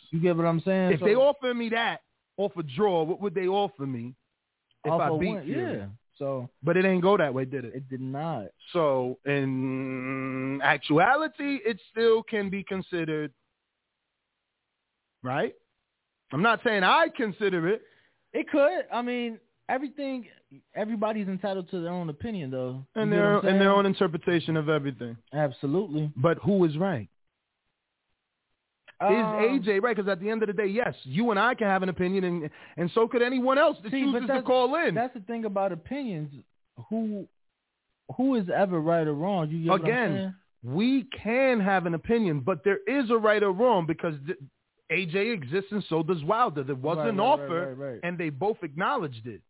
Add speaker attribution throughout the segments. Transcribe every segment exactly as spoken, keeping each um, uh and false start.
Speaker 1: You get what I'm saying?
Speaker 2: If
Speaker 1: so,
Speaker 2: they offer me that off a draw, what would they offer me if
Speaker 1: off
Speaker 2: I
Speaker 1: of
Speaker 2: beat
Speaker 1: one,
Speaker 2: Fury?
Speaker 1: Yeah. So,
Speaker 2: but it ain't go that way, did it?
Speaker 1: It did not.
Speaker 2: So in actuality, it still can be considered, right? I'm not saying I consider it.
Speaker 1: It could. I mean, everything. Everybody's entitled to their own opinion, though.
Speaker 2: And their and their own interpretation of everything.
Speaker 1: Absolutely.
Speaker 2: But who is right?
Speaker 1: Um,
Speaker 2: is A J right? Because at the end of the day, yes, you and I can have an opinion, and and so could anyone else that
Speaker 1: see,
Speaker 2: chooses to call in.
Speaker 1: That's the thing about opinions. Who who is ever right or wrong? You get
Speaker 2: Again,
Speaker 1: what I'm saying?
Speaker 2: we can have an opinion, but there is a right or wrong because th- A J exists and so does Wilder. There was
Speaker 1: right,
Speaker 2: an
Speaker 1: right,
Speaker 2: offer,
Speaker 1: right, right, right.
Speaker 2: and they both acknowledged it.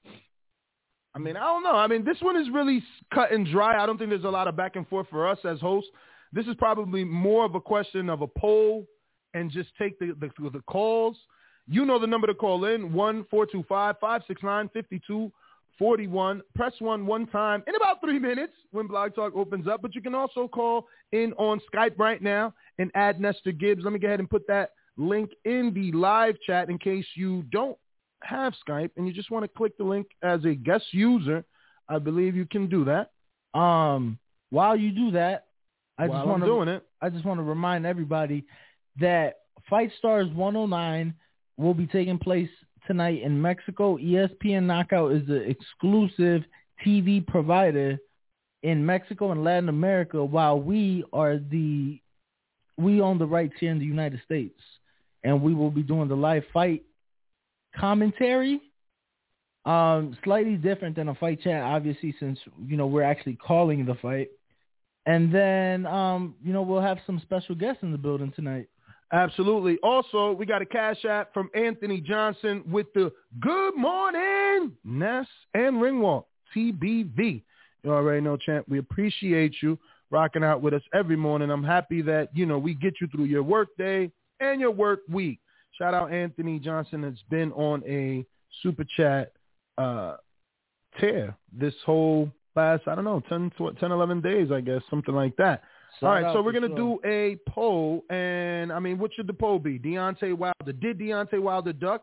Speaker 2: I mean, I don't know. I mean, this one is really cut and dry. I don't think there's a lot of back and forth for us as hosts. This is probably more of a question of a poll and just take the, the, the calls. You know the number to call in, one four two five, five six nine, five two four one. Press one one time in about three minutes when Blog Talk opens up. But you can also call in on Skype right now and add Nestor Gibbs. Let me go ahead and put that link in the live chat in case you don't have Skype and you just want to click the link as a guest user. I believe you can do that.
Speaker 1: Um, while you do that, I
Speaker 2: while
Speaker 1: just want
Speaker 2: I'm
Speaker 1: to
Speaker 2: doing it.
Speaker 1: I just want to remind everybody that Fight Stars one oh nine will be taking place tonight in Mexico. E S P N Knockout is the exclusive T V provider in Mexico and Latin America, while we are the we own the rights here in the United States, and we will be doing the live fight commentary. Um, slightly different than a fight chat, obviously, since you know we're actually calling the fight. And then, um, you know, we'll have some special guests in the building tonight.
Speaker 2: Absolutely. Also, we got a cash app from Anthony Johnson with the Good Morning Ness and Ringwalk T B V. You already know, champ. We appreciate you rocking out with us every morning. I'm happy that, you know, we get you through your work day and your work week. Shout out Anthony Johnson has been on a super chat uh, tear this whole last, I don't know, ten, ten, eleven days, I guess, something like that.
Speaker 1: Shout
Speaker 2: All right, so we're going to
Speaker 1: sure.
Speaker 2: do a poll, and, I mean, what should the poll be? Deontay Wilder. Did Deontay Wilder duck?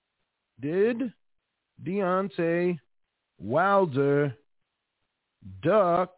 Speaker 2: Did Deontay Wilder duck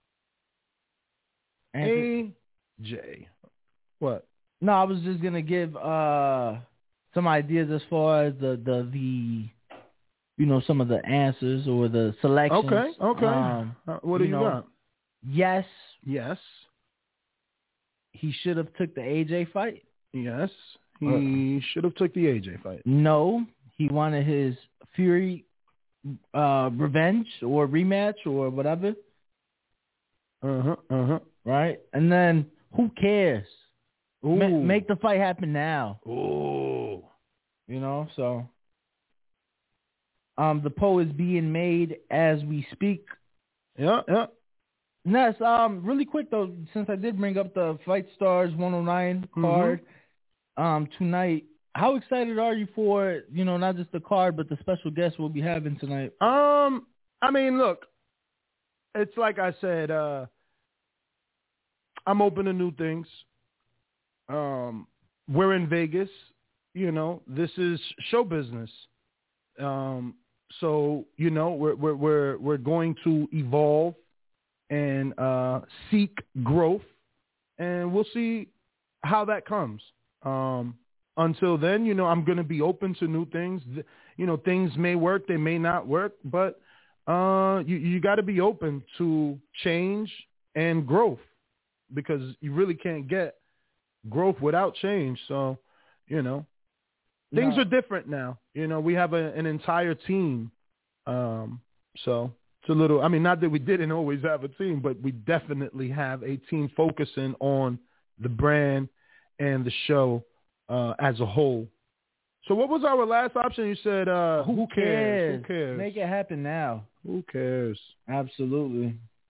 Speaker 2: A J? What?
Speaker 1: No, I was just going to give uh, some ideas as far as the, the, the, you know, some of the answers or the selections.
Speaker 2: Okay, okay.
Speaker 1: Um,
Speaker 2: uh, what do you,
Speaker 1: you know,
Speaker 2: got?
Speaker 1: Yes.
Speaker 2: Yes.
Speaker 1: He should have took the A J fight.
Speaker 2: Yes. He uh, should have took the A J fight.
Speaker 1: No. He wanted his Fury uh, revenge or rematch or whatever.
Speaker 2: Uh-huh, uh-huh.
Speaker 1: Right? And then, who cares? Ma- make the fight happen now.
Speaker 2: Ooh.
Speaker 1: You know, so... Um, the poll is being made as we speak.
Speaker 2: Yeah, yeah.
Speaker 1: Ness, um, really quick though, since I did bring up the Fight Stars one oh nine card mm-hmm. um, tonight, how excited are you for, you know, not just the card, but the special guests we'll be having tonight?
Speaker 2: Um, I mean, look, it's like I said, uh, I'm open to new things. Um, we're in Vegas, you know, this is show business. Um, so, you know, we're, we're, we're, we're going to evolve and uh, seek growth, and we'll see how that comes. Um, until then, you know, I'm going to be open to new things. You know, things may work, they may not work, but uh, you, you got to be open to change and growth because you really can't get growth without change. So, you know, things no. are different now. You know, we have a, an entire team. Um, so it's a little, I mean, not that we didn't always have a team, but we definitely have a team focusing on the brand and the show uh, as a whole. So what was our last option? You said, uh, who, who cares?
Speaker 1: cares?
Speaker 2: Who cares?
Speaker 1: Make it happen now.
Speaker 2: Who cares?
Speaker 1: Absolutely.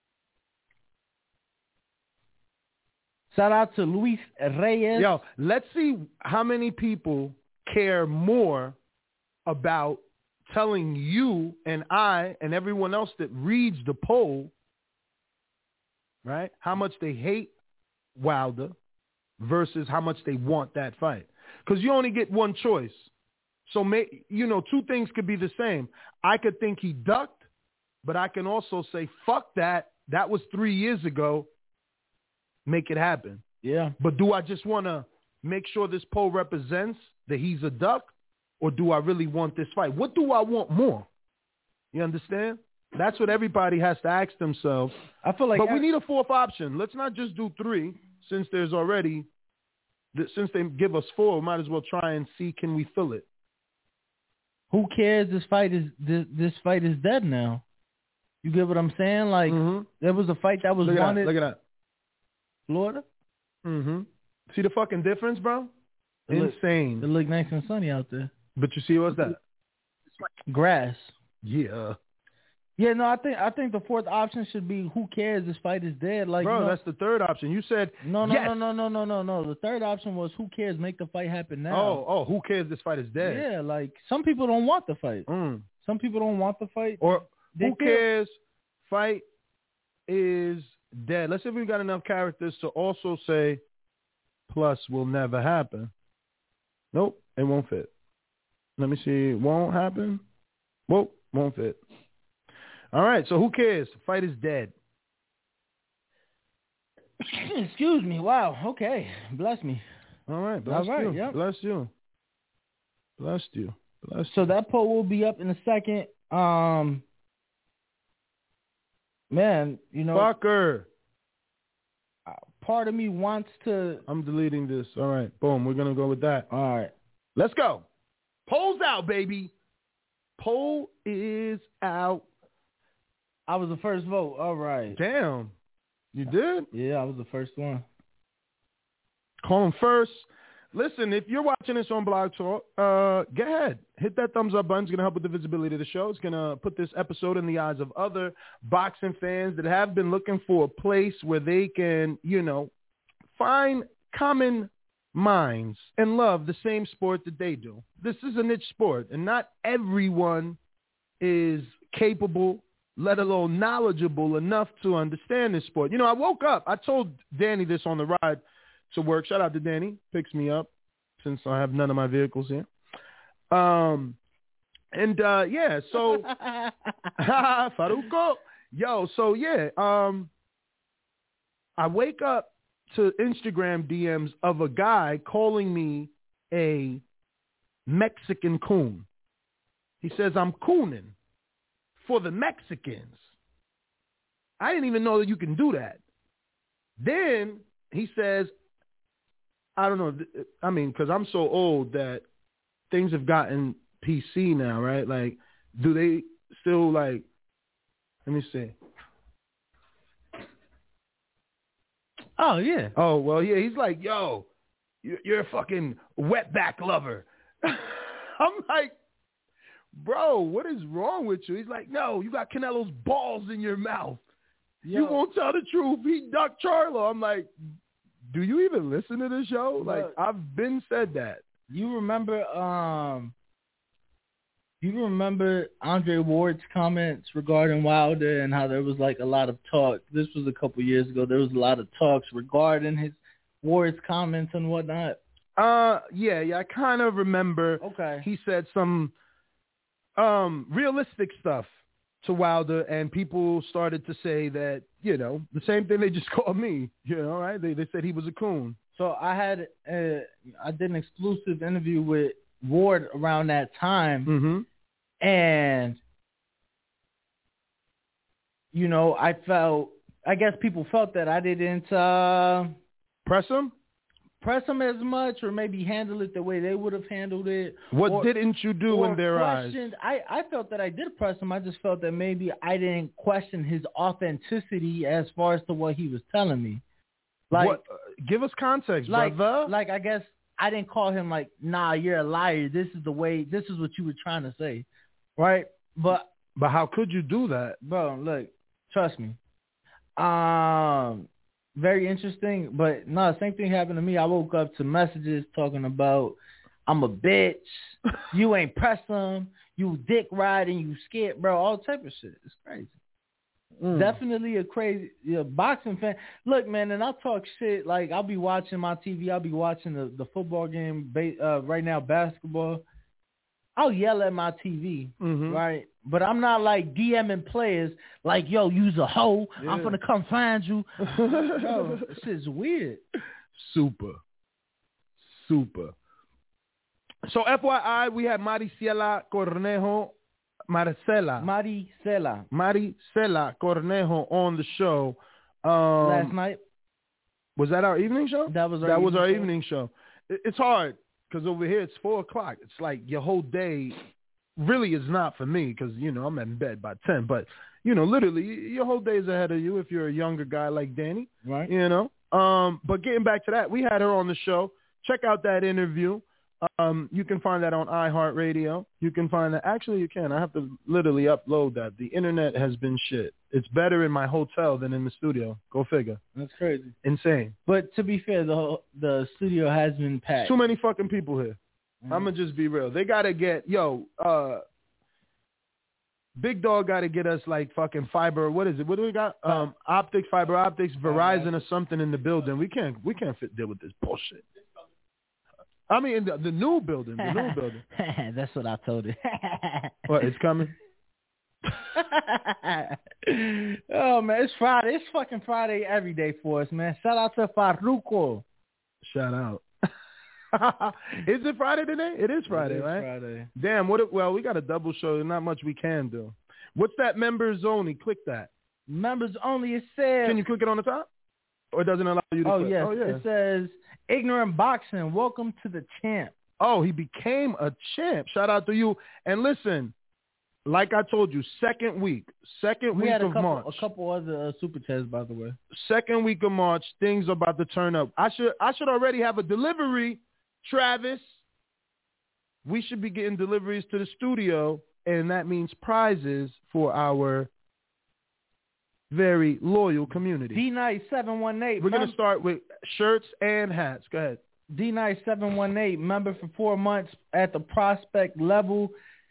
Speaker 1: Shout out to Luis Reyes.
Speaker 2: Yo, let's see how many people care more about telling you and I and everyone else that reads the poll, right, how much they hate Wilder versus how much they want that fight. Because you only get one choice. So, may, you know, two things could be the same. I could think he ducked, but I can also say, fuck that. That was three years ago. Make it happen.
Speaker 1: Yeah.
Speaker 2: But do I just want to make sure this poll represents that he's a duck, or do I really want this fight? What do I want more? You understand? That's what everybody has to ask themselves.
Speaker 1: I feel like,
Speaker 2: but we need a fourth option. Let's not just do three, since there's already, since they give us four. We might as well try and see, can we fill it?
Speaker 1: Who cares? This fight is this, this fight is dead now. You get what I'm saying? Like
Speaker 2: mm-hmm.
Speaker 1: there was a fight that was
Speaker 2: look
Speaker 1: wanted.
Speaker 2: At that. Look at that.
Speaker 1: Florida.
Speaker 2: Mm-hmm. See the fucking difference, bro?
Speaker 1: It
Speaker 2: Insane.
Speaker 1: Look, it look nice and sunny out there.
Speaker 2: But you see what's that?
Speaker 1: Grass.
Speaker 2: Yeah.
Speaker 1: Yeah, no, I think I think the fourth option should be who cares? This fight is dead. Like,
Speaker 2: bro,
Speaker 1: you know,
Speaker 2: that's the third option. You said
Speaker 1: no, no,
Speaker 2: yes.
Speaker 1: no, no, no, no, no, no. The third option was who cares? Make the fight happen now.
Speaker 2: Oh, oh, who cares? This fight is dead.
Speaker 1: Yeah, like some people don't want the fight.
Speaker 2: Mm.
Speaker 1: Some people don't want the fight.
Speaker 2: Or
Speaker 1: they
Speaker 2: who cares? Fight is dead. Let's see if we got enough characters to also say plus will never happen. Nope, it won't fit. Let me see. Won't happen. Whoa, won't fit. All right, so who cares? Fight is dead.
Speaker 1: Excuse me. Wow. Okay. Bless me.
Speaker 2: All right. Bless
Speaker 1: All right,
Speaker 2: you.
Speaker 1: Yep.
Speaker 2: Bless you. Bless you. Bless
Speaker 1: so
Speaker 2: you.
Speaker 1: that poll will be up in a second. Um, man, you know,
Speaker 2: fucker.
Speaker 1: Part of me wants to.
Speaker 2: I'm deleting this. All right. Boom. We're gonna go with that.
Speaker 1: All right.
Speaker 2: Let's go. Poll's out, baby. Poll is out.
Speaker 1: I was the first vote. All right.
Speaker 2: Damn. You did?
Speaker 1: Yeah, I was the first one.
Speaker 2: Call him first. Listen, if you're watching this on Blog Talk, uh, go ahead. Hit that thumbs up button. It's going to help with the visibility of the show. It's going to put this episode in the eyes of other boxing fans that have been looking for a place where they can, you know, find common minds and love the same sport that they do. This is a niche sport, and not everyone is capable, let alone knowledgeable enough to understand this sport. You know, I woke up. I told Danny this on the ride to work. Shout out to Danny. Picks me up since I have none of my vehicles here. Um, and, uh, yeah, so, Faruko. Yo, so, yeah, um, I wake up to Instagram D Ms of a guy calling me a Mexican coon. He says, I'm cooning for the Mexicans. I didn't even know that you can do that. Then he says, I don't know. I mean, because I'm so old that things have gotten P C now, right? Like, do they still, like, let me see.
Speaker 1: Oh, yeah.
Speaker 2: Oh, well, yeah. He's like, yo, you're a fucking wetback lover. I'm like, bro, what is wrong with you? He's like, no, you got Canelo's balls in your mouth. Yo. You won't tell the truth. He ducked Charlo. I'm like, do you even listen to the show? Like, Look, I've been said that.
Speaker 1: You remember, um, you remember Andre Ward's comments regarding Wilder and how there was like a lot of talk. This was a couple years ago. There was a lot of talks regarding his Ward's comments and whatnot.
Speaker 2: Uh, yeah, yeah. I kind of remember.
Speaker 1: Okay.
Speaker 2: He said some um realistic stuff to Wilder, and people started to say that, you know, the same thing they just called me, you know, right? They they said he was a coon.
Speaker 1: So I had, a, I did an exclusive interview with Ward around that time,
Speaker 2: mm-hmm.
Speaker 1: and, you know, I felt, I guess people felt that I didn't uh,
Speaker 2: press him?
Speaker 1: press them as much, or maybe handle it the way they would have handled it.
Speaker 2: What
Speaker 1: or,
Speaker 2: didn't you do in their eyes?
Speaker 1: I, I felt that I did press him. I just felt that maybe I didn't question his authenticity as far as to what he was telling me. Like,
Speaker 2: what, uh, give us context,
Speaker 1: like,
Speaker 2: brother.
Speaker 1: Like, I guess I didn't call him like, nah, you're a liar. This is the way, this is what you were trying to say. Right? But,
Speaker 2: but how could you do that?
Speaker 1: Bro, look, trust me. Um... Very interesting, but no, same thing happened to me. I woke up to messages talking about I'm a bitch, you ain't press them, you dick riding, you scared, bro, all type of shit. It's crazy.
Speaker 2: Mm.
Speaker 1: Definitely a crazy yeah, boxing fan. Look, man, and I'll talk shit. Like, I'll be watching my T V. I'll be watching the, the football game, uh, right now, basketball. I'll yell at my T V,
Speaker 2: mm-hmm.
Speaker 1: right? But I'm not like DMing players like, yo, you's a hoe.
Speaker 2: Yeah.
Speaker 1: I'm finna come find you. Bro, this shit's weird.
Speaker 2: Super. Super. So, F Y I, we had Maricela Cornejo, Maricela.
Speaker 1: Maricela.
Speaker 2: Maricela Cornejo on the show. Um,
Speaker 1: Last night.
Speaker 2: Was that our evening show?
Speaker 1: That was our,
Speaker 2: that
Speaker 1: evening,
Speaker 2: was our
Speaker 1: show.
Speaker 2: evening show. It, it's hard because over here it's four o'clock. It's like your whole day really is not for me because, you know, I'm in bed by ten. But, you know, literally your whole day is ahead of you if you're a younger guy like Danny.
Speaker 1: Right.
Speaker 2: You know. Um, but getting back to that, we had her on the show. Check out that interview. Um, you can find that on iHeartRadio. You can find that. Actually, you can. I have to literally upload that. The internet has been shit. It's better in my hotel than in the studio. Go figure.
Speaker 1: That's crazy.
Speaker 2: Insane.
Speaker 1: But to be fair, the the studio has been packed.
Speaker 2: Too many fucking people here. Mm-hmm. I'm going to just be real. They got to get, yo, uh, Big Dog got to get us like fucking fiber. What is it? What do we got? Um, optics, fiber optics, Verizon or something in the building. We can't, we can't fit deal with this bullshit. I mean, the, the new building, the new building.
Speaker 1: That's what I told her.
Speaker 2: What, it's coming?
Speaker 1: Oh, man, it's Friday. It's fucking Friday every day for us, man. Shout out to Farruko.
Speaker 2: Shout out. Is it Friday today? It is Friday,
Speaker 1: it is
Speaker 2: right?
Speaker 1: Friday.
Speaker 2: Damn, what? If, well, we got a double show. There's not much we can do. What's that members only? Click that.
Speaker 1: Members only, it says.
Speaker 2: Can you click it on the top? Or it doesn't allow you to
Speaker 1: oh,
Speaker 2: click?
Speaker 1: Yes.
Speaker 2: Oh, yeah.
Speaker 1: It says, Ignorant Boxing, welcome to the champ.
Speaker 2: Oh, he became a champ. Shout out to you. And listen, like I told you, second week, second
Speaker 1: we
Speaker 2: week
Speaker 1: had a
Speaker 2: of
Speaker 1: couple,
Speaker 2: March.
Speaker 1: a couple other uh, super chats, by the way.
Speaker 2: Second week of March, things are about to turn up. I should, I should already have a delivery, Travis. We should be getting deliveries to the studio, and that means prizes for our very loyal community.
Speaker 1: D Nice seven one eight.
Speaker 2: We're going to start with shirts and hats. Go ahead.
Speaker 1: D Nice seven one eight, member for four months at the prospect level.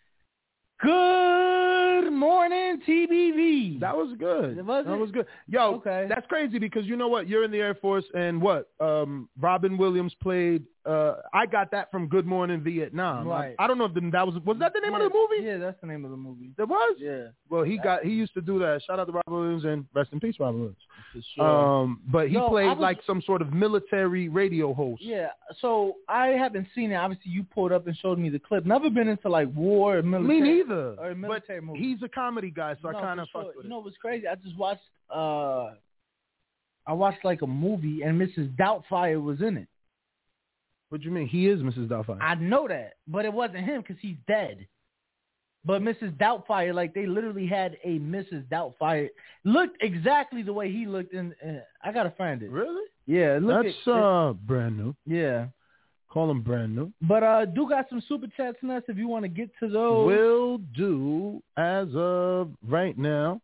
Speaker 1: Good morning, T B V.
Speaker 2: That was good.
Speaker 1: Was
Speaker 2: that
Speaker 1: it?
Speaker 2: was good. Yo,
Speaker 1: okay.
Speaker 2: That's crazy because you know what? You're in the Air Force, and what? Um, Robin Williams played. Uh, I got that from Good Morning Vietnam.
Speaker 1: Right.
Speaker 2: I, I don't know if the, that was was that the name
Speaker 1: yeah,
Speaker 2: of the movie?
Speaker 1: Yeah, that's the name of the movie.
Speaker 2: There was.
Speaker 1: Yeah.
Speaker 2: Well, he got he used to do that. Shout out to Robin Williams and rest in peace, Robin Williams.
Speaker 1: For sure.
Speaker 2: Um, but he
Speaker 1: Yo,
Speaker 2: played
Speaker 1: was,
Speaker 2: like some sort of military radio host.
Speaker 1: Yeah. So I haven't seen it. Obviously, you pulled up and showed me the clip. Never been into like war or military.
Speaker 2: Me neither.
Speaker 1: Or military
Speaker 2: but
Speaker 1: movies.
Speaker 2: He's a comedy guy, so
Speaker 1: no,
Speaker 2: I kind of
Speaker 1: sure.
Speaker 2: fucked with
Speaker 1: you
Speaker 2: it.
Speaker 1: know what's crazy? I just watched. Uh, I watched like a movie, and Missus Doubtfire was in it.
Speaker 2: What do you mean? He is Missus Doubtfire.
Speaker 1: I know that, but it wasn't him because he's dead. But Missus Doubtfire, like they literally had a Missus Doubtfire, looked exactly the way he looked in. Uh, I gotta find it.
Speaker 2: Really?
Speaker 1: Yeah, look
Speaker 2: that's
Speaker 1: at,
Speaker 2: uh brand new.
Speaker 1: Yeah,
Speaker 2: call him brand new.
Speaker 1: But uh, do got some super chats in us if you want to get to those.
Speaker 2: Will do as of right now.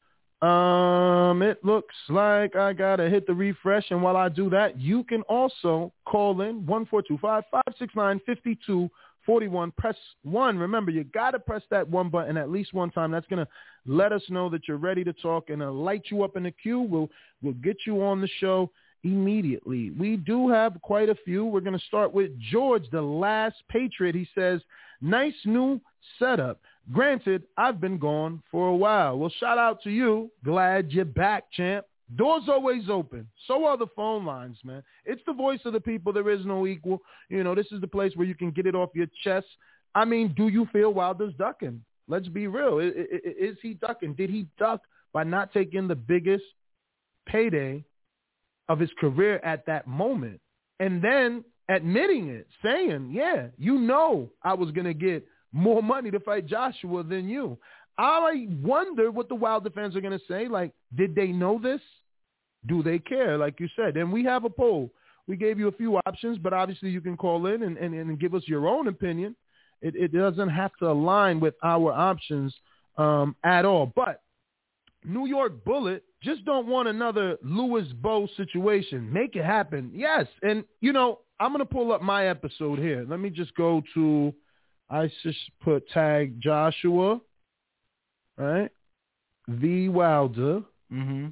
Speaker 2: Um, it looks like I gotta hit the refresh, and while I do that, you can also call in one four two five five six nine five two four one. Press one. Remember, you gotta press that one button at least one time. That's gonna let us know that you're ready to talk and uh, light you up in the queue. We'll we'll get you on the show immediately. We do have quite a few. We're gonna start with George, the last Patriot. He says, "Nice new setup. Granted, I've been gone for a while." Well, shout out to you. Glad you're back, champ. Doors always open. So are the phone lines, man. It's the voice of the people. There is no equal. You know, this is the place where you can get it off your chest. I mean, do you feel Wilder's ducking? Let's be real. Is, is he ducking? Did he duck by not taking the biggest payday of his career at that moment? And then admitting it, saying, yeah, you know I was going to get more money to fight Joshua than you. I wonder what the Wilder fans are going to say. Like, did they know this? Do they care? Like you said. And we have a poll. We gave you a few options, but obviously you can call in and, and, and give us your own opinion. It, it doesn't have to align with our options um, at all. But New York Bullet just don't want another Louis Bowe situation. Make it happen. Yes. And, you know, I'm going to pull up my episode here. Let me just go to... I just put tag Joshua, right? V. Wilder.
Speaker 1: Mm-hmm.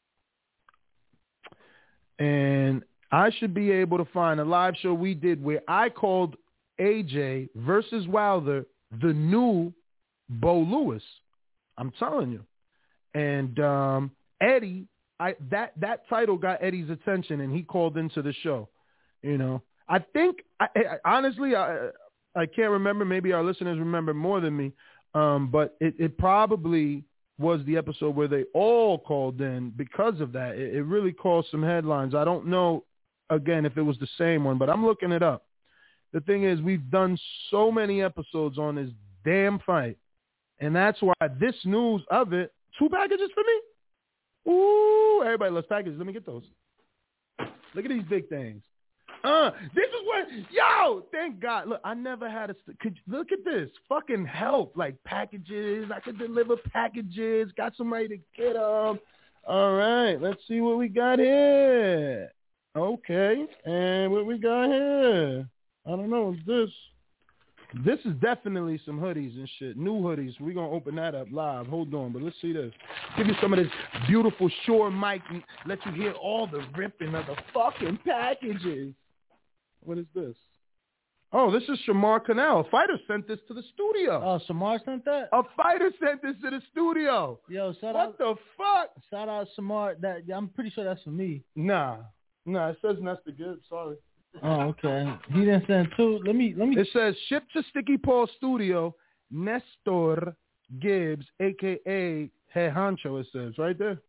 Speaker 2: And I should be able to find a live show we did where I called A J versus Wilder the new Bo Lewis. I'm telling you. And um, Eddie, I that that title got Eddie's attention, and he called into the show. You know, I think I, I, honestly, I I can't remember. Maybe our listeners remember more than me. Um, but it, it probably was the episode where they all called in because of that. It, it really caused some headlines. I don't know, again, if it was the same one, but I'm looking it up. The thing is, we've done so many episodes on this damn fight, and that's why this news of it, two packages for me? Ooh, everybody loves packages. Let me get those. Look at these big things. Uh, this is what, yo, thank God. Look, I never had a, could, look at this. Fucking help, like packages. I could deliver packages. Got somebody to get them. All right, let's see what we got here. Okay, and what we got here? I don't know, what's this? This is definitely some hoodies and shit. New hoodies. We're going to open that up live. Hold on, but let's see this. Give you some of this beautiful Shure mic and let you hear all the ripping of the fucking packages. What is this? Oh, this is Shamar Canal. A fighter sent this to the studio.
Speaker 1: Oh, Shamar sent that?
Speaker 2: A fighter sent this to the studio.
Speaker 1: Yo, shout
Speaker 2: what
Speaker 1: out.
Speaker 2: What the fuck?
Speaker 1: Shout out Shamar. That, I'm pretty sure that's for me.
Speaker 2: Nah. Nah, it says Nestor Gibbs. Sorry.
Speaker 1: Oh, okay. He didn't send two. Let me, let me.
Speaker 2: It says, ship to Sticky Paul Studio, Nestor Gibbs, a k a. Head Honcho, it says, right there.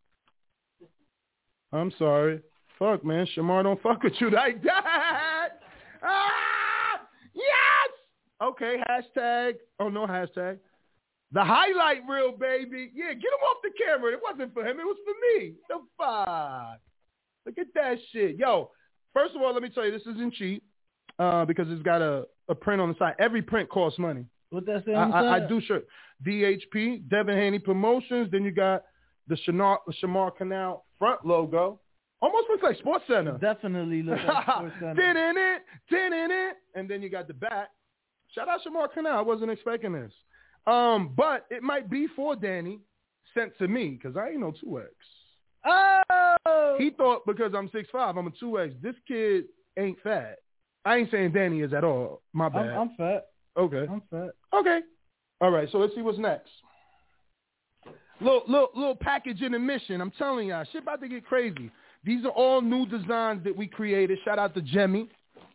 Speaker 2: I'm sorry. Fuck, man. Shamar don't fuck with you like that. Ah! Yes! Okay, hashtag. Oh, no hashtag. The highlight reel, baby. Yeah, get him off the camera. It wasn't for him. It was for me. The fuck? Look at that shit. Yo, first of all, let me tell you, this isn't cheap uh, because it's got a, a print on the side. Every print costs money.
Speaker 1: What that say
Speaker 2: I,
Speaker 1: on the
Speaker 2: I,
Speaker 1: side?
Speaker 2: I do shirt. D H P, Devin Haney Promotions. Then you got the Shamar, Shamar Canal front logo. Almost looks like Sports Center.
Speaker 1: Definitely looks like Sports Center.
Speaker 2: Did in it, did in it. And then you got the back. Shout out Shamar Canal. I wasn't expecting this. Um, but it might be for Danny, sent to me, because I ain't no two X.
Speaker 1: Oh!
Speaker 2: He thought because I'm six five, I'm a two X. This kid ain't fat. I ain't saying Danny is at all. My bad.
Speaker 1: I'm, I'm fat.
Speaker 2: Okay.
Speaker 1: I'm fat.
Speaker 2: Okay. All right, so let's see what's next. Little, little, little package in the mission. I'm telling y'all, shit about to get crazy. These are all new designs that we created. Shout out to Jemmy.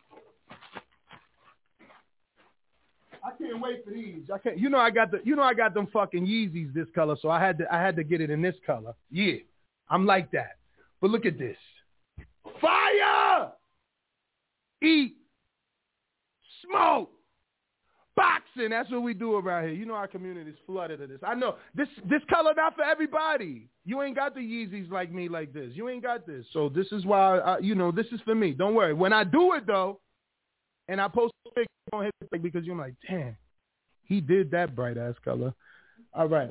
Speaker 2: I can't wait for these. I can't. You know I got the. You know I got them fucking Yeezys this color, so I had to. I had to get it in this color. Yeah, I'm like that. But look at this. Fire. Eat. Smoke. Boxing, that's what we do around here. You know our community is flooded of this. I know this this color not for everybody. You ain't got the Yeezys like me like this. You ain't got this. So this is why, I, you know, this is for me. Don't worry. When I do it, though, and I post a picture, don't hit the because you're like, damn, he did that bright-ass color. All right.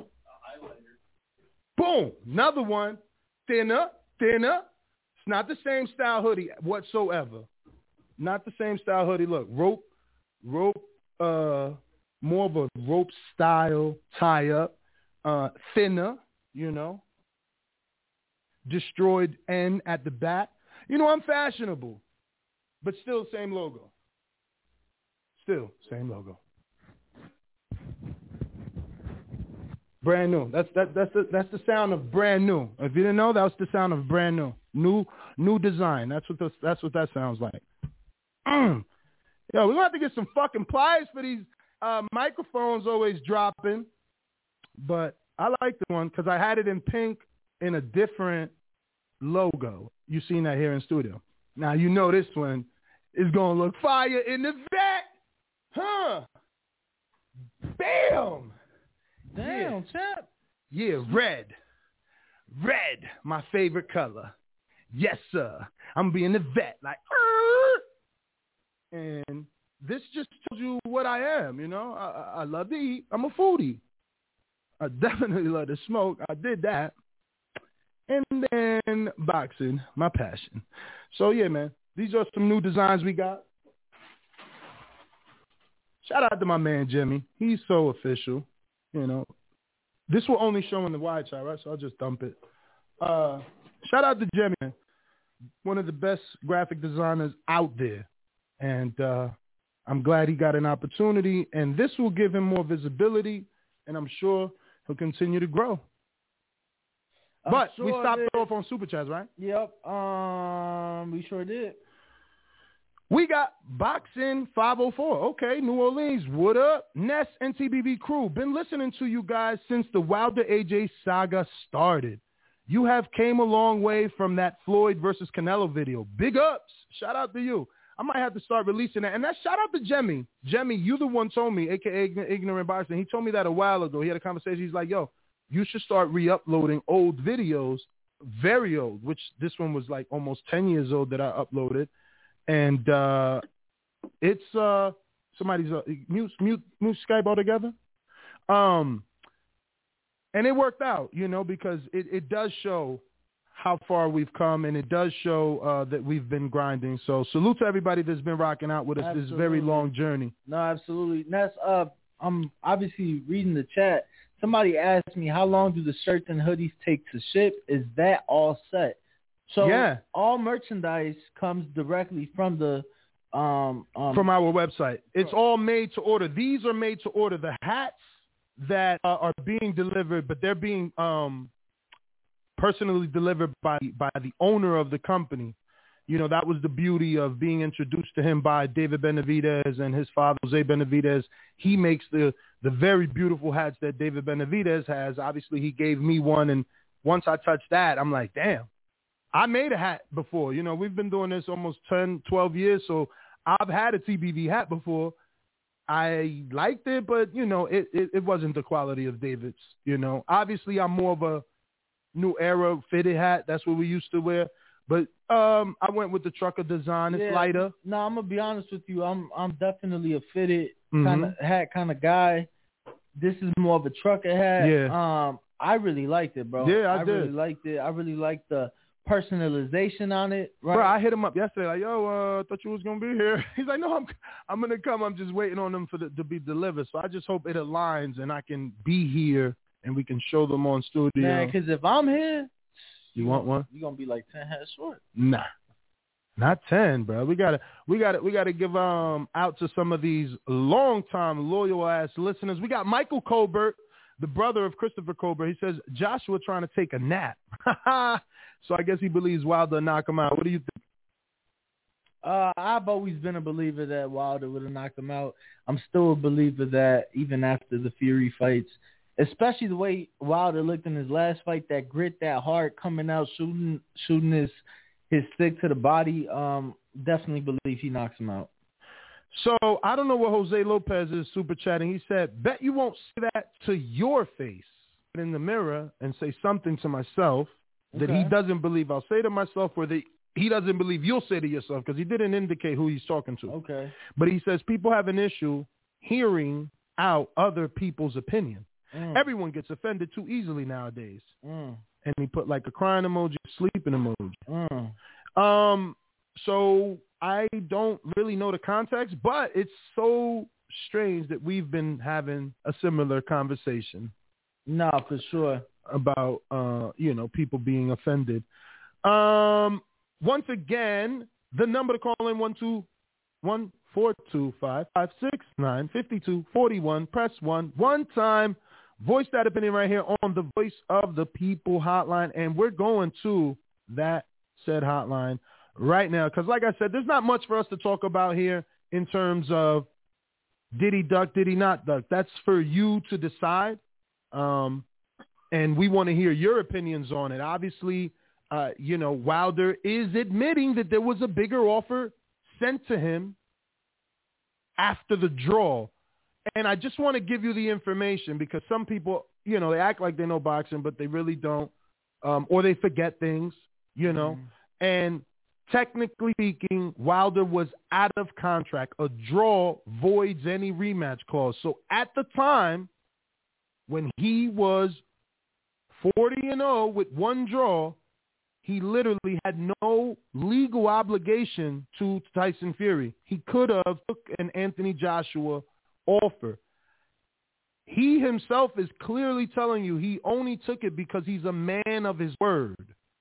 Speaker 2: Boom. Another one. Thinner, thinner. It's not the same style hoodie whatsoever. Not the same style hoodie. Look, rope, rope. Uh, more of a rope style tie up, uh, thinner, you know, destroyed N at the back. You know, I'm fashionable, but still same logo. Still same logo. Brand new. That's that. That's the that's the sound of brand new. If you didn't know, that was the sound of brand new. New new design. That's what the, that's what that sounds like. Mm. Yo, we're going to have to get some fucking pliers for these uh, microphones always dropping. But I like the one because I had it in pink in a different logo. You've seen that here in studio. Now, you know this one is going to look fire in the vet. Huh? Bam!
Speaker 1: Damn,
Speaker 2: yeah.
Speaker 1: champ.
Speaker 2: Yeah, red. Red, my favorite color. Yes, sir. I'm being the vet. Like, Arr! And this just tells you what I am, you know. I, I love to eat. I'm a foodie. I definitely love to smoke. I did that. And then boxing, my passion. So, yeah, man, these are some new designs we got. Shout out to my man, Jimmy. He's so official, you know. This will only show in the wide shot, right? So I'll just dump it. Uh, shout out to Jimmy, one of the best graphic designers out there. And uh, I'm glad he got an opportunity. And this will give him more visibility. And I'm sure he'll continue to grow.
Speaker 1: I'm
Speaker 2: but
Speaker 1: sure
Speaker 2: we stopped
Speaker 1: it
Speaker 2: it off on Super Chats, right?
Speaker 1: Yep. Um, we sure did.
Speaker 2: We got Boxing five oh four. Okay, New Orleans. What up? Ness and T B B crew. Been listening to you guys since the Wilder A J saga started. You have came a long way from that Floyd versus Canelo video. Big ups. Shout out to you. I might have to start releasing that. And that shout out to Jemmy. Jemmy, you the one told me, a k a. Ignorant Boxing. He told me that a while ago. He had a conversation. He's like, yo, you should start re-uploading old videos, very old, which this one was like almost ten years old that I uploaded. And uh, it's uh, somebody's uh, mute, mute, mute Skype altogether. Um, and it worked out, you know, because it, it does show how far we've come, and it does show uh, that we've been grinding. So salute to everybody that's been rocking out with us
Speaker 1: Absolutely.
Speaker 2: this very long journey.
Speaker 1: No, absolutely. That's uh, I'm obviously reading the chat. Somebody asked me, how long do the shirts and hoodies take to ship? Is that all set? So
Speaker 2: yeah.
Speaker 1: all merchandise comes directly from the um, um
Speaker 2: from our website. It's all made to order. These are made to order. The hats that uh, are being delivered, but they're being um, personally delivered by by the owner of the company. You know, that was the beauty of being introduced to him by David Benavidez and his father, Jose Benavidez. He makes the, the very beautiful hats that David Benavidez has. Obviously, he gave me one, and once I touched that, I'm like, damn. I made a hat before. You know, we've been doing this almost ten, twelve years, so I've had a T B V hat before. I liked it, but, you know, it, it, it wasn't the quality of David's, you know. Obviously, I'm more of a new era fitted hat. That's what we used to wear. But um, I went with the trucker design. It's
Speaker 1: yeah,
Speaker 2: lighter.
Speaker 1: No, I'm going to be honest with you. I'm I'm definitely a fitted
Speaker 2: mm-hmm.
Speaker 1: kind of hat kind of guy. This is more of a trucker hat.
Speaker 2: Yeah.
Speaker 1: Um, I really liked it, bro.
Speaker 2: Yeah, I,
Speaker 1: I
Speaker 2: did.
Speaker 1: really liked it. I really liked the personalization on it, right?
Speaker 2: Bro, I hit him up yesterday, like, yo, uh, I thought you was gonna be here. He's like, no, I'm, I'm gonna come. I'm just waiting on them for the, to be delivered. So I just hope it aligns and I can be here and we can show them on studio.
Speaker 1: Man, because if I'm here,
Speaker 2: you want one?
Speaker 1: You're gonna be like ten heads short.
Speaker 2: Nah, not ten, bro. We gotta, we gotta, we gotta give um out to some of these long time loyal ass listeners. We got Michael Colbert, the brother of Christopher Colbert. He says Joshua trying to take a nap. So I guess he believes Wilder knock him out. What do you think?
Speaker 1: Uh, I've always been a believer that Wilder would have knocked him out. I'm still a believer that even after the Fury fights, especially the way Wilder looked in his last fight, that grit, that heart coming out, shooting shooting his his stick to the body, um, definitely believe he knocks him out.
Speaker 2: So I don't know what Jose Lopez is super chatting. He said, bet you won't say that to your face in the mirror and say something to myself that
Speaker 1: okay.
Speaker 2: he doesn't believe I'll say to myself, or that he doesn't believe you'll say to yourself, because he didn't indicate who he's talking to.
Speaker 1: Okay.
Speaker 2: But he says people have an issue hearing out other people's opinion. Mm. Everyone gets offended too easily nowadays.
Speaker 1: Mm.
Speaker 2: And he put like a crying emoji, sleeping emoji.
Speaker 1: Mm.
Speaker 2: Um, so I don't really know the context, but it's so strange that we've been having a similar conversation.
Speaker 1: No, for sure.
Speaker 2: About, uh, you know, people being offended. Um, once again, the number to call in, one two one four two five five six nine five two four one. Press one. One time. Voice that opinion right here on the Voice of the People hotline. And we're going to that said hotline right now. Because like I said, there's not much for us to talk about here in terms of did he duck, did he not duck. That's for you to decide. Um, and we want to hear your opinions on it. Obviously, uh, you know, Wilder is admitting that there was a bigger offer sent to him after the draw. And I just want to give you the information because some people, you know, they act like they know boxing, but they really don't. Um, or they forget things, you know. Mm. And technically speaking, Wilder was out of contract. A draw voids any rematch clause. So at the time when he was forty and oh with one draw, he literally had no legal obligation to Tyson Fury. He could have took an Anthony Joshua offer. he himself is clearly telling you he only took it because he's a man of his word.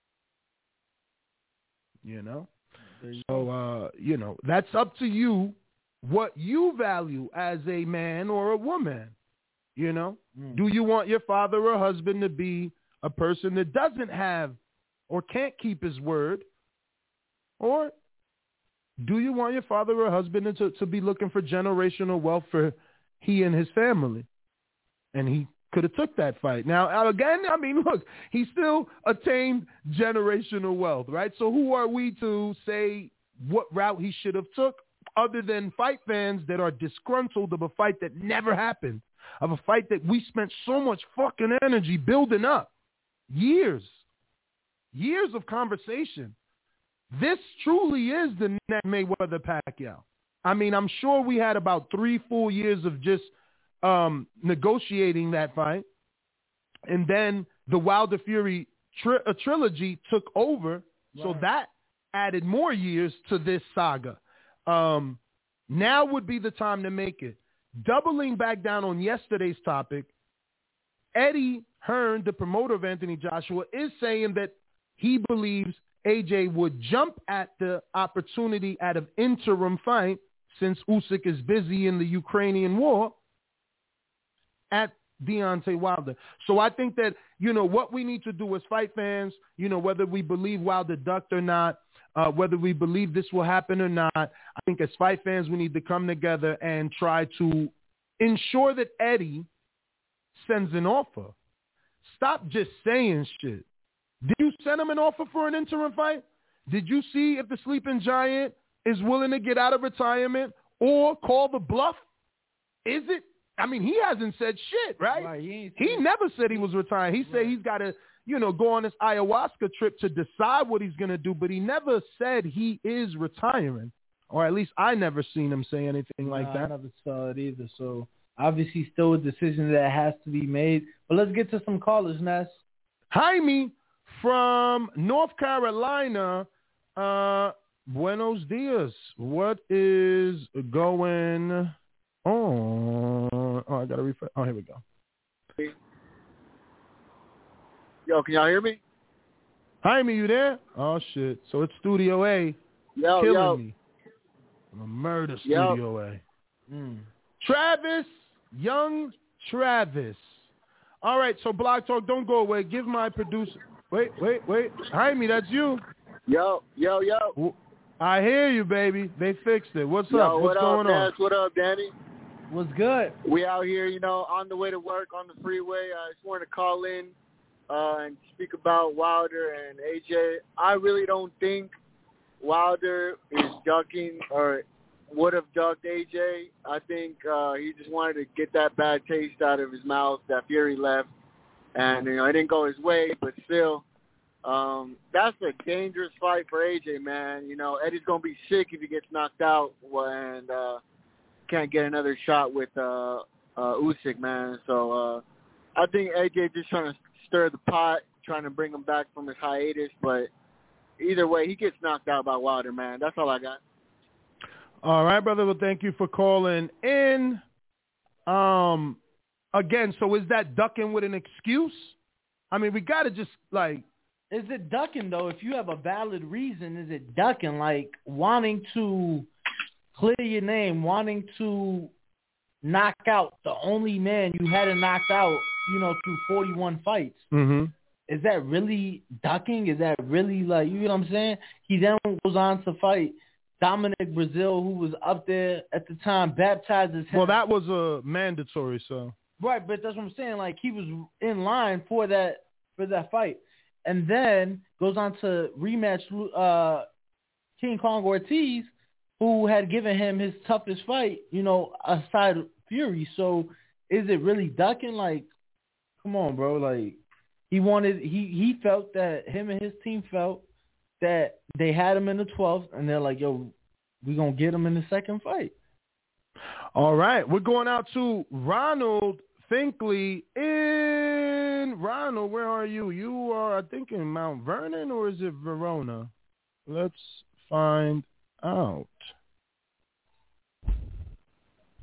Speaker 2: You know? So, uh, you know, that's up to you what you value as a man or a woman. You know? Mm. Do you want your father or husband to be a person that doesn't have or can't keep his word? Or do you want your father or husband to, to be looking for generational wealth for he and his family? And he could have took that fight. Now, again, I mean, look, he still attained generational wealth, right? So who are we to say what route he should have took other than fight fans that are disgruntled of a fight that never happened, of a fight that we spent so much fucking energy building up. Years. Years of conversation. This truly is the next Mayweather-Pacquiao. I mean, I'm sure we had about three full years of just um, negotiating that fight. And then the Wilder Fury tri- a trilogy took over. Right. So that added more years to this saga. Um, now would be the time to make it. Doubling back down on yesterday's topic, Eddie Hearn, the promoter of Anthony Joshua, is saying that he believes A J would jump at the opportunity at an interim fight since Usyk is busy in the Ukrainian war at Deontay Wilder. So I think that, you know, what we need to do as fight fans, you know, whether we believe Wilder ducked or not, uh, whether we believe this will happen or not, I think as fight fans we need to come together and try to ensure that Eddie sends an offer. Stop just saying shit. Did you send him an offer for an interim fight? Did you see if the sleeping giant is willing to get out of retirement or call the bluff? Is it? I mean, he hasn't said shit, right? right he, he never said he was retiring. He right. said he's got to, you know, go on this ayahuasca trip to decide what he's going to do, but he never said he is retiring, or at least I never seen him say anything like
Speaker 1: no,
Speaker 2: that.
Speaker 1: I never saw it either, so obviously still a decision that has to be made. But let's get to some callers, Ness.
Speaker 2: Jaime from North Carolina, uh, buenos dias. What is going on? Oh, I got to refresh. Oh, here we go.
Speaker 3: Yo, can y'all hear me?
Speaker 2: Jaime, you there? Oh, shit. So it's Studio A
Speaker 3: yo,
Speaker 2: killing
Speaker 3: yo.
Speaker 2: me. I'm a murder
Speaker 3: yo.
Speaker 2: Studio A. Mm. Travis, young Travis. All right, so Blog Talk, don't go away. Give my producer. Wait, wait, wait. Jaime, that's you.
Speaker 3: Yo, yo, yo.
Speaker 2: I hear you, baby. They fixed it. What's
Speaker 3: yo,
Speaker 2: up? What's
Speaker 3: what
Speaker 2: going
Speaker 3: up,
Speaker 2: on?
Speaker 3: Ness? What up, Danny?
Speaker 1: What's good?
Speaker 3: We out here, you know, on the way to work on the freeway. I just wanted to call in uh, and speak about Wilder and A J. I really don't think Wilder is ducking or would have ducked A J. I think uh, he just wanted to get that bad taste out of his mouth that Fury left. And, you know, it didn't go his way, but still, um, that's a dangerous fight for A J, man. You know, Eddie's going to be sick if he gets knocked out and uh, can't get another shot with uh, uh, Usyk, man. So uh, I think A J just trying to stir the pot, trying to bring him back from his hiatus. But either way, he gets knocked out by Wilder, man. That's all I got.
Speaker 2: All right, brother. Well, thank you for calling in. Um, again, so is that ducking with an excuse? I mean, we got to just, like...
Speaker 1: Is it ducking, though? If you have a valid reason, is it ducking? Like, wanting to clear your name, wanting to knock out the only man you hadn't knocked out, you know, through forty-one fights.
Speaker 2: Mm-hmm.
Speaker 1: Is that really ducking? Is that really, like, you know what I'm saying? He then goes on to fight Dominic Brazil, who was up there at the time, baptized as him.
Speaker 2: Well, that was a uh, mandatory, so.
Speaker 1: Right, but that's what I'm saying. Like, he was in line for that for that fight. And then goes on to rematch uh, King Kong Ortiz, who had given him his toughest fight, you know, aside Fury. So is it really ducking? Like, come on, bro. Like, he wanted, he, he felt that him and his team felt that they had him in the twelfth, and they're like, yo, we're going to get him in the second fight.
Speaker 2: All right. We're going out to Ronald Finkley in Ronald, where are you? You are, I think, in Mount Vernon, or is it Verona? Let's find out.
Speaker 4: Yo,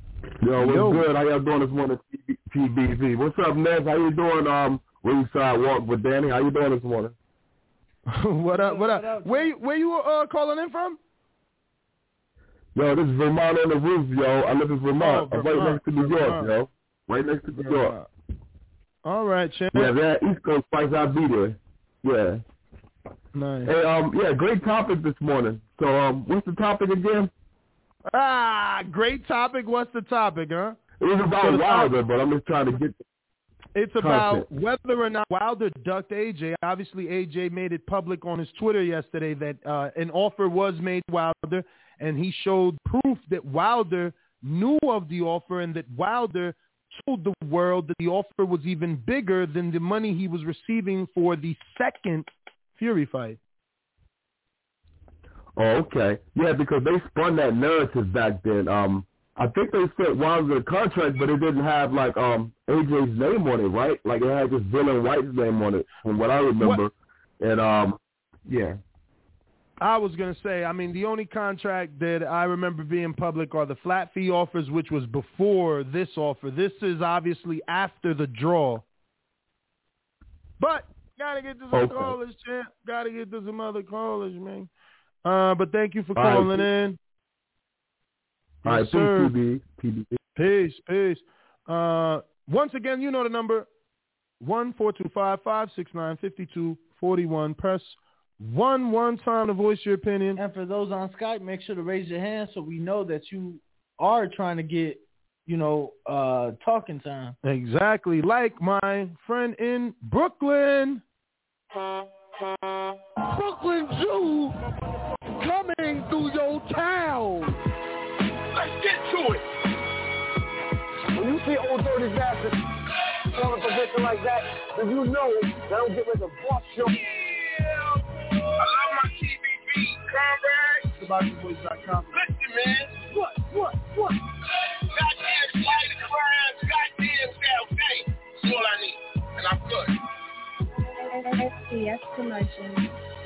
Speaker 4: Yo, what's
Speaker 2: Yo.
Speaker 4: good? How y'all doing this morning, T B V? What's up, Nez? How you doing, um, Ringside Walk with Danny? How you doing this morning?
Speaker 2: What up, what up? Where you, where you uh, calling in from?
Speaker 4: Yo, this is Vermont on the roof, yo. I live in Vermont.
Speaker 2: Oh,
Speaker 4: I'm right
Speaker 2: Vermont,
Speaker 4: next to New
Speaker 2: Vermont.
Speaker 4: York, yo. Right next to New
Speaker 2: Vermont.
Speaker 4: York.
Speaker 2: All right, champ.
Speaker 4: Yeah, that East Coast fights, I'll be there. Yeah.
Speaker 2: Nice.
Speaker 4: Hey, um, yeah, great topic this morning. So, um, what's the topic again?
Speaker 2: Ah, great topic. What's the topic, huh?
Speaker 4: It was about
Speaker 2: So the
Speaker 4: Wilder, but I'm just trying to get.
Speaker 2: It's about whether or not Wilder ducked A J. Obviously, A J made it public on his Twitter yesterday that uh, an offer was made to Wilder, and he showed proof that Wilder knew of the offer and that Wilder told the world that the offer was even bigger than the money he was receiving for the second Fury fight.
Speaker 4: Oh, okay. Yeah, because they spun that narrative back then. Um, I think they sent Wilder the contract, but it didn't have, like, um, A J's name on it, right? Like, it had just Dylan White's name on it, from what I remember.
Speaker 2: What?
Speaker 4: And, um, yeah.
Speaker 2: I was going to say, I mean, the only contract that I remember being public are the flat fee offers, which was before this offer. This is obviously after the draw. But got to get to some
Speaker 4: Okay.
Speaker 2: callers, champ. Got to get to some other callers, man. Uh, but thank you for
Speaker 4: All
Speaker 2: calling
Speaker 4: right.
Speaker 2: in.
Speaker 4: All right,
Speaker 2: Yes, sir.
Speaker 4: P B, P B.
Speaker 2: Peace, peace. Uh, once again, you know the number, one four two five, five six nine, five two four one. Press one one time to voice your opinion.
Speaker 1: And for those on Skype, make sure to raise your hand so we know that you are trying to get, you know, uh, talking time.
Speaker 2: Exactly. Like my friend in Brooklyn.
Speaker 5: Brooklyn Jew coming through your town. Let's get to it. When you see old dirty bastards throwing a position like that, then you know that'll get ready to bust your... Yeah, boy. I love my T V B, comrade. Sebastian Boys dot com. Listen, man. What? What? What? Goddamn slight of crime, goddamn South Day. That's all I need. And I'm good.
Speaker 6: S P S Promotions.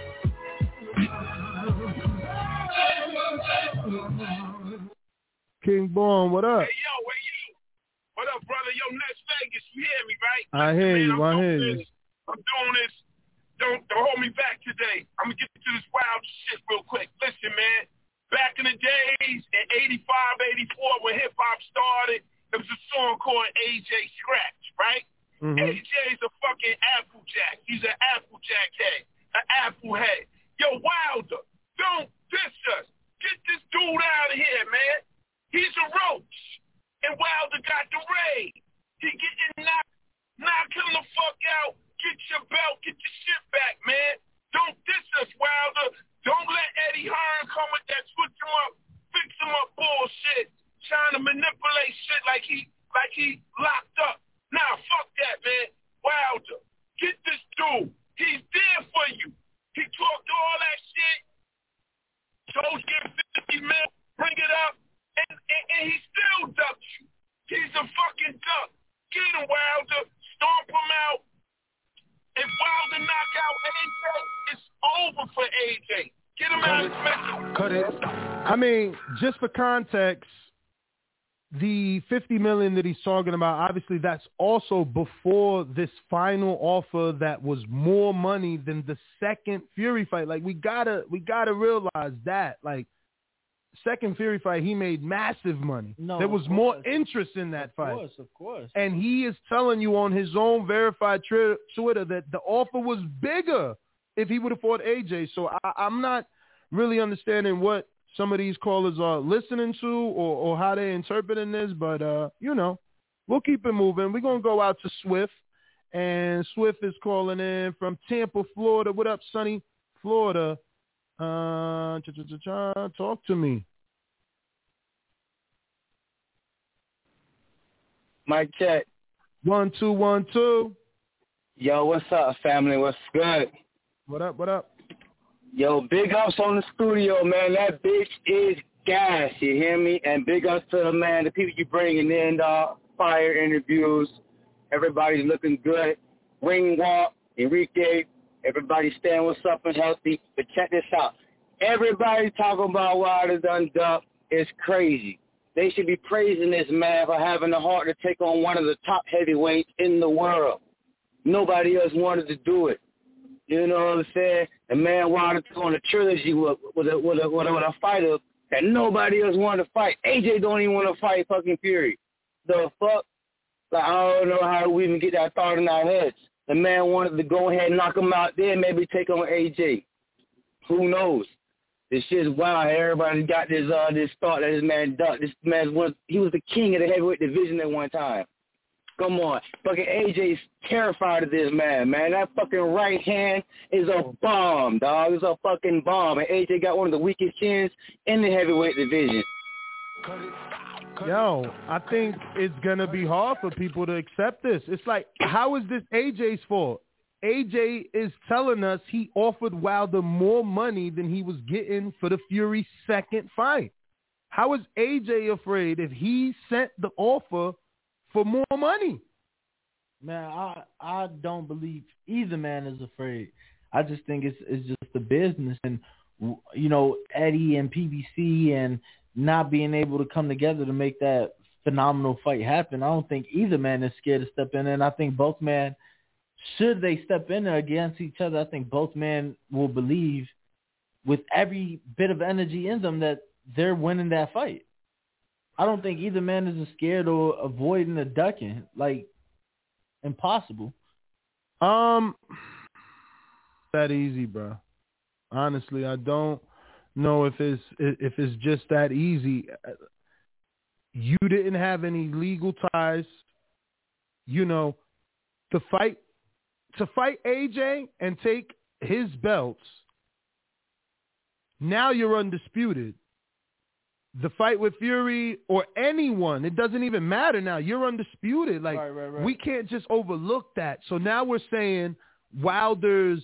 Speaker 2: King Born, what up?
Speaker 5: Hey, yo, where you? What up, brother? Yo, Las Vegas, you hear me, right?
Speaker 2: I
Speaker 5: Listen,
Speaker 2: hear
Speaker 5: man,
Speaker 2: you,
Speaker 5: I'm
Speaker 2: I
Speaker 5: doing
Speaker 2: hear
Speaker 5: this.
Speaker 2: you.
Speaker 5: I'm doing this. Don't, don't hold me back today. I'm going to get to this wild shit real quick. Listen, man. Back in the days, in eighty-five, eighty-four, when hip-hop started, there was a song called A J Scratch, right?
Speaker 2: Mm-hmm.
Speaker 5: A J's a fucking Applejack. He's an Applejack head, an apple head. Yo, Wilder, don't diss us. Get this dude out of here, man. He's a roach. And Wilder got the raid. He getting knocked. Knock him the fuck out. Get your belt. Get your shit back, man. Don't diss us, Wilder. Don't let Eddie Hearn come with that switch him up, fix him up bullshit, trying to manipulate shit like he like he locked up. Nah, fuck that, man. Wilder, get this dude. He's there for you. He talked all that shit. Told you fifty mil, bring it up, and, and, and he still ducked you. He's a fucking duck. Get him, Wilder. Stomp him out. If Wilder knock out A J, it's over for A J. Get him out of his mess.
Speaker 2: Cut it. I mean, just for context, the fifty million dollars that he's talking about, obviously that's also before this final offer that was more money than the second Fury fight. Like, we gotta we gotta realize that. Like, second Fury fight, he made massive money.
Speaker 1: No,
Speaker 2: there was
Speaker 1: of
Speaker 2: more
Speaker 1: course.
Speaker 2: interest in that
Speaker 1: Of
Speaker 2: fight.
Speaker 1: course, of course.
Speaker 2: And he is telling you on his own verified tri- Twitter that the offer was bigger if he would have fought A J. So I, I'm not really understanding what some of these callers are listening to or, or how they're interpreting this. But, uh, you know, we'll keep it moving. We're going to go out to Swift. And Swift is calling in from Tampa, Florida. What up, sunny Florida? Uh, cha-cha-cha-cha, talk to me.
Speaker 7: Mic check.
Speaker 2: One, two, one, two.
Speaker 7: Yo, what's up, family? What's good?
Speaker 2: What up, what up?
Speaker 7: Yo, big ups on the studio, man. That bitch is gas, you hear me? And big ups to the man, the people you bringing in, dog. Fire interviews. Everybody's looking good. Ring walk, Enrique. Everybody staying what's up and healthy. But check this out. Everybody talking about Wilder done duck. It's crazy. They should be praising this man for having the heart to take on one of the top heavyweights in the world. Nobody else wanted to do it. You know what I'm saying? The man wanted to go on a trilogy with, with, a, with, a, with, a, with a fighter that nobody else wanted to fight. A J don't even want to fight fucking Fury. The fuck? Like, I don't know how we even get that thought in our heads. The man wanted to go ahead and knock him out there, maybe take on A J. Who knows? This shit's wild. Everybody got this uh this thought that this man ducked. This man was he was the king of the heavyweight division at one time. Come on. Fucking A J's terrified of this man, man. That fucking right hand is a bomb, dog. It's a fucking bomb. And A J got one of the weakest chins in the heavyweight division.
Speaker 2: Yo, I think it's going to be hard for people to accept this. It's like, how is this A J's fault? A J is telling us he offered Wilder more money than he was getting for the Fury second fight. How is A J afraid if he sent the offer for more money?
Speaker 1: Man, I I don't believe either man is afraid. I just think it's it's just the business, and you know, Eddie and P B C and not being able to come together to make that phenomenal fight happen. I don't think either man is scared to step in, and I think both men, should they step in against each other, I think both men will believe with every bit of energy in them that they're winning that fight. I don't think either man is scared or avoiding or ducking. Like, impossible.
Speaker 2: Um, that easy, bro. Honestly, I don't know if it's if it's just that easy. You didn't have any legal ties. You know, to fight to fight A J and take his belts. Now you're undisputed. The fight with Fury or anyone, it doesn't even matter now. You're undisputed. Like,
Speaker 1: right, right, right.
Speaker 2: we can't just overlook that. So now we're saying Wilder's,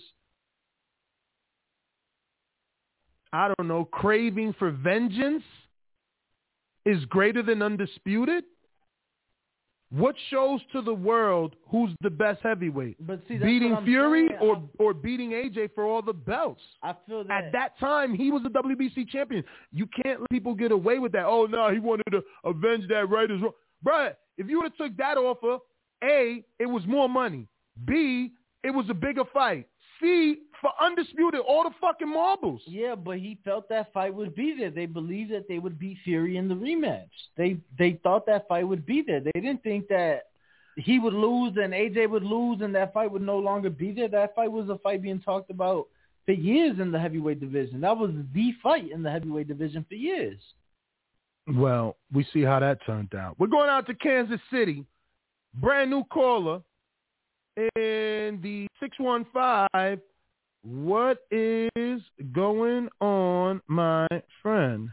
Speaker 2: I don't know, craving for vengeance is greater than undisputed? What shows to the world who's the best heavyweight?
Speaker 1: But see, that's
Speaker 2: beating
Speaker 1: what I'm
Speaker 2: Fury
Speaker 1: saying.
Speaker 2: or
Speaker 1: I'm-
Speaker 2: or beating A J for all the belts?
Speaker 1: I feel that
Speaker 2: At that time, he was the W B C champion. You can't let people get away with that. Oh, no, he wanted to avenge that right as wrong. Bruh, if you would have took that offer, A, it was more money. B, it was a bigger fight. C, for undisputed, all the fucking marbles.
Speaker 1: Yeah, but he felt that fight would be there. They believed that they would beat Fury in the rematch. They they thought that fight would be there. They didn't think that he would lose and A J would lose and that fight would no longer be there. That fight was a fight being talked about for years in the heavyweight division. That was the fight in the heavyweight division for years.
Speaker 2: Well, we see how that turned out. We're going out to Kansas City. Brand new caller in the six one five. What is going on, my friend?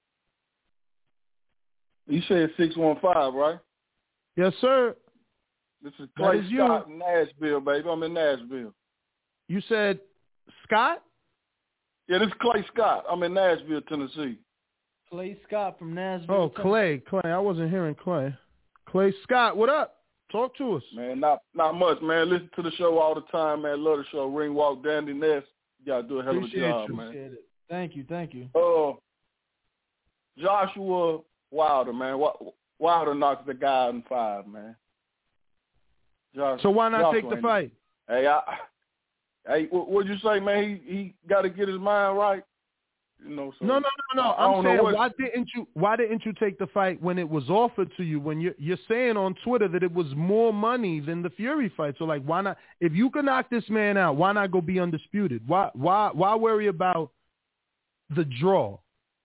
Speaker 8: You said six one five, right?
Speaker 2: Yes, sir.
Speaker 8: This is
Speaker 2: That
Speaker 8: Clay
Speaker 2: is you.
Speaker 8: Scott in Nashville, baby. I'm in Nashville.
Speaker 2: You said Scott?
Speaker 8: Yeah, this is Clay Scott. I'm in Nashville, Tennessee.
Speaker 1: Clay Scott from Nashville.
Speaker 2: Oh, Clay. Clay. I wasn't hearing Clay. Clay Scott, what up? Talk to us.
Speaker 8: Man, not not much, man. Listen to the show all the time, man. Love the show. Ring Walk, Dandy Ness. You got to do a hell of a
Speaker 2: Appreciate
Speaker 8: job,
Speaker 2: you.
Speaker 8: man.
Speaker 1: Appreciate it. Thank you, thank you.
Speaker 8: Uh, Joshua Wilder, man. Wilder knocks the guy out in five, man. Josh,
Speaker 2: So why not
Speaker 8: Joshua
Speaker 2: take the
Speaker 8: ain't-
Speaker 2: fight?
Speaker 8: Hey, I, hey, what, what'd you say, man? He he got to get his mind right. You know, so
Speaker 2: No, no, no, no.
Speaker 8: I
Speaker 2: I'm
Speaker 8: don't know
Speaker 2: saying
Speaker 8: what-
Speaker 2: why didn't you why didn't you take the fight when it was offered to you? When you're you're saying on Twitter that it was more money than the Fury fight. So like, why not? If you can knock this man out, why not go be undisputed? Why why why worry about the draw?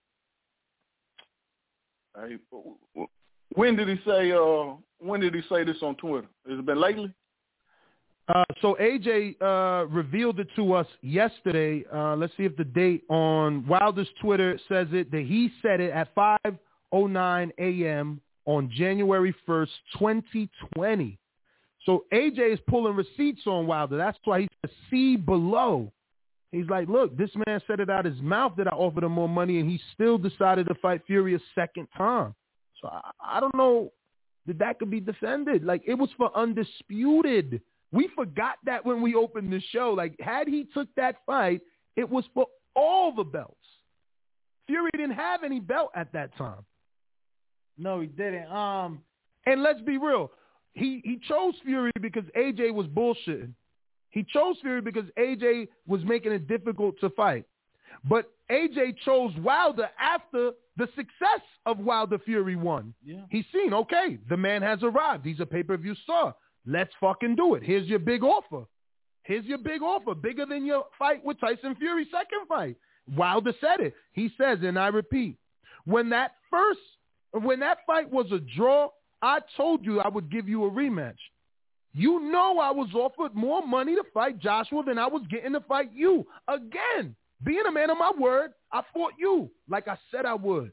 Speaker 8: Hey, when did he say? Uh, when did he say this on Twitter? Has it been lately?
Speaker 2: Uh, so A J uh, revealed it to us yesterday. Uh, let's see if the date on Wilder's Twitter says it, that he said it at five oh nine a.m. on January first, twenty twenty. So A J is pulling receipts on Wilder. That's why he says see below. He's like, look, this man said it out his mouth that I offered him more money, and he still decided to fight Fury a second time. So I, I don't know that that could be defended. Like, it was for undisputed. We forgot that when we opened the show. Like, had he took that fight, it was for all the belts. Fury didn't have any belt at that time.
Speaker 1: No, he didn't. Um,
Speaker 2: and let's be real. He he chose Fury because A J was bullshitting. He chose Fury because A J was making it difficult to fight. But A J chose Wilder after the success of Wilder Fury one.
Speaker 1: Yeah.
Speaker 2: He's seen, okay, the man has arrived. He's a pay-per-view star. Let's fucking do it. Here's your big offer. Here's your big offer, bigger than your fight with Tyson Fury's second fight. Wilder said it. He says, and I repeat, when that first, when that fight was a draw, I told you I would give you a rematch. You know I was offered more money to fight Joshua than I was getting to fight you. Again, being a man of my word, I fought you like I said I would.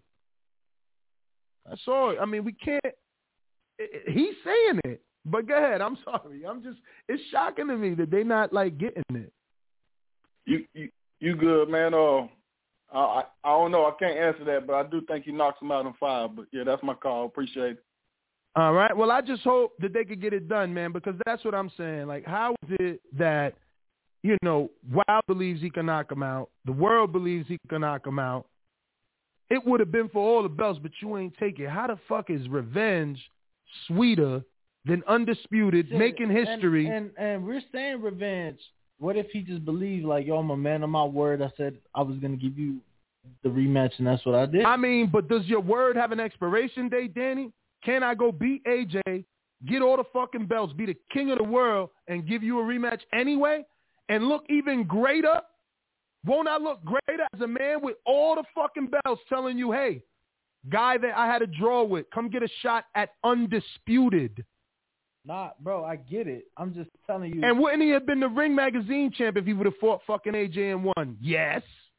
Speaker 2: That's all. I mean, we can't. He's saying it, but go ahead. I'm sorry. I'm just. It's shocking to me that they not like getting it.
Speaker 8: You you, you good, man? Uh, I, I I don't know. I can't answer that, but I do think he knocks him out in five. But yeah, that's my call. Appreciate it.
Speaker 2: All right. Well, I just hope that they could get it done, man, because that's what I'm saying. Like, how is it that, you know, Wilder believes he can knock him out, the world believes he can knock him out? It would have been for all the belts, but you ain't take it. How the fuck is revenge sweeter than undisputed,
Speaker 1: Yeah,
Speaker 2: making history?
Speaker 1: And, and and we're saying revenge. What if he just believed, like, yo, I'm a man of my word. I said I was going to give you the rematch, and that's what I did.
Speaker 2: I mean, but does your word have an expiration date, Danny? Can I go beat A J, get all the fucking belts, be the king of the world, and give you a rematch anyway, and look even greater? Won't I look greater as a man with all the fucking belts telling you, hey, guy that I had a draw with, come get a shot at undisputed?
Speaker 1: Nah, bro, I get it. I'm just telling you.
Speaker 2: And wouldn't he have been the Ring Magazine champ if he would have fought fucking A J and won? Yes.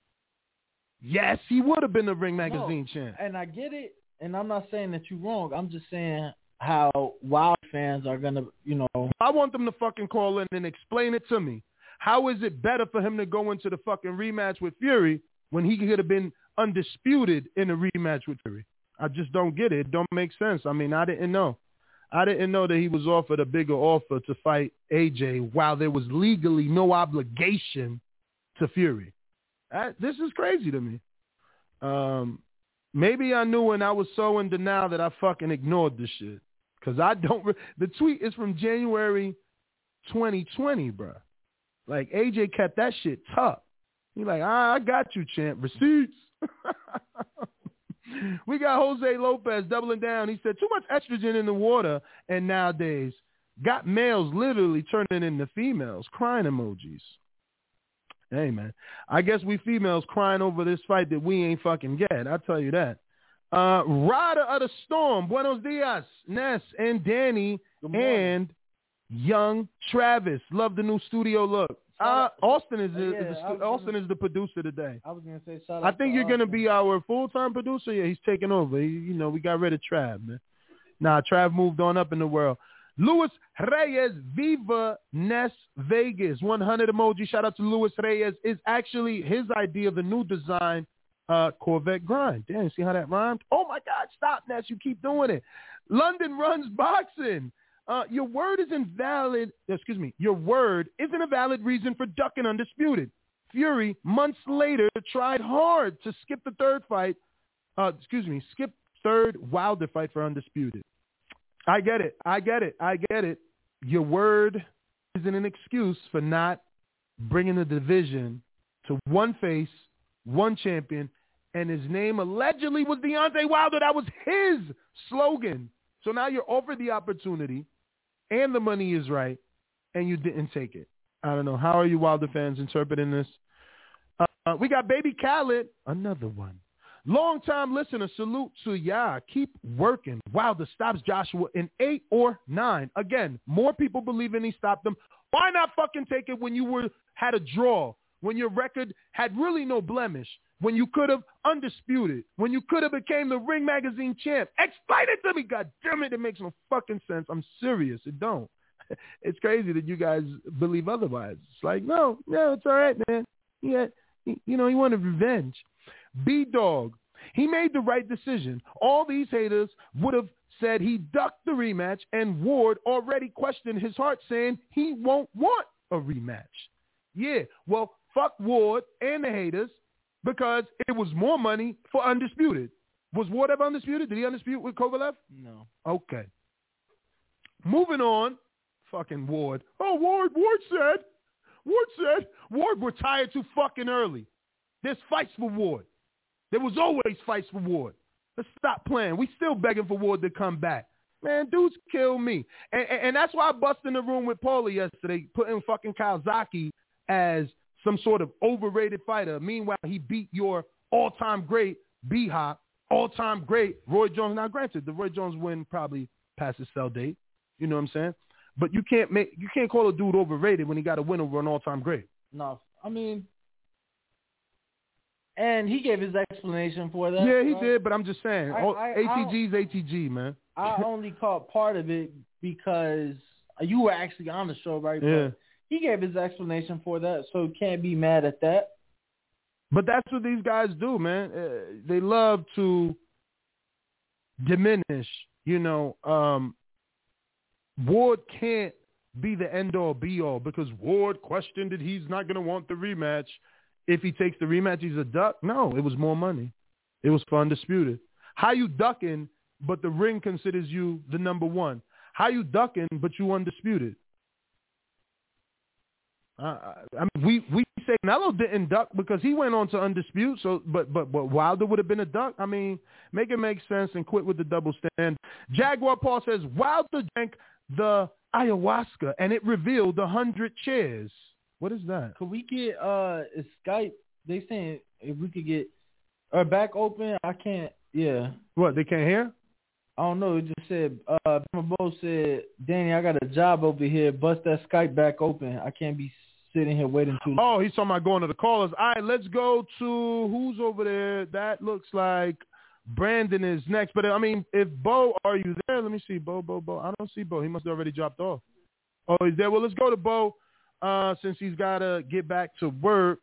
Speaker 2: Yes, he would have been the Ring Magazine
Speaker 1: no,
Speaker 2: champ.
Speaker 1: And I get it. And I'm not saying that you're wrong. I'm just saying how Wild fans are going to, you know.
Speaker 2: I want them to fucking call in and explain it to me. How is it better for him to go into the fucking rematch with Fury when he could have been undisputed in a rematch with Fury? I just don't get it. It don't make sense. I mean, I didn't know. I didn't know that he was offered a bigger offer to fight A J while there was legally no obligation to Fury. That, this is crazy to me. Um, maybe I knew and I was so in denial that I fucking ignored this shit. Because I don't re- – the tweet is from January twenty twenty, bro. Like, A J kept that shit tough. He's like, ah, I got you, champ. Receipts. We got Jose Lopez doubling down. He said, too much estrogen in the water, and nowadays got males literally turning into females. Crying emojis. Hey, man. I guess we females crying over this fight that we ain't fucking get. I'll tell you that. Uh, Rider of the Storm. Buenos dias, Ness and Danny and young Travis. Love the new studio look. Uh, Austin is, the,
Speaker 1: yeah,
Speaker 2: is the, Austin
Speaker 1: gonna,
Speaker 2: is the producer today.
Speaker 1: I was gonna say, shout
Speaker 2: I
Speaker 1: out
Speaker 2: think
Speaker 1: to
Speaker 2: you're
Speaker 1: Austin.
Speaker 2: gonna be our full time producer. Yeah, he's taking over. He, you know, we got rid of Trav, man. Nah, Trav moved on up in the world. Luis Reyes, Viva Ness Vegas, one hundred emoji. Shout out to Luis Reyes. Is actually his idea of the new design, uh, Corvette Grind. Damn, see how that rhymed? Oh my God, stop, Ness! You keep doing it. London Runs Boxing. Uh, your word isn't valid. Excuse me. Your word isn't a valid reason for ducking Undisputed. Fury, months later, tried hard to skip the third fight. Uh, excuse me, skip third Wilder fight for Undisputed. I get it. I get it. I get it. Your word isn't an excuse for not bringing the division to one face, one champion, and his name allegedly was Deontay Wilder. That was his slogan. So now you're offered the opportunity, and the money is right, and you didn't take it. I don't know. How are you Wilder fans interpreting this? Uh, we got Baby Khaled, another one. Long-time listener, salute to ya. Keep working. Wilder stops Joshua in eight or nine. Again, more people believing he stopped him. Why not fucking take it when you were had a draw, when your record had really no blemish, when you could have undisputed, when you could have became the Ring Magazine champ? Explain it to me, God damn it. It makes no fucking sense. I'm serious. It don't. It's crazy that you guys believe otherwise. It's like, no, no, it's all right, man. He had, he, you know, he wanted revenge. B-Dog, he made the right decision. All these haters would have said he ducked the rematch, and Ward already questioned his heart, saying he won't want a rematch. Yeah, well, fuck Ward and the haters, because it was more money for Undisputed. Was Ward ever undisputed? Did he undispute with Kovalev?
Speaker 1: No.
Speaker 2: Okay. Moving on. Fucking Ward. Oh, Ward, Ward said. Ward said. Ward retired too fucking early. There's fights for Ward. There was always fights for Ward. Let's stop playing. We still begging for Ward to come back. Man, dudes kill me. And, and, and that's why I busted in the room with Paulie yesterday, putting fucking Kawasaki as some sort of overrated fighter. Meanwhile, he beat your all-time great B-Hop, all-time great Roy Jones. Now, granted, the Roy Jones win probably past his sell date. You know what I'm saying? But you can't make you can't call a dude overrated when he got a win over an all-time great.
Speaker 1: No, I mean, and he gave his explanation for that.
Speaker 2: Yeah, he
Speaker 1: right?
Speaker 2: did, but I'm just saying,
Speaker 1: I, I,
Speaker 2: A T G's A T G, man.
Speaker 1: I only caught part of it because you were actually on the show, right?
Speaker 2: Yeah.
Speaker 1: But he gave his explanation for that, so can't be mad at that.
Speaker 2: But that's what these guys do, man. Uh, they love to diminish, you know. Um, Ward can't be the end-all, be-all because Ward questioned that he's not going to want the rematch. If he takes the rematch, he's a duck. No, it was more money. It was for undisputed. How you ducking, but the ring considers you the number one? How you ducking, but you undisputed? Uh, I mean, we we say Canelo didn't duck because he went on to undispute. So, but but but Wilder would have been a duck. I mean, make it make sense and quit with the double stand. Jaguar Paul says Wilder drank the ayahuasca and it revealed a hundred chairs. What is that?
Speaker 1: Could we get uh Skype? They saying if we could get uh back open. I can't. Yeah.
Speaker 2: What, they can't hear?
Speaker 1: I don't know. It just said uh Bo said, Danny, I got a job over here. Bust that Skype back open. I can't be sitting here waiting too long.
Speaker 2: Oh, he's talking about going to the callers. All right, let's go to who's over there. That looks like Brandon is next. But I mean, if Bo, are you there? Let me see. Bo, Bo, Bo. I don't see Bo. He must have already dropped off. Oh, he's there. Well, let's go to Bo uh, since he's got to get back to work.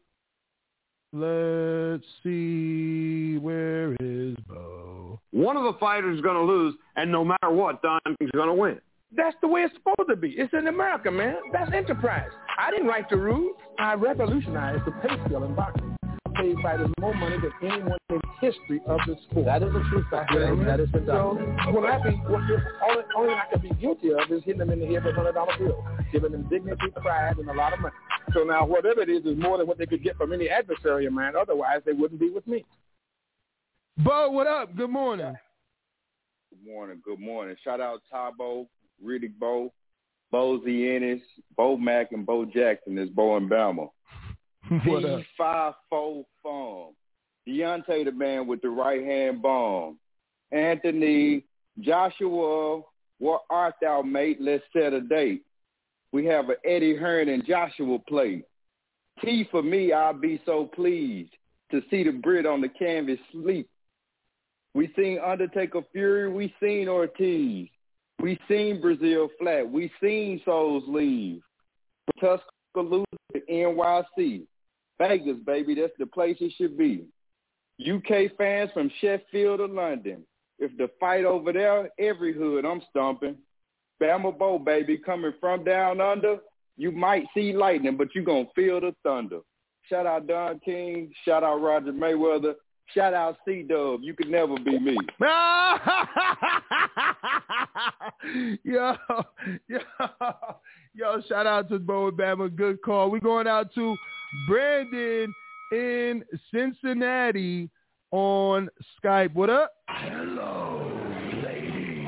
Speaker 2: Let's see. Where is Bo?
Speaker 9: One of the fighters is going to lose, and no matter what, Don King's going to win.
Speaker 10: That's the way it's supposed to be. It's in America, man. That's enterprise. I didn't write the rules. I revolutionized the pay scale in boxing. I paid fighters more money than anyone in history of the sport. That is a true fact. Yeah, that is the so when I be, well, only, only I can be guilty of is hitting them in the head with a hundred dollar bill, giving them dignity, pride, and a lot of money. So now whatever it is is more than what they could get from any adversary of mine. Otherwise, they wouldn't be with me.
Speaker 2: Bo, what up? Good morning.
Speaker 11: Good morning. Good morning. Shout out Tabo, Riddick Bo, Bozy Ennis, Bo Mack, and Bo Jackson. Is Bo and Bama.
Speaker 2: What up?
Speaker 11: T five four Farm. Deontay the man with the right hand bomb. Anthony, Joshua, what art thou, mate? Let's set a date. We have an Eddie Hearn and Joshua play. T for me, I'll be so pleased to see the Brit on the canvas sleep. We seen Undertaker Fury, we seen Ortiz. We seen Brazil flat. We seen Souls leave. Tuscaloosa to N Y C. Vegas, baby, that's the place it should be. U K fans from Sheffield to London. If the fight over there, every hood I'm stomping. Bama Bo, baby, coming from down under. You might see lightning, but you going to feel the thunder. Shout out Don King. Shout out Roger Mayweather. Shout out C-Dub. You could never be me. yo, yo, yo, shout out to Bo and Bama. Good call. We're going out to Brandon in Cincinnati on Skype. What up?
Speaker 10: Hello, ladies.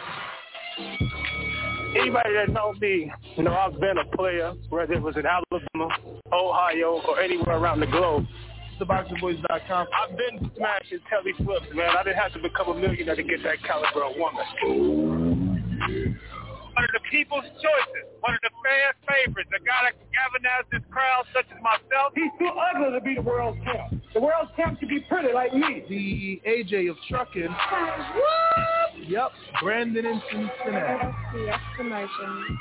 Speaker 10: Anybody that knows me, you know, I've been a player, whether it was in Alabama, Ohio, or anywhere around the globe. the boxing boys dot com. I've been smashing Telly flips, man. I didn't have to become a millionaire to get that caliber of woman. Oh, yeah. One of the people's choices, one of the fan favorites, a guy that can galvanize this crowd such as myself. He's too ugly to be the world's champ. The world's champ should be pretty like me.
Speaker 2: The A J of trucking. Yep, Brandon in Cincinnati.
Speaker 6: S C S Promotions.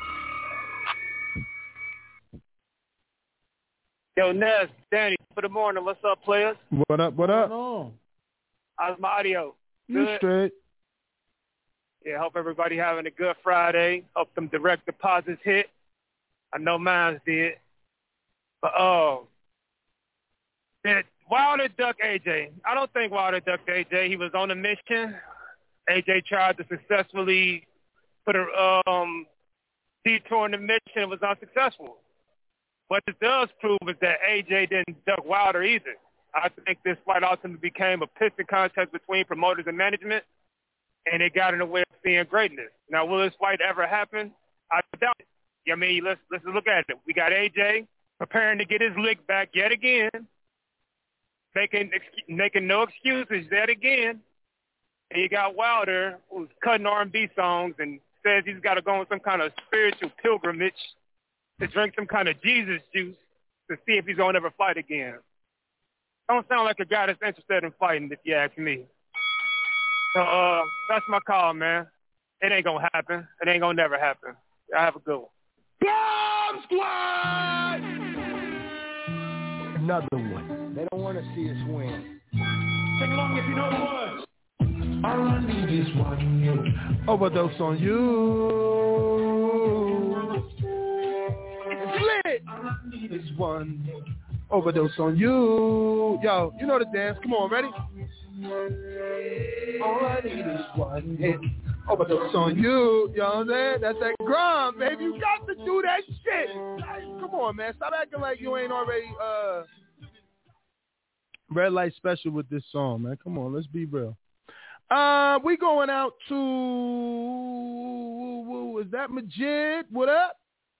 Speaker 10: Yo, Nez, Danny, for the morning. What's up, players?
Speaker 2: What up, what up?
Speaker 10: How's my audio?
Speaker 2: You
Speaker 10: Good?
Speaker 2: straight.
Speaker 10: Yeah, hope everybody having a good Friday. Hope them direct deposits hit. I know mine did. But, oh, uh, Wilder ducked A J. I don't think Wilder ducked A J. He was on a mission. A J tried to successfully put a um, detour in the mission. It was unsuccessful. What it does prove is that A J didn't duck Wilder either. I think this fight ultimately became a piston contest between promoters and management, and it got in the way of seeing greatness. Now, will this fight ever happen? I doubt it. I mean, let's let's look at it. We got A J preparing to get his lick back yet again, making making no excuses yet again. And you got Wilder, who's cutting R and B songs and says he's got to go on some kind of spiritual pilgrimage to drink some kind of Jesus juice to see if he's going to ever fight again. Don't sound like a guy that's interested in fighting, if you ask me. So uh, that's my call, man. It ain't going to happen. It ain't going to never happen. I have a good one.
Speaker 2: Bomb Squad! Another one.
Speaker 12: They don't want to see us win.
Speaker 2: Sing along if you know the words. All I need is one you. Overdose on you. It's lit. All I need is one you. Overdose on you. Yo, you know the dance. Come on, ready? All I need is one hit. Overdose on you. You know what I'm saying? That's that grind, baby. You got to do that shit. Like, come on, man. Stop acting like you ain't already uh red light special with this song, man. Come on, let's be real. Uh, we going out to, is that Majid? What up?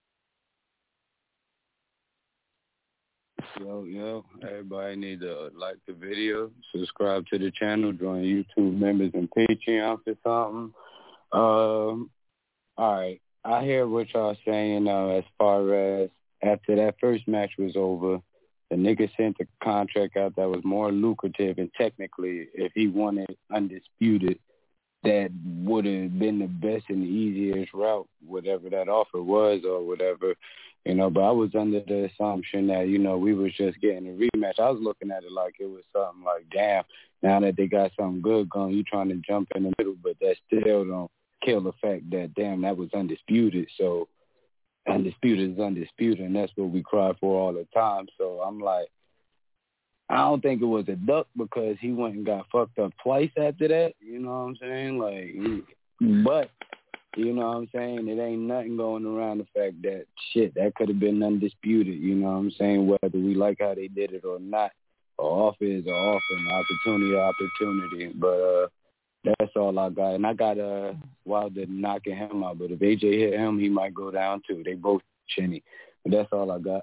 Speaker 13: Yo, yo, everybody need to like the video, subscribe to the channel, join YouTube members and Patreon for something. Um, all right, I hear what y'all saying uh, as far as after that first match was over, the nigga sent a contract out that was more lucrative, and technically, if he wanted undisputed, that would have been the best and the easiest route, whatever that offer was or whatever, you know. But I was under the assumption that, you know, we was just getting a rematch. I was looking at it like it was something like, damn, now that they got something good going, you trying to jump in the middle, but that still don't kill the fact that, damn, that was undisputed. So undisputed is undisputed, and that's what we cry for all the time. So I'm like, I don't think it was a duck because he went and got fucked up twice after that. You know what I'm saying? Like, but, you know what I'm saying? It ain't nothing going around the fact that, shit, that could have been undisputed. You know what I'm saying? Whether we like how they did it or not, an offer is an offer, an opportunity, opportunity. But uh, that's all I got. And I got uh, Wilder knocking him out. But if A J hit him, he might go down too. They both chinny. But that's all I got.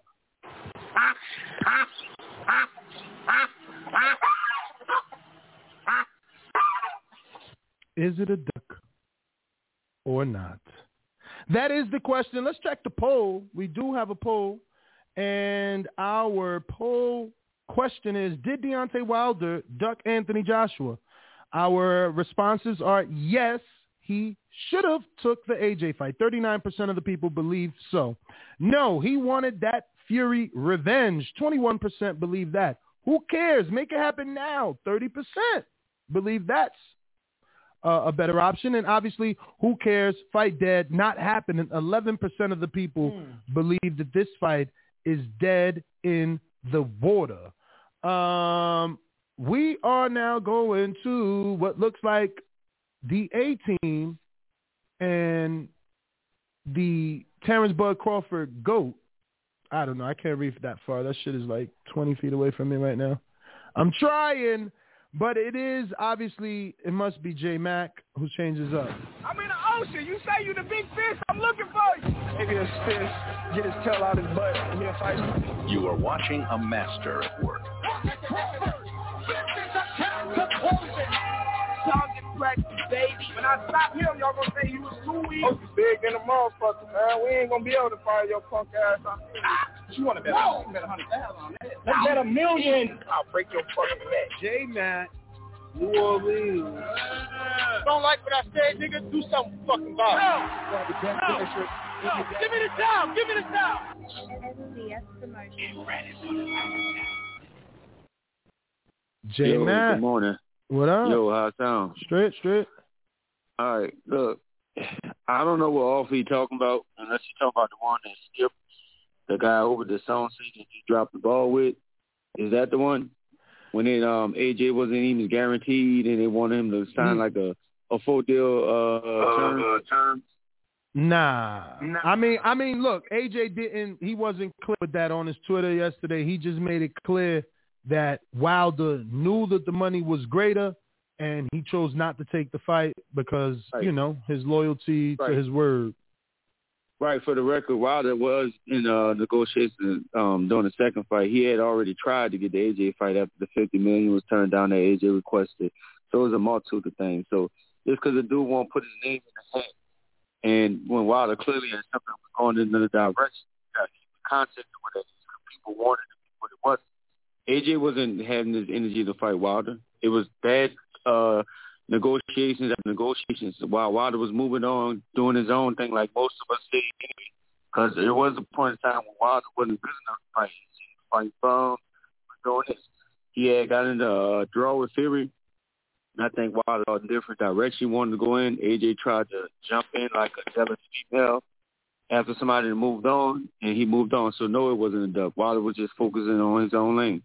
Speaker 2: Is it a duck or not? That is the question. Let's check the poll. We do have a poll. And our poll question is, did Deontay Wilder duck Anthony Joshua? Our responses are yes, he should have took the A J fight. thirty-nine percent of the people believe so. No, he wanted that Fury revenge. twenty-one percent believe that. Who cares? Make it happen now. thirty percent believe that's uh, a better option. And obviously, who cares? Fight dead, not happening. eleven percent of the people mm. believe that this fight is dead in the water. Um, we are now going to what looks like the A-Team and the Terrence Bud Crawford GOAT. I don't know. I can't read that far. That shit is like twenty feet away from me right now. I'm trying, but it is obviously, it must be J Mac who changes up.
Speaker 14: I'm in the ocean. You say you the big fish. I'm looking for you. Maybe a fish, get his tail out his butt, and he'll fight.
Speaker 15: You are watching a master at work.
Speaker 14: Baby. When I stop him, y'all gonna say he was too weak. Oh, you big than a motherfucker, man. We ain't gonna be able to fire your punk ass out there. Ah, you wanna bet? No. You bet a hundred thousand on that. Let's bet a million. I'll break your fucking neck.
Speaker 2: J-Mac, New Orleans.
Speaker 14: Don't like what I said, nigga? Do something fucking about it. No. No. No. Give me the time. Give me the time.
Speaker 6: S C S promotion.
Speaker 14: Get ready for the
Speaker 2: J-Mac.
Speaker 13: Good morning.
Speaker 2: What up?
Speaker 13: Yo, how it sound?
Speaker 2: Straight, straight.
Speaker 13: All right, look, I don't know what offer he talking about, unless he talking about the one that skipped the guy over the sound seat that he dropped the ball with. Is that the one? when it um A J wasn't even guaranteed and they wanted him to sign like a, a full deal uh, term. Uh, term.
Speaker 2: Nah. nah. I mean, I mean, look, A J didn't. He wasn't clear with that on his Twitter yesterday. He just made it clear that Wilder knew that the money was greater, and he chose not to take the fight because right. you know his loyalty right. to his word.
Speaker 13: Right. For the record, Wilder was in uh, negotiations um, during the second fight. He had already tried to get the A J fight after the fifty million dollars was turned down that A J requested. So it was a multitude of things. So just because the dude won't put his name in the hat, and when Wilder clearly had something going in another direction, you got to keep the context of what that is. People wanted it, but it wasn't. A J wasn't having this energy to fight Wilder. It was bad uh, negotiations after negotiations while Wilder was moving on, doing his own thing like most of us did anyway. Because there was a point in time when Wilder wasn't good enough to fight. Fight firm, doing this. He had got into a draw with Fury. And I think Wilder thought a different direction he wanted to go in. A J tried to jump in like a jealous female after somebody moved on, and he moved on. So no, it wasn't a dub. Wilder was just focusing on his own lane.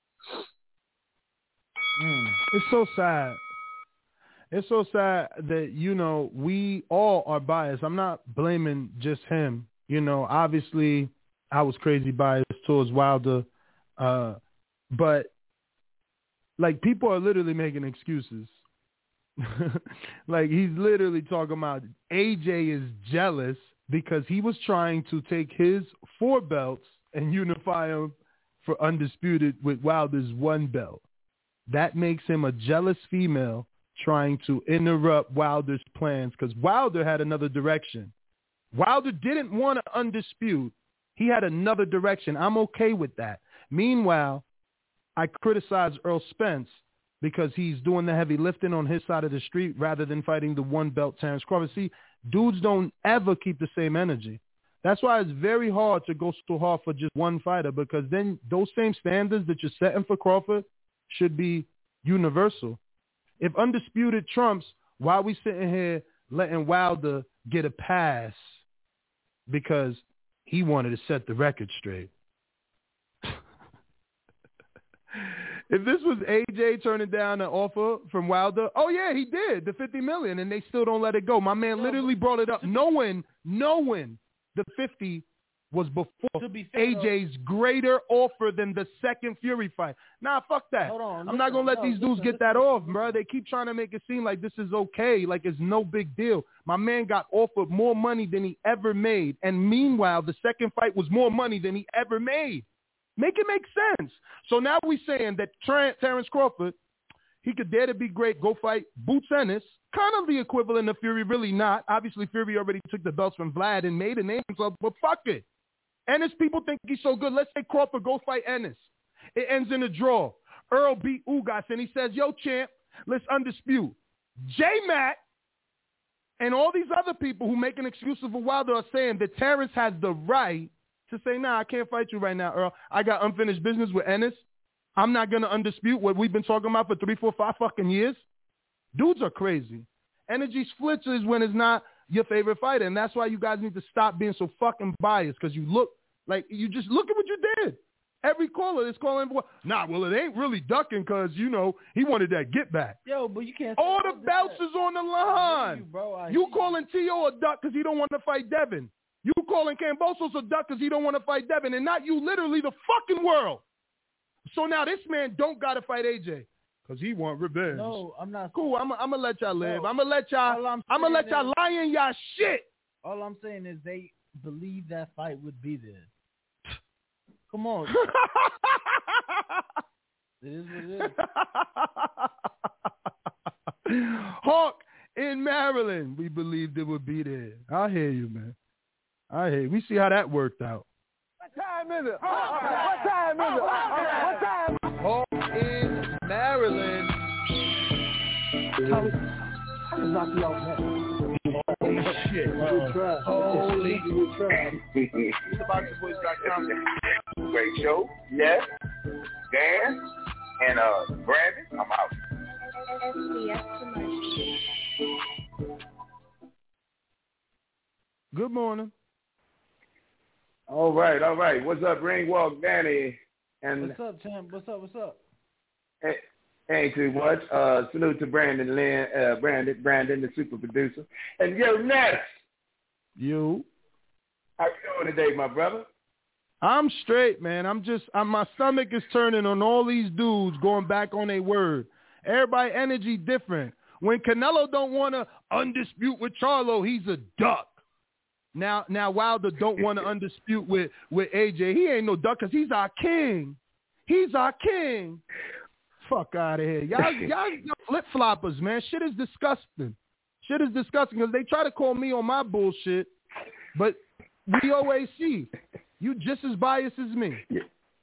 Speaker 2: Mm. It's so sad. It's so sad that, you know, we all are biased. I'm not blaming just him. You know, obviously I was crazy biased towards Wilder. Uh, but, like, people are literally making excuses. Like, he's literally talking about A J is jealous because he was trying to take his four belts and unify them for undisputed with Wilder's one belt. That makes him a jealous female trying to interrupt Wilder's plans because Wilder had another direction. Wilder didn't want to undispute. He had another direction. I'm okay with that. Meanwhile, I criticize Earl Spence because he's doing the heavy lifting on his side of the street rather than fighting the one belt Terrence Crawford. See, dudes don't ever keep the same energy. That's why it's very hard to go so hard for just one fighter because then those same standards that you're setting for Crawford should be universal. If undisputed trumps, why are we sitting here letting Wilder get a pass because he wanted to set the record straight? If this was A J turning down an offer from Wilder, oh yeah, he did, the fifty million dollars, and they still don't let it go. My man literally brought it up knowing, knowing the fifty was before be A J's greater offer than the second Fury fight. Nah, fuck that.
Speaker 1: Hold on,
Speaker 2: I'm
Speaker 1: listen,
Speaker 2: not going to let
Speaker 1: no,
Speaker 2: these dudes
Speaker 1: listen,
Speaker 2: get
Speaker 1: listen,
Speaker 2: that off,
Speaker 1: listen.
Speaker 2: bro. They keep trying to make it seem like this is okay, like it's no big deal. My man got offered more money than he ever made, and meanwhile, the second fight was more money than he ever made. Make it make sense. So now we saying that Ter- Terrence Crawford, he could dare to be great, go fight Boots Ennis, kind of the equivalent of Fury, really not. Obviously, Fury already took the belts from Vlad and made a name for himself, but fuck it. Ennis, people think he's so good. Let's say Crawford go fight Ennis. It ends in a draw. Earl beat Ugas, and he says, yo, champ, let's undispute. J-Mac and all these other people who make an excuse of Wilder are saying that Terrence has the right to say, nah, I can't fight you right now, Earl. I got unfinished business with Ennis. I'm not going to undispute what we've been talking about for three, four, five fucking years. Dudes are crazy. Energy splits is when it's not your favorite fighter, and that's why you guys need to stop being so fucking biased because you look like you just look at what you did. Every caller is calling, nah, well, it ain't really ducking because, you know, he wanted that get back.
Speaker 1: Yo, but you can't.
Speaker 2: All the belts is on the line. You, bro. you calling T O a duck because he don't want to fight Devin. You calling Kambosos a duck because he don't want to fight Devin, and not you, literally the fucking world. So now this man don't got to fight A J because he want revenge.
Speaker 1: No, I'm not.
Speaker 2: Cool, I'm, I'm going to let y'all live.
Speaker 1: No.
Speaker 2: I'm going to let y'all, I'm, I'm going to let y'all lie in y'all shit.
Speaker 1: All I'm saying is they believe that fight would be there. Come on. It is what it is.
Speaker 2: Hawk in Maryland, we believed it would be there. I hear you, man. I hear you. We see how that worked out.
Speaker 14: What time is it? What time is it? What time?
Speaker 2: Hawk in Maryland.
Speaker 14: I can knock you out now.
Speaker 2: Holy shit.
Speaker 14: Uh,
Speaker 2: Holy
Speaker 14: shit.
Speaker 5: The boxing boys dot com. Great show. Yes. Dan and uh Brandon. I'm out.
Speaker 2: Good morning.
Speaker 16: All right, all right. What's up, Ringwalk Danny? And
Speaker 1: what's up, champ? What's up? What's up?
Speaker 12: Hey, ain't too much. Uh, salute to Brandon Lynn, uh, Brandon, Brandon, the super producer. And yo, next.
Speaker 2: You.
Speaker 12: How you doing today, my brother?
Speaker 2: I'm straight, man. I'm just, I'm, my stomach is turning on all these dudes going back on their word. Everybody energy different. When Canelo don't want to undispute with Charlo, he's a duck. Now, now Wilder don't want to undispute with, with A J. He ain't no duck because he's our king. He's our king. Fuck out of here. Y'all, y'all, y'all flip-floppers, man. Shit is disgusting. Shit is disgusting because they try to call me on my bullshit, but we always see you just as biased as me.
Speaker 12: Yeah.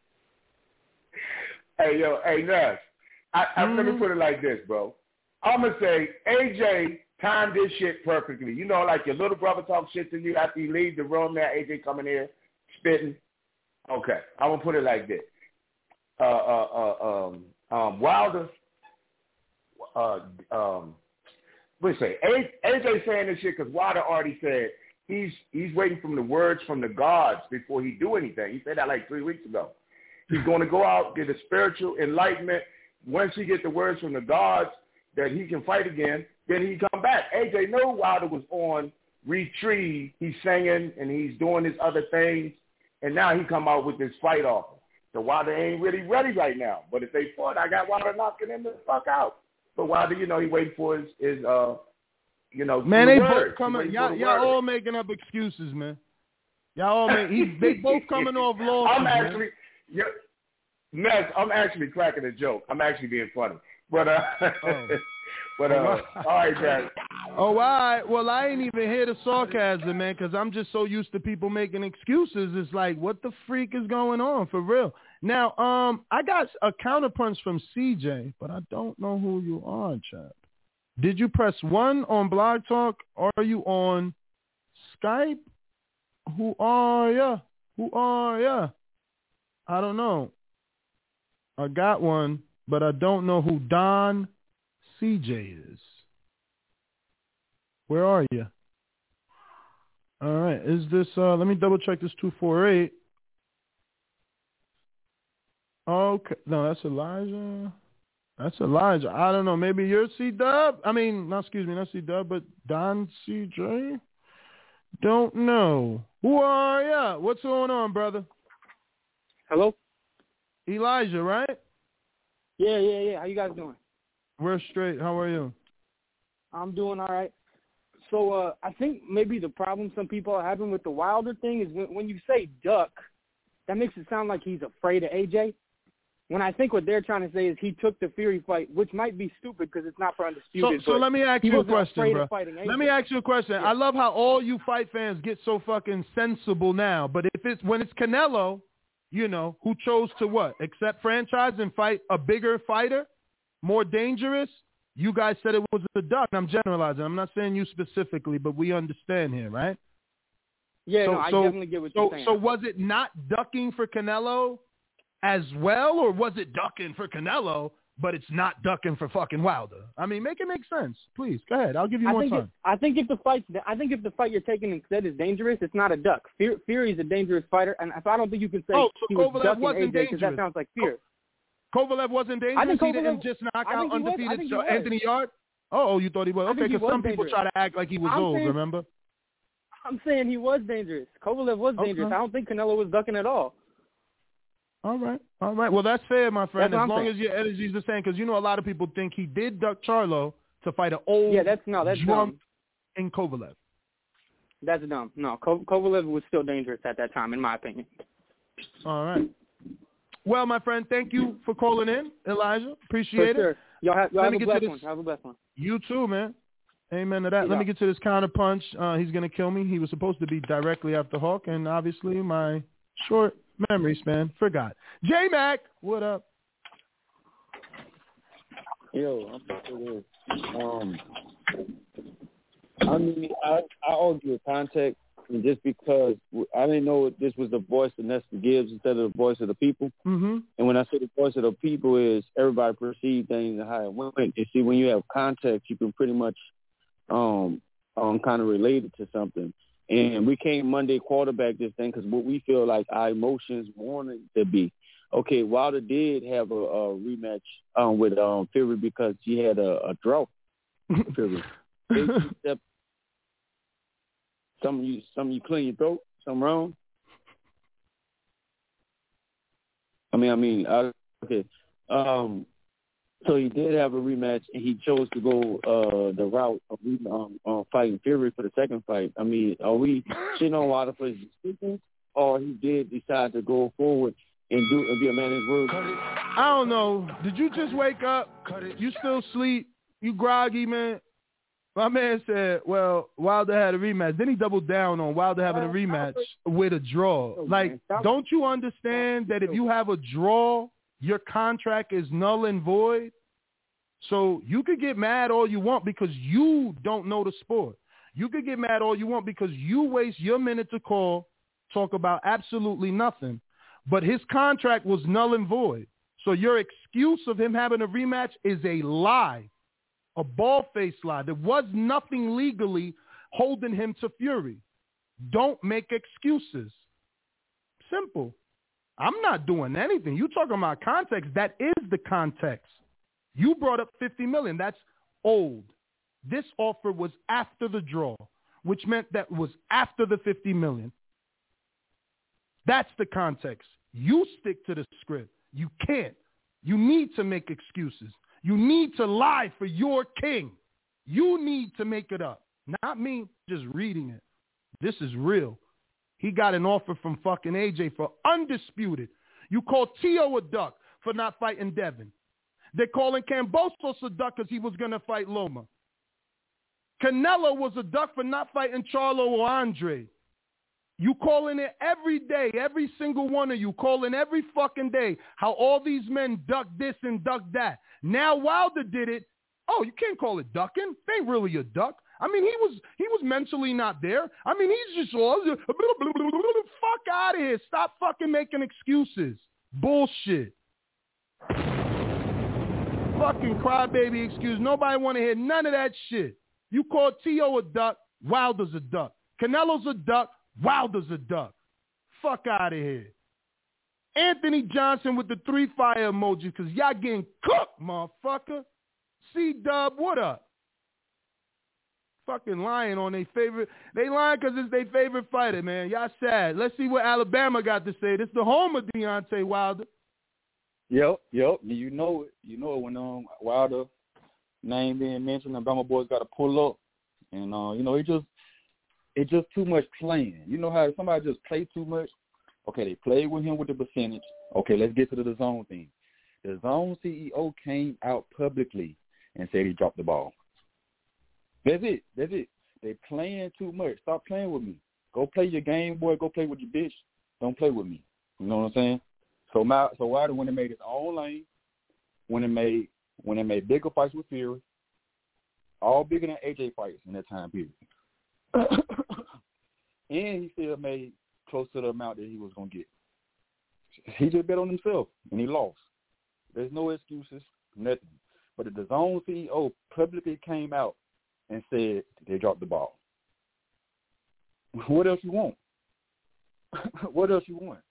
Speaker 12: Hey, yo, hey, Ness, I, I, mm-hmm. let me put it like this, bro. I'm going to say A J timed this shit perfectly. You know, like your little brother talk shit to you after you leave the room there, A J coming here, spitting. Okay, I'm going to put it like this. Uh, uh, uh, um, um, Wilder, uh, um, what do you say? A, AJ saying this shit because Wilder already said he's he's waiting from the words from the gods before he do anything. He said that like three weeks ago. He's going to go out, get a spiritual enlightenment. Once he get the words from the gods that he can fight again, then he come back. A J know Wilder was on retrieve. He's singing and he's doing his other things, and now he come out with this fight offer. So Wilder ain't really ready right now. But if they fought, I got Wilder knocking him the fuck out. But Wilder, you know, he waiting for his, his uh, you know,
Speaker 2: man, they
Speaker 12: words.
Speaker 2: both coming. Y'all, y'all all making up excuses, man. Y'all all make. He's, they both coming off losses.
Speaker 12: I'm actually, yeah, Ness, I'm actually cracking a joke. I'm actually being funny. But uh, oh. but uh, all right, Jack.
Speaker 2: Oh, all right. Well, I ain't even hear the sarcasm, man, because I'm just so used to people making excuses. It's like, what the freak is going on, for real? Now, um, I got a counterpunch from C J, but I don't know who you are, chap. Did you press one on Blog Talk, or are you on Skype? Who are ya? Who are ya? I don't know. I got one, but I don't know who Don C J is. Where are you? All right. Is this, uh, let me double check this two four eight. Okay. No, that's Elijah. That's Elijah. I don't know. Maybe you're C-Dub? I mean, not, excuse me, not C-Dub, but Don C J? Don't know. Who are ya? What's going on, brother?
Speaker 16: Hello?
Speaker 2: Elijah, right?
Speaker 16: Yeah, yeah, yeah. How you guys doing?
Speaker 2: We're straight. How are you?
Speaker 16: I'm doing all right. So uh, I think maybe the problem some people are having with the Wilder thing is when, when you say duck, that makes it sound like he's afraid of A J. When I think what they're trying to say is he took the Fury fight, which might be stupid because it's not for undisputed.
Speaker 2: So, so let me ask you a question, bro.
Speaker 16: Let
Speaker 2: me ask you a question. Yeah. I love how all you fight fans get so fucking sensible now. But if it's when it's Canelo, you know, who chose to what? Accept franchise and fight a bigger fighter, more dangerous? You guys said it was a duck. I'm generalizing. I'm not saying you specifically, but we understand here, right?
Speaker 16: Yeah,
Speaker 2: so,
Speaker 16: no, I
Speaker 2: so,
Speaker 16: definitely get what
Speaker 2: so,
Speaker 16: you're saying.
Speaker 2: So was it not ducking for Canelo as well, or was it ducking for Canelo, but it's not ducking for fucking Wilder? I mean, make it make sense. Please, go ahead. I'll give you
Speaker 16: I
Speaker 2: more
Speaker 16: think
Speaker 2: time.
Speaker 16: It, I think if the fight, I think if the fight you're taking instead is dangerous, it's not a duck. Fury, Fury is a dangerous fighter, and so I don't think you can say
Speaker 2: oh, so
Speaker 16: he was
Speaker 2: Kovalev
Speaker 16: ducking
Speaker 2: wasn't
Speaker 16: A J because that sounds like fear.
Speaker 2: Kovalev wasn't dangerous?
Speaker 16: I think
Speaker 2: He
Speaker 16: Kovalev,
Speaker 2: didn't just knock out undefeated
Speaker 16: was,
Speaker 2: Anthony Yard? Oh, you thought he was? Okay, because some people
Speaker 16: dangerous.
Speaker 2: try to act like he was
Speaker 16: I'm
Speaker 2: old,
Speaker 16: saying,
Speaker 2: remember?
Speaker 16: I'm saying he was dangerous. Kovalev was
Speaker 2: okay.
Speaker 16: dangerous. I don't think Canelo was ducking at all.
Speaker 2: All right. All right. Well, that's fair, my friend,
Speaker 16: that's
Speaker 2: as long
Speaker 16: saying.
Speaker 2: as your energy is the same, because you know a lot of people think he did duck Charlo to fight an old,
Speaker 16: yeah, that's, no, that's
Speaker 2: drunk
Speaker 16: dumb.
Speaker 2: in Kovalev.
Speaker 16: That's dumb. No, Ko- Kovalev was still dangerous at that time, in my opinion.
Speaker 2: All right. Well, my friend, thank you for calling in, Elijah. Appreciate
Speaker 16: for sure.
Speaker 2: it.
Speaker 16: Y'all have, y'all
Speaker 2: Let
Speaker 16: have
Speaker 2: me
Speaker 16: a
Speaker 2: get
Speaker 16: blessed
Speaker 2: to this.
Speaker 16: one. Have a blessed one.
Speaker 2: You too, man. Amen to that.
Speaker 16: Yeah.
Speaker 2: Let me get to this counter punch. Uh, he's going to kill me. He was supposed to be directly after Hawk, and obviously my short memory span forgot. J-Mac, what up?
Speaker 13: Yo, I'm back to this. Um, I mean, I, I argue with context, and just because I didn't know this was the voice of Nestor Gibbs instead of the voice of the people.
Speaker 2: Mm-hmm.
Speaker 13: And when I say the voice of the people is everybody perceive things and how it went. And see, when you have context, you can pretty much um, um kind of relate it to something. And we can't Monday quarterback this thing because what we feel like our emotions wanted to be. okay, Wilder did have a, a rematch um, with um, Fury because he had a, a draw. Fury. Something you, something you clean your throat. Something wrong. I mean, I mean, I, okay. Um, so he did have a rematch, and he chose to go uh, the route of um, uh, fighting Fury for the second fight. I mean, are we shitting on Wilder for his decisions, or he did decide to go forward and do and be a man of his word?
Speaker 2: I don't know. Did you just wake up? You still sleep? You groggy, man? My man said, well, Wilder had a rematch. Then he doubled down on Wilder having a rematch with a draw. Like, don't you understand that if you have a draw, your contract is null and void? So you could get mad all you want because you don't know the sport. You could get mad all you want because you waste your minute to call, talk about absolutely nothing. But his contract was null and void. So your excuse of him having a rematch is a lie. A bald-faced lie. There was nothing legally holding him to Fury. Don't make excuses. Simple. I'm not doing anything. You talking about context. That is the context. You brought up fifty million dollars. That's old. This offer was after the draw, which meant that was after the fifty million dollars. That's the context. You stick to the script. You can't. You need to make excuses. You need to lie for your king. You need to make it up. Not me just reading it. This is real. He got an offer from fucking A J for undisputed. You call Tio a duck for not fighting Devin. They're calling Kambosos a duck because he was going to fight Loma. Canelo was a duck for not fighting Charlo or Andre. You calling it every day, every single one of you calling every fucking day how all these men duck this and duck that. Now Wilder did it. Oh, you can't call it ducking. They ain't really a duck. I mean, he was he was mentally not there. I mean, he's just all fuck out of here. Stop fucking making excuses. Bullshit. Fucking crybaby excuse. Nobody want to hear none of that shit. You call Tio a duck, Wilder's a duck. Canelo's a duck, Wilder's a duck. Fuck out of here. Anthony Johnson with the three fire emojis because y'all getting cooked, motherfucker. C-Dub, what up? Fucking lying on their favorite. They lying because it's their favorite fighter, man. Y'all sad. Let's see what Alabama got to say. This is the home of Deontay Wilder.
Speaker 17: Yep, yep. You know it. You know it when um, Wilder name being mentioned, Alabama boys got to pull up. And, uh, you know, it just, it's just too much playing. You know how somebody just play too much? Okay, they played with him with the percentage. Okay, let's get to the zone thing. The zone C E O came out publicly and said he dropped the ball. That's it. That's it. They playing too much. Stop playing with me. Go play your game, boy. Go play with your bitch. Don't play with me. You know what I'm saying? So my, so Wilder, when they made his own lane, when they made when they made bigger fights with Fury, all bigger than A J fights in that time period, and he still made close to the amount that he was going to get. He just bet on himself, and he lost. There's no excuses, nothing. But the DAZN C E O publicly came out and said they dropped the ball. What else you want? What else you want?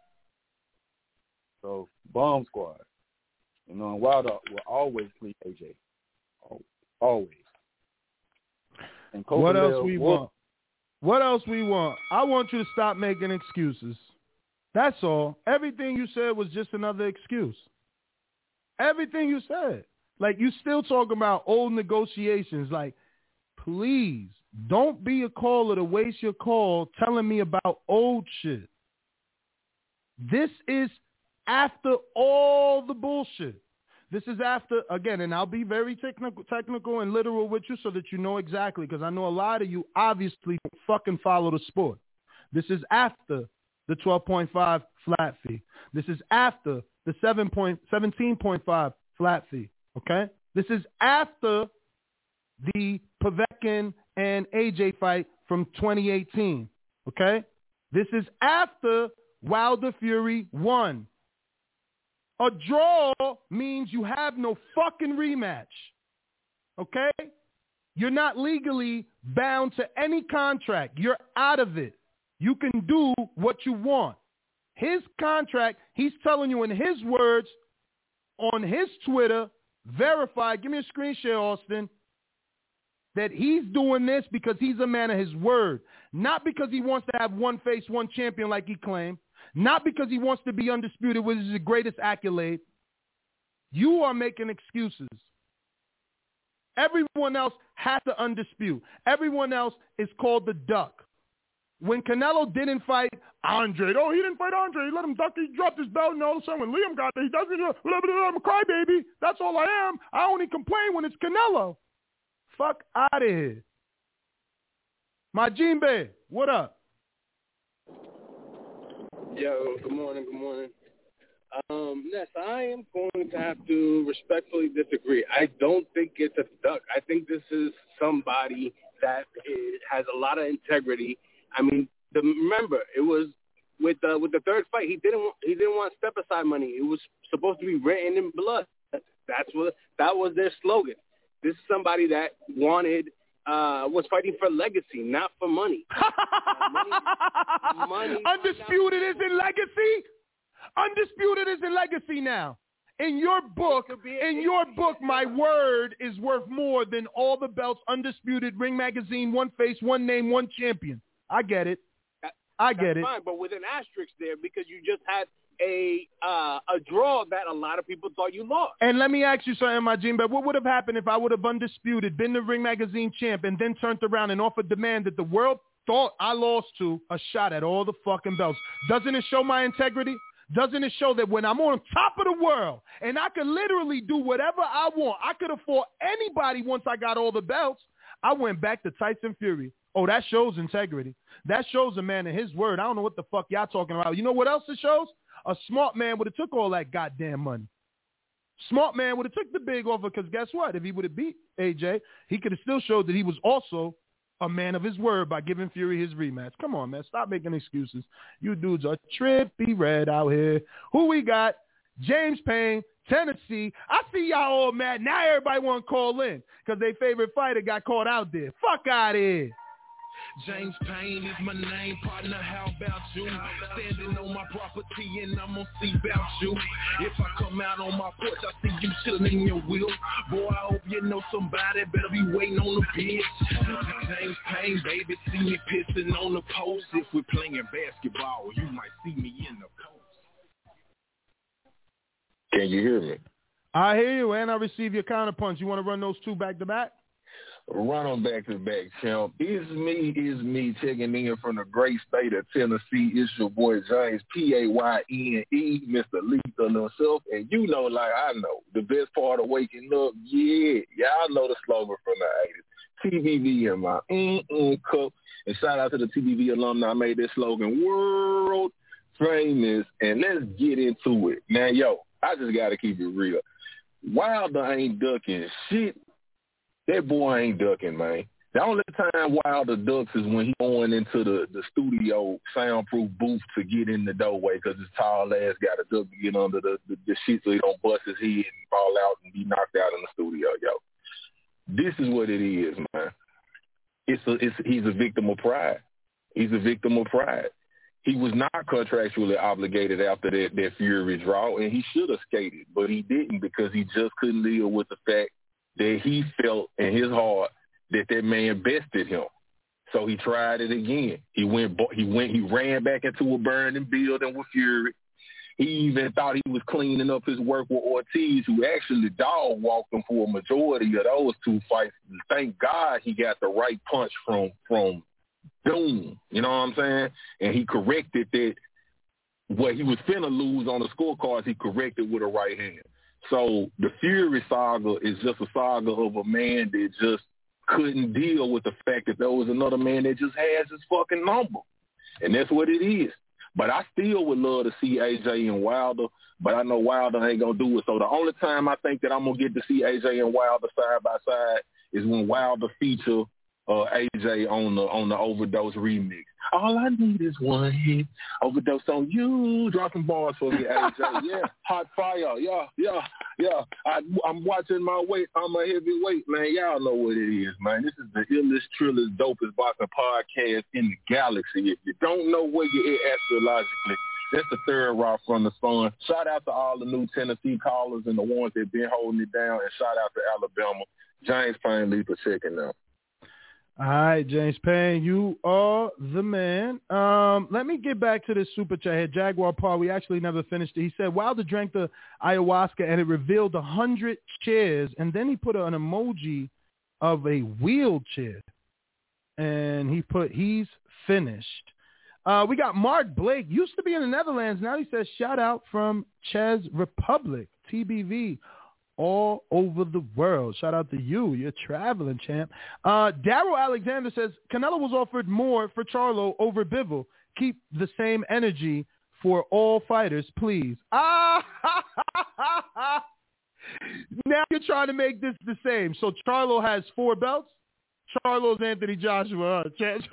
Speaker 17: So, Bomb Squad. You know, and Wilder will always plead A J. Always. And
Speaker 2: what else we want? What else we want? I want you to stop making excuses. That's all. Everything you said was just another excuse. Everything you said. Like, you still talking about old negotiations. Like, please, don't be a caller to waste your call telling me about old shit. This is after all the bullshit. This is after, again, and I'll be very technical, technical and literal with you so that you know exactly, because I know a lot of you obviously don't fucking follow the sport. This is after the twelve point five flat fee. This is after the seventeen point five flat fee, okay? This is after the Povetkin and A J fight from twenty eighteen, okay? This is after Wilder Fury won. A draw means you have no fucking rematch, okay? You're not legally bound to any contract. You're out of it. You can do what you want. His contract, he's telling you in his words on his Twitter, verified, give me a screen share, Austin, that he's doing this because he's a man of his word, not because he wants to have one face, one champion like he claimed, not because he wants to be undisputed, which is the greatest accolade. You are making excuses. Everyone else has to undispute. Everyone else is called the duck. When Canelo didn't fight Andre, oh, he didn't fight Andre. He let him duck. He dropped his belt, and all of a sudden when Liam got there, he doesn't, blah, blah, blah, I'm a crybaby. That's all I am. I only complain when it's Canelo. Fuck out of here. Majimbe, what up?
Speaker 18: Yo, good morning, good morning. Um, Ness, I am going to have to respectfully disagree. I don't think it's a duck. I think this is somebody that is, has a lot of integrity. I mean, the, remember, it was with the with the third fight. He didn't he didn't want step aside money. It was supposed to be written in blood. That's what that was their slogan. This is somebody that wanted uh, was fighting for legacy, not for money. uh, money, money
Speaker 2: Undisputed is in legacy. Undisputed is in legacy now. In your book, in your book, my word is worth more than all the belts. Undisputed, Ring Magazine, one face, one name, one champion. I get it.
Speaker 18: That,
Speaker 2: I get it.
Speaker 18: Fine, but with an asterisk there because you just had a uh, a draw that a lot of people thought you lost.
Speaker 2: And let me ask you something, my Jim, but what would have happened if I would have undisputed, been the Ring Magazine champ, and then turned around and offered demand that the world thought I lost to a shot at all the fucking belts? Doesn't it show my integrity? Doesn't it show that when I'm on top of the world and I could literally do whatever I want, I could have fought anybody once I got all the belts, I went back to Tyson Fury. Oh, that shows integrity. That shows a man in his word. I don't know what the fuck y'all talking about. You know what else it shows? A smart man would have took all that goddamn money. Smart man would have took the big offer because guess what? If he would have beat A J, he could have still showed that he was also a man of his word by giving Fury his rematch. Come on, man. Stop making excuses. You dudes are trippy red out here. Who we got? James Payne, Tennessee. I see y'all all mad. Now everybody want to call in because their favorite fighter got caught out there. Fuck out of here.
Speaker 19: James Payne is my name, partner, how about you? Standing on my property and I'm gonna see about you. If I come out on my porch, I see you chilling in your wheel. Boy, I hope you know somebody better be waiting on the bitch. James Payne, baby, see me pissing on the post. If we're playing basketball, you might see me in the post.
Speaker 20: Can you hear me?
Speaker 2: I hear you, and I receive your counterpunch. You want to run those two back to back?
Speaker 20: Run on back to back, champ. It's me, it's me checking in from the great state of Tennessee. It's your boy James, P A Y N E, Mister Lethal himself. And you know, like I know, the best part of waking up, yeah, y'all know the slogan from the eighties. T B V in my mm-mm cup. And shout out to the T B V alumni made this slogan world famous. And let's get into it. Now, yo, I just got to keep it real. Wilder ain't ducking shit. That boy ain't ducking, man. The only time Wilder ducks is when he's going into the, the studio soundproof booth to get in the doorway because his tall ass got to duck to get under the, the, the shit so he don't bust his head and fall out and be knocked out in the studio, yo. This is what it is, man. It's a, it's he's a victim of pride. He's a victim of pride. He was not contractually obligated after that, that Fury draw, and he should have skated, but he didn't because he just couldn't deal with the fact that he felt in his heart that that man bested him. So he tried it again. He went, he went, he ran back into a burning building with Fury. He even thought he was cleaning up his work with Ortiz, who actually dog walked him for a majority of those two fights. Thank God he got the right punch from from Doom. You know what I'm saying? And he corrected that. What he was finna lose on the scorecards, he corrected with a right hand. So the Fury saga is just a saga of a man that just couldn't deal with the fact that there was another man that just has his fucking number. And that's what it is. But I still would love to see A J and Wilder, but I know Wilder ain't going to do it. So the only time I think that I'm going to get to see A J and Wilder side by side is when Wilder feature uh, A J on the on the Overdose remix. All I need is one hit. Overdose on you. Drop some bars for me, A J. Yeah, hot fire. Yeah, yeah, yeah. I, I'm watching my weight. I'm a heavyweight, man. Y'all know what it is, man. This is the illest, trillest, dopest boxing podcast in the galaxy. If you don't know where you're at astrologically, That's the third rock from the Sun. Shout out to all the new Tennessee callers and the ones that been holding it down, and shout out to Alabama. James Payne lead for second now.
Speaker 2: All right, James Payne, you are the man. Um, let me get back to this super chat here. Jaguar Paul, we actually never finished it. He said, Wilder drank the ayahuasca and it revealed a hundred chairs, and then he put an emoji of a wheelchair, and he put, he's finished. Uh, we got Mark Blake, used to be in the Netherlands. Now he says, shout out from Czech Republic, T B V. All over the world. Shout out to you. You're traveling, champ. Uh, Daryl Alexander says, Canelo was offered more for Charlo over Bivol. Keep the same energy for all fighters, please. Ah! Now you're trying to make this the same. So Charlo has four belts? Charlo's Anthony Joshua.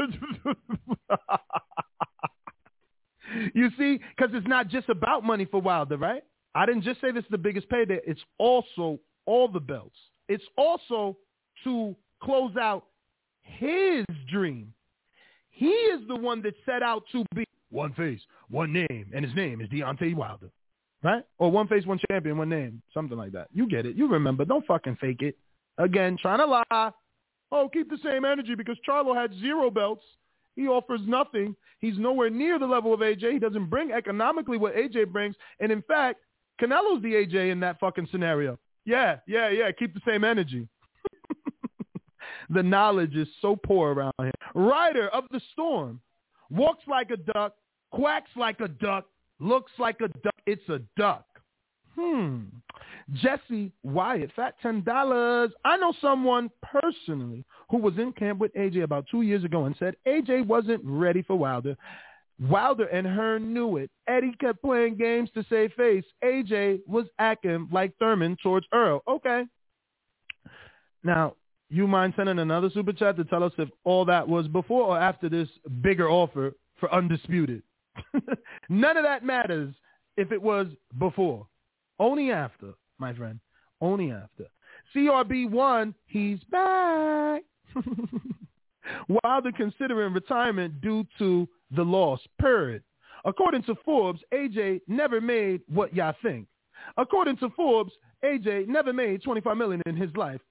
Speaker 2: You see? Because it's not just about money for Wilder, right? I didn't just say this is the biggest payday. It's also all the belts. It's also to close out his dream. He is the one that set out to be one face, one name, and his name is Deontay Wilder, right? Or one face, one champion, one name, something like that. You get it. You remember. Don't fucking fake it. Again, trying to lie. Oh, keep the same energy because Charlo had zero belts. He offers nothing. He's nowhere near the level of A J. He doesn't bring economically what A J brings. And in fact, Canelo's the A J in that fucking scenario. Yeah, yeah, yeah. Keep the same energy. The knowledge is so poor around here. Rider of the Storm walks like a duck, quacks like a duck, looks like a duck. It's a duck. Hmm. Jesse Wyatt, fat ten dollars. I know someone personally who was in camp with A J about two years ago and said A J wasn't ready for Wilder. Wilder and Hearn knew it. Eddie kept playing games to save face. A J was acting like Thurman towards Earl. Okay. Now, you mind sending another super chat to tell us if all that was before or after this bigger offer for Undisputed? None of that matters if it was before. Only after, my friend. Only after. C R B one, he's back. Wilder considering retirement due to the loss, period. According to Forbes, A J never made what y'all think. According to Forbes, A J never made twenty-five million dollars in his life.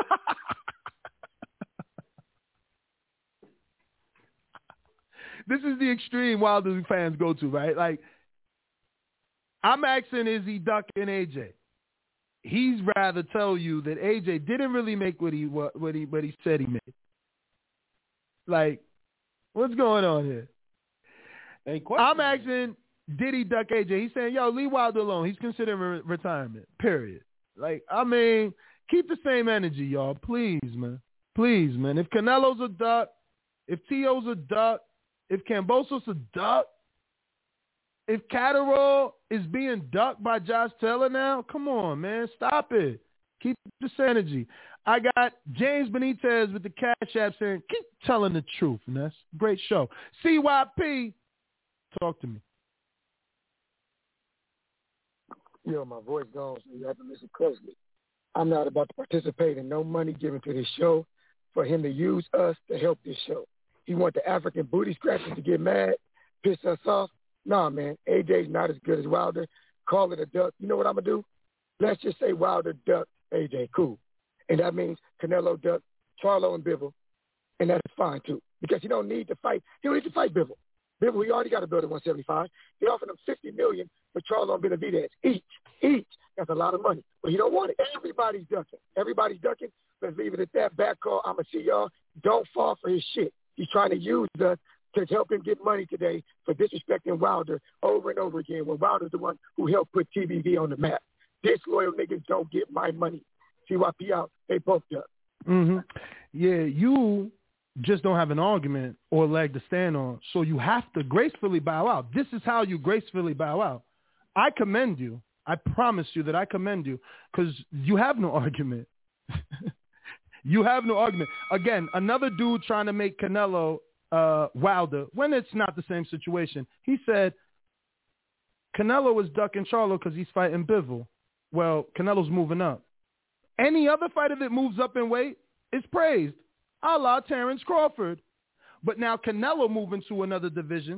Speaker 2: This is the extreme Wilder fans go to, right? Like, I'm asking, is he ducking A J? He's rather tell you that A J didn't really make what he what, what he what he said he made. Like, what's going on here? Hey, I'm asking, did he duck A J? He's saying, yo, leave Wilder alone. He's considering re- retirement, period. Like, I mean, keep the same energy, y'all. Please, man. Please, man. If Canelo's a duck, if T O's a duck, if Kambosos a duck, if Catterall is being ducked by Josh Taylor now, come on, man. Stop it. Keep this energy. I got James Benitez with the Cash App saying, keep telling the truth, Ness. Great show. C Y P, talk to me.
Speaker 21: Yo, my voice gone, so you have to listen closely. I'm not about to participate in no money given to this show for him to use us to help this show. He want the African booty scratchers to get mad, piss us off. Nah, man, A J's not as good as Wilder. Call it a duck. You know what I'm going to do? Let's just say Wilder ducked A J. Cool. And that means Canelo ducked Charlo and Bivol. And that's fine, too. Because he don't need to fight. He don't need to fight Bivol. Bivol, he already got a belt at one seventy-five. They offered him fifty million dollars for Charlo and Benavidez. Each. Each. That's a lot of money. But he don't want it. Everybody's ducking. Everybody's ducking. Let's leave it at that. Back call. I'm going to see y'all. Don't fall for his shit. He's trying to use us to help him get money today for disrespecting Wilder over and over again when Wilder's the one who helped put T B V on the map. Disloyal niggas don't get my money. C Y P out. They both duck.
Speaker 2: Mm-hmm. Yeah, you just don't have an argument or leg to stand on, so you have to gracefully bow out. This is how you gracefully bow out. I commend you. I promise you that I commend you because you have no argument. You have no argument. Again, another dude trying to make Canelo uh, Wilder when it's not the same situation. He said Canelo is ducking Charlo because he's fighting Bivol. Well, Canelo's moving up. Any other fighter that moves up in weight is praised, a la Terrence Crawford. But now Canelo moving to another division,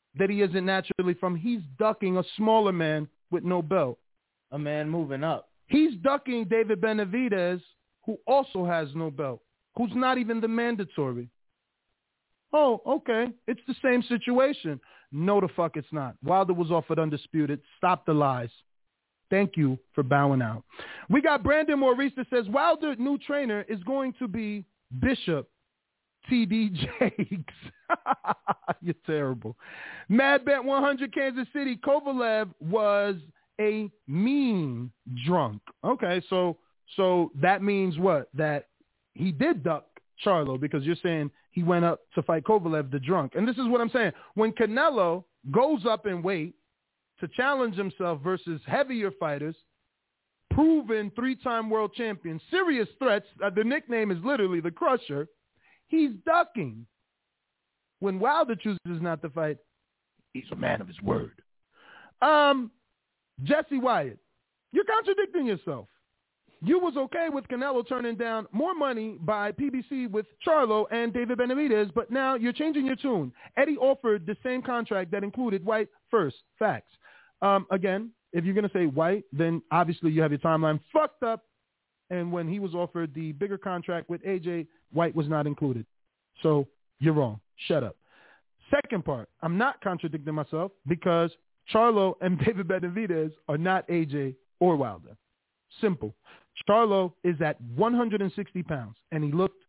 Speaker 2: that he isn't naturally from. He's ducking a smaller man with no belt.
Speaker 1: A man moving up.
Speaker 2: He's ducking David Benavidez, who also has no belt, who's not even the mandatory. Oh, okay. It's the same situation. No, the fuck it's not. Wilder was offered undisputed. Stop the lies. Thank you for bowing out. We got Brandon Maurice that says Wilder's new trainer is going to be Bishop T D Jakes. You're terrible. Mad Bet one hundred Kansas City. Kovalev was a mean drunk. Okay, so so that means what? That he did duck Charlo, because you're saying he went up to fight Kovalev, the drunk. And this is what I'm saying. When Canelo goes up in weight to challenge himself versus heavier fighters, proven three-time world champion, serious threats, uh, the nickname is literally the Crusher, he's ducking. When Wilder chooses not to fight, he's a man of his word. Um, Jesse Wyatt, you're contradicting yourself. You was okay with Canelo turning down more money by P B C with Charlo and David Benavidez, but now you're changing your tune. Eddie offered the same contract that included White first. Facts. Um, again, if you're going to say White, then obviously you have your timeline fucked up. And when he was offered the bigger contract with A J, White was not included. So you're wrong. Shut up. Second part, I'm not contradicting myself because Charlo and David Benavidez are not A J or Wilder. Simple. Charlo is at one hundred sixty pounds, and he looked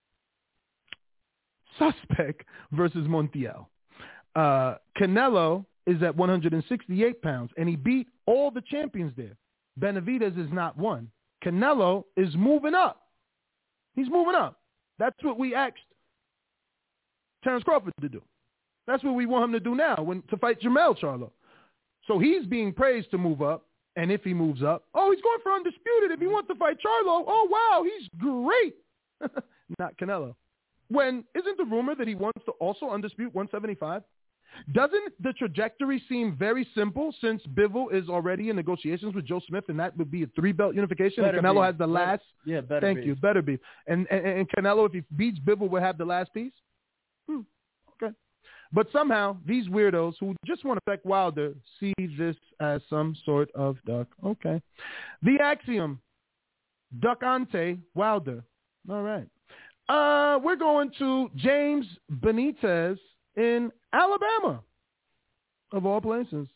Speaker 2: suspect versus Montiel. Uh, Canelo is at one hundred sixty-eight pounds, and he beat all the champions there. Benavidez is not one. Canelo is moving up. He's moving up. That's what we asked Terence Crawford to do. That's what we want him to do now when to fight Jermell Charlo. So he's being praised to move up. And if he moves up, oh, he's going for undisputed. If he wants to fight Charlo, oh, wow, he's great. Not Canelo. When, isn't the rumor that he wants to also undispute one seventy-five? Doesn't the trajectory seem very simple since Bivol is already in negotiations with Joe Smith, and that would be a three-belt unification, better and Canelo be. has the last?
Speaker 1: Better. Yeah, better
Speaker 2: Thank
Speaker 1: be.
Speaker 2: you, better be. And, and, and Canelo, if he beats Bivol, will have the last piece? Hmm. Okay. But somehow, these weirdos who just want to affect Wilder see this as some sort of duck. Okay. The Axiom, duck ante Wilder. All right. Uh, we're going to James Benitez in Alabama, of all places.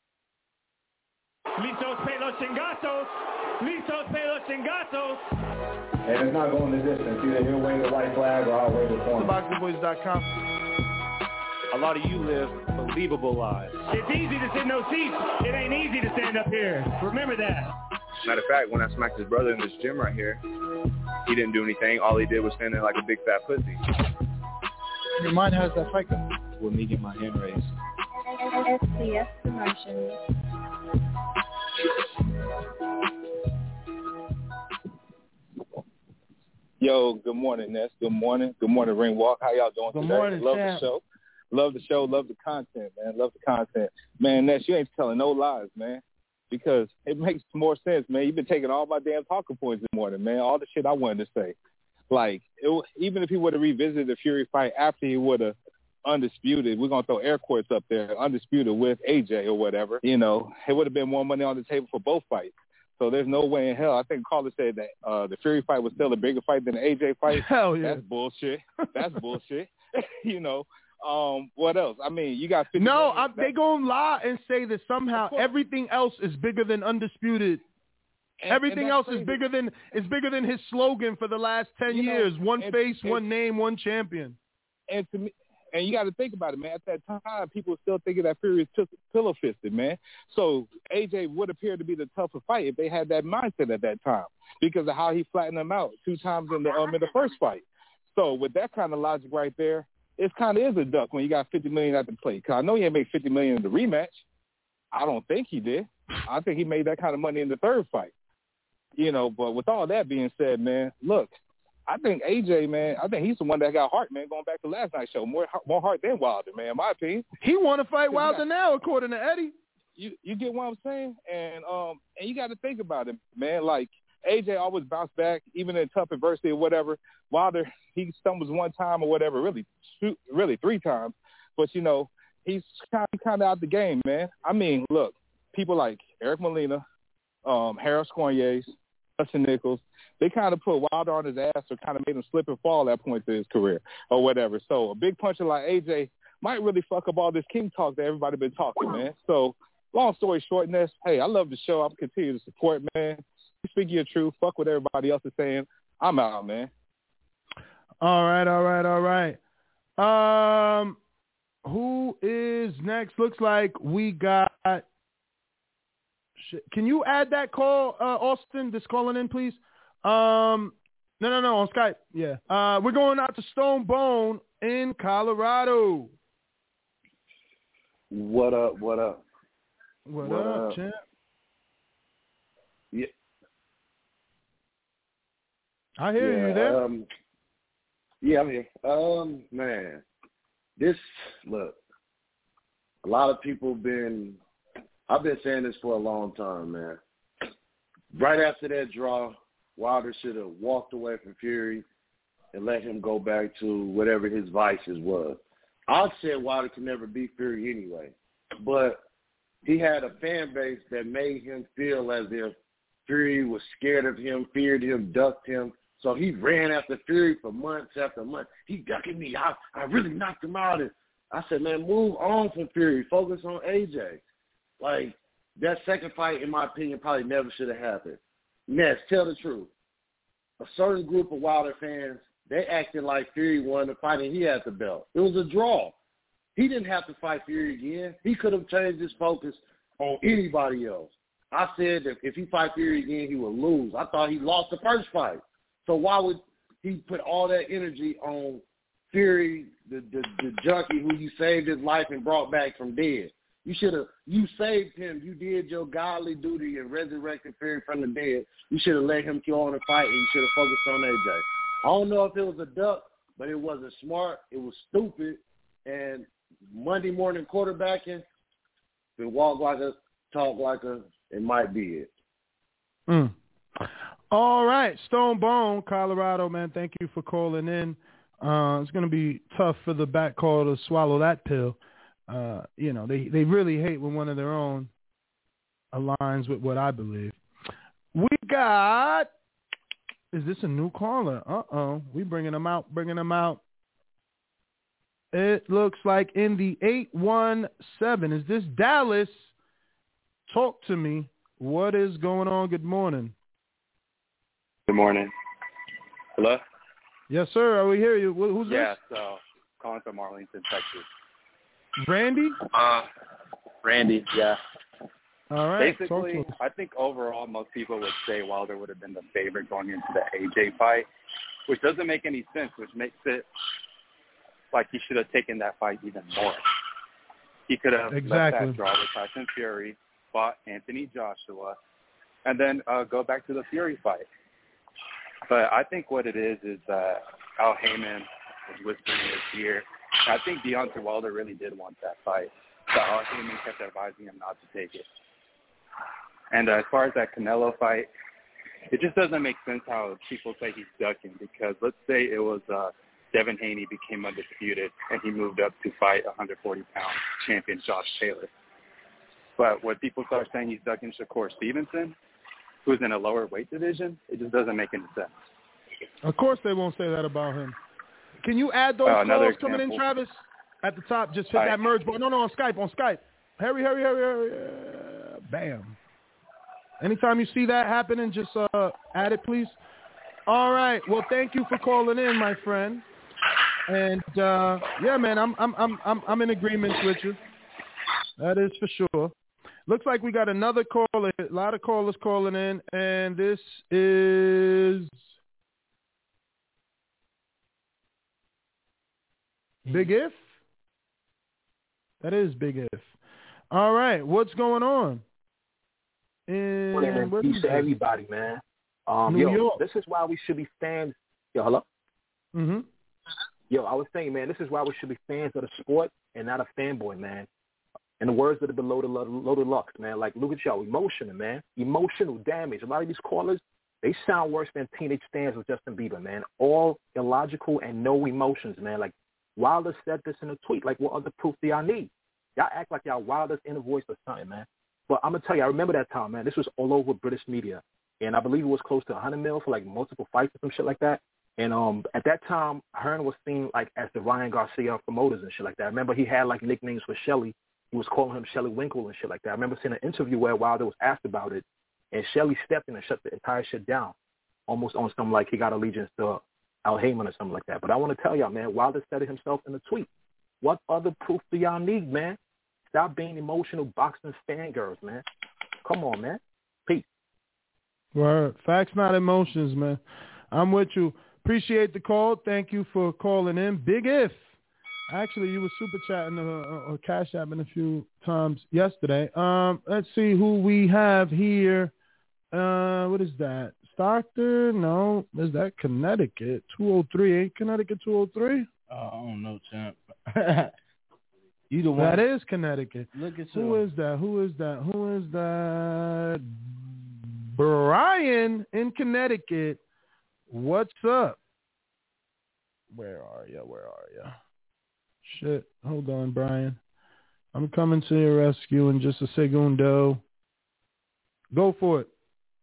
Speaker 3: Listos pe los chingatos. Listos pe los chingatos.
Speaker 22: And it's not going the distance. Either he'll wave the white flag or I'll wave the corner.
Speaker 2: the boxing boys dot com.
Speaker 10: A lot of you live believable lives.
Speaker 3: It's easy to sit in those seats. It ain't easy to stand up here. Remember that.
Speaker 23: Matter of fact, when I smacked his brother in this gym right here, he didn't do anything. All he did was stand there like a big fat pussy.
Speaker 22: Your mind has that fight gun.
Speaker 10: With me get my hand raised.
Speaker 6: S C S Promotions.
Speaker 17: Yo, good morning, Ness. Good morning. Good morning, Ring Walk. How y'all doing
Speaker 1: Good
Speaker 17: today?
Speaker 1: morning,
Speaker 17: Love
Speaker 1: champ.
Speaker 17: the show. Love the show. Love the content, man. Love the content. Man, Ness, you ain't telling no lies, man, because it makes more sense, man. You've been taking all my damn talking points this morning, man, all the shit I wanted to say. Like, it, even if he would have revisited the Fury fight after he would have undisputed, we're going to throw air quotes up there, undisputed with A J or whatever, you know, it would have been more money on the table for both fights. So there's no way in hell. I think Carlos said that uh, the Fury fight was still a bigger fight than the A J fight.
Speaker 2: Hell yeah.
Speaker 17: That's bullshit. That's bullshit. You know, um, what else? I mean, you got fifty
Speaker 2: No,
Speaker 17: million.
Speaker 2: I'm, they gonna lie and say that somehow everything else is bigger than undisputed.
Speaker 17: And-
Speaker 2: everything
Speaker 17: and
Speaker 2: else
Speaker 17: that's
Speaker 2: is
Speaker 17: crazy.
Speaker 2: bigger than is bigger than his slogan for the last ten
Speaker 17: You know,
Speaker 2: years: one
Speaker 17: and-
Speaker 2: face,
Speaker 17: and-
Speaker 2: one name, one champion.
Speaker 17: And to me, and you got to think about it, man. At that time, people were still thinking that Fury was pillow fisted, man. So A J would appear to be the tougher fight if they had that mindset at that time because of how he flattened them out two times in the um in the first fight. So with that kind of logic right there, it kind of is a duck when you got fifty million at the plate. Cause I know he ain't made fifty million in the rematch. I don't think he did. I think he made that kind of money in the third fight. You know, but with all that being said, man, look. I think A J, man, I think he's the one that got heart, man, going back to last night's show. More more heart than Wilder, man, in my opinion.
Speaker 2: He want to fight Wilder now, according to Eddie.
Speaker 17: You you get what I'm saying? And um and you got to think about it, man. Like, A J always bounced back, even in tough adversity or whatever. Wilder, he stumbles one time or whatever, really, two, really three times. But, you know,
Speaker 10: he's kind of, kind of out the game, man. I mean, look, people like Eric Molina, um, Harris Cornelius, Justin Nichols, they kind of put Wilder on his ass or kind of made him slip and fall at that point in his career or whatever. So a big puncher like A J might really fuck up all this King talk that everybody been talking, man. So long story short, Ness, hey, I love the show. I'm continue to support, man. You speak your truth. Fuck what everybody else is saying. I'm out, man.
Speaker 2: All right, all right, all right. Um, who is next? Looks like we got. Can you add that call, uh, Austin? This calling in, please. Um, no, no, no, on Skype. Yeah. Uh, we're going out to Stone Bone in Colorado.
Speaker 4: What up? What up?
Speaker 2: What,
Speaker 4: what
Speaker 2: up,
Speaker 4: up,
Speaker 2: champ?
Speaker 4: Yeah.
Speaker 2: I hear
Speaker 4: yeah,
Speaker 2: you there.
Speaker 4: Um, yeah, I'm here. Um, man, this look. A lot of people been. I've been saying this for a long time, man. Right after that draw, Wilder should have walked away from Fury and let him go back to whatever his vices was. I said Wilder could never beat Fury anyway, but he had a fan base that made him feel as if Fury was scared of him, feared him, ducked him. So he ran after Fury for months after months. He ducking me. I, I really knocked him out. And I said, man, move on from Fury. Focus on A J. Like, that second fight, in my opinion, probably never should have happened. Ness, tell the truth. A certain group of Wilder fans, they acted like Fury won the fight and he had the belt. It was a draw. He didn't have to fight Fury again. He could have changed his focus on anybody else. I said that if he fight Fury again, he would lose. I thought he lost the first fight. So why would he put all that energy on Fury, the, the, the junkie who you saved his life and brought back from dead? You should have, you saved him. You did your godly duty and resurrected Fury from the dead. You should have let him kill on the fight and you should have focused on A J. I don't know if it was a duck, but it wasn't smart. It was stupid. And Monday morning quarterbacking, if it walk like a, talk like a, it might be it.
Speaker 2: Mm. All right, Stone Bone, Colorado, man, thank you for calling in. Uh, it's going to be tough for the back call to swallow that pill. Uh, you know, they, they really hate when one of their own aligns with what I believe. We got, is this a new caller? Uh-oh, we bringing them out, bringing them out. It looks like in the eight one seven. Is this Dallas? Talk to me. What is going on? Good morning.
Speaker 7: Good morning. Hello?
Speaker 2: Yes, sir. We hear you. Who's
Speaker 7: yeah,
Speaker 2: this?
Speaker 7: Yeah, so calling from Arlington, Texas.
Speaker 2: Randy?
Speaker 7: Uh, Randy, yeah.
Speaker 2: All right.
Speaker 7: Basically, I think overall most people would say Wilder would have been the favorite going into the A J fight, which doesn't make any sense, which makes it like he should have taken that fight even more. He could have
Speaker 2: exactly.
Speaker 7: let that draw with Tyson Fury, fought Anthony Joshua, and then uh, go back to the Fury fight. But I think what it is is that Al Heyman was whispering in his ear. I think Deontay Wilder really did want that fight. So Al Heyman kept advising him not to take it. And uh, as far as that Canelo fight, it just doesn't make sense how people say he's ducking because let's say it was uh, Devin Haney became undisputed and he moved up to fight a one hundred forty pound champion Josh Taylor. But when people start saying he's ducking Shakur Stevenson, who's in a lower weight division, it just doesn't make any sense.
Speaker 2: Of course they won't say that about him. Can you add those
Speaker 7: uh,
Speaker 2: calls coming in, Travis? At the top, just hit
Speaker 7: All
Speaker 2: that
Speaker 7: right.
Speaker 2: merge button. No, no, on Skype, on Skype. Hurry, hurry, hurry, hurry. Uh, bam. Anytime you see that happening, just uh, add it, please. All right. Well, thank you for calling in, my friend. And uh, yeah, man, I'm I'm I'm I'm I'm in agreement with you. That is for sure. Looks like we got another caller. A lot of callers calling in, and this is Big If. That is Big If. All right, what's going on? In
Speaker 8: And
Speaker 2: what
Speaker 8: peace
Speaker 2: is
Speaker 8: to
Speaker 2: it?
Speaker 8: everybody, man. Um,
Speaker 2: New
Speaker 8: yo,
Speaker 2: York.
Speaker 8: this is why we should be fans. Yo, hello?
Speaker 2: Mm-hmm.
Speaker 8: Yo, I was saying, man, this is why we should be fans of the sport and not a fanboy, man. In the words of the below the loaded Lux, man, like, look at y'all, emotional, man. Emotional damage. A lot of these callers, they sound worse than teenage fans with Justin Bieber, man. All illogical and no emotions, man. Like, Wilder said this in a tweet. Like, what other proof do y'all need? Y'all act like y'all Wilder's inner voice or something, man. But I'm gonna tell you, I remember that time, man. This was all over British media, and I believe it was close to one hundred mil for like multiple fights or some shit like that. And um, at that time, Hearn was seen like as the Ryan Garcia of promoters and shit like that. I remember he had like nicknames for Shelly. He was calling him Shelly Winkle and shit like that. I remember seeing an interview where Wilder was asked about it, and Shelly stepped in and shut the entire shit down, almost on some like he got allegiance to Al Heyman or something like that. But I want to tell y'all, man, Wilder said it himself in a tweet. What other proof do y'all need, man? Stop being emotional boxing fangirls, man. Come on, man. Peace.
Speaker 2: Word. Facts, not emotions, man. I'm with you. Appreciate the call. Thank you for calling in. Big If. Actually, you were super chatting or, or cash apping a few times yesterday. Um, let's see who we have here. Uh, what is that? Stockton? No. Is that Connecticut? two oh three. Ain't Connecticut two oh three?
Speaker 1: Oh, I don't know, champ. You the one.
Speaker 2: That is Connecticut.
Speaker 1: Look at
Speaker 2: Who is that? Who is that? Who is that? Brian in Connecticut. What's up? Where are you? Where are you? Shit. Hold on, Brian. I'm coming to your rescue in just a segundo. Go for it.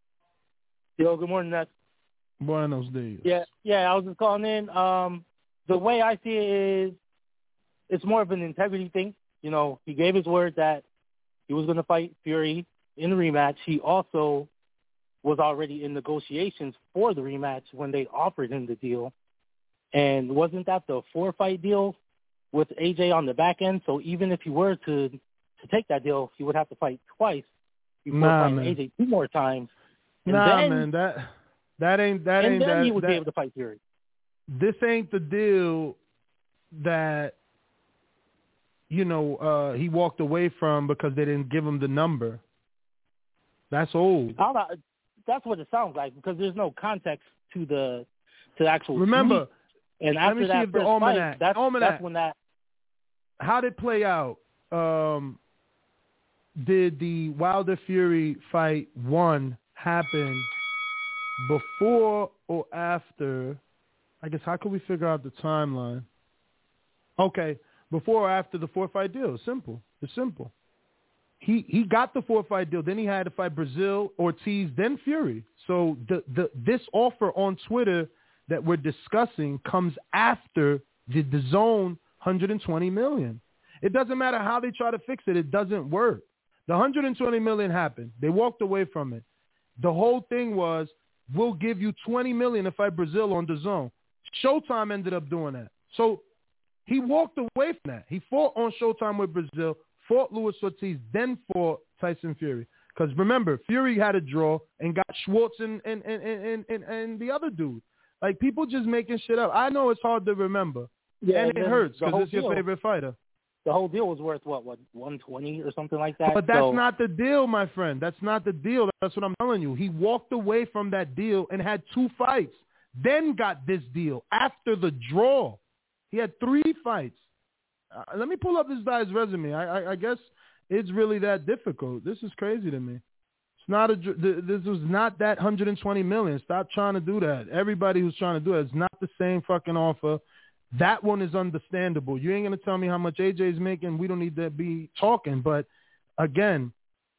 Speaker 9: Yo, good morning, Ness.
Speaker 2: Buenos dias.
Speaker 9: Yeah, yeah, I was just calling in. Um, the way I see it is it's more of an integrity thing. You know, he gave his word that he was going to fight Fury in the rematch. He also was already in negotiations for the rematch when they offered him the deal. And wasn't that the four-fight deal with A J on the back end? So even if he were to to take that deal, he would have to fight twice before
Speaker 2: nah,
Speaker 9: fighting
Speaker 2: man.
Speaker 9: A J two more times. And
Speaker 2: nah,
Speaker 9: then,
Speaker 2: man, that that ain't that
Speaker 9: and
Speaker 2: ain't
Speaker 9: then
Speaker 2: that.
Speaker 9: he would
Speaker 2: that,
Speaker 9: be able to fight Fury.
Speaker 2: This ain't the deal that you know uh, he walked away from because they didn't give him the number. That's old.
Speaker 9: I'm not, that's what it sounds like because there's no context to the to the actual.
Speaker 2: Remember,
Speaker 9: tweet. And
Speaker 2: let
Speaker 9: after
Speaker 2: me see
Speaker 9: that
Speaker 2: if the
Speaker 9: first
Speaker 2: almanac.
Speaker 9: fight, that's,
Speaker 2: almanac.
Speaker 9: that's when that.
Speaker 2: How did it play out? Um, did the Wilder Fury fight one happen before or after? I guess how can we figure out the timeline? Okay, before or after the four fight deal? It's simple. It's simple. He he got the four fight deal. Then he had to fight Brazil, Ortiz, then Fury. So the the this offer on Twitter that we're discussing comes after the the zone one hundred twenty million. It doesn't matter how they try to fix it. It doesn't work. The one hundred twenty million happened. They walked away from it. The whole thing was, we'll give you twenty million to fight Brazil on the zone. Showtime ended up doing that. So he walked away from that. He fought on Showtime with Brazil, fought Luis Ortiz, then fought Tyson Fury. Because remember, Fury had a draw and got Schwartz and, and, and, and, and, and the other dude. Like, people just making shit up. I know it's hard to remember.
Speaker 9: Yeah,
Speaker 2: and,
Speaker 9: and
Speaker 2: it
Speaker 9: then
Speaker 2: hurts
Speaker 9: the
Speaker 2: because
Speaker 9: whole
Speaker 2: it's your
Speaker 9: deal-
Speaker 2: favorite fighter.
Speaker 9: The whole deal was worth what, what, one twenty or something like that.
Speaker 2: But that's
Speaker 9: so,
Speaker 2: not the deal, my friend. That's not the deal. That's what I'm telling you. He walked away from that deal and had two fights, then got this deal after the draw. He had three fights. Uh, let me pull up this guy's resume. I, I, I guess it's really that difficult. This is crazy to me. It's not a. This was not that one hundred twenty million. Stop trying to do that. Everybody who's trying to do it, it's not the same fucking offer. That one is understandable. You ain't going to tell me how much A J's making. We don't need to be talking. But, again,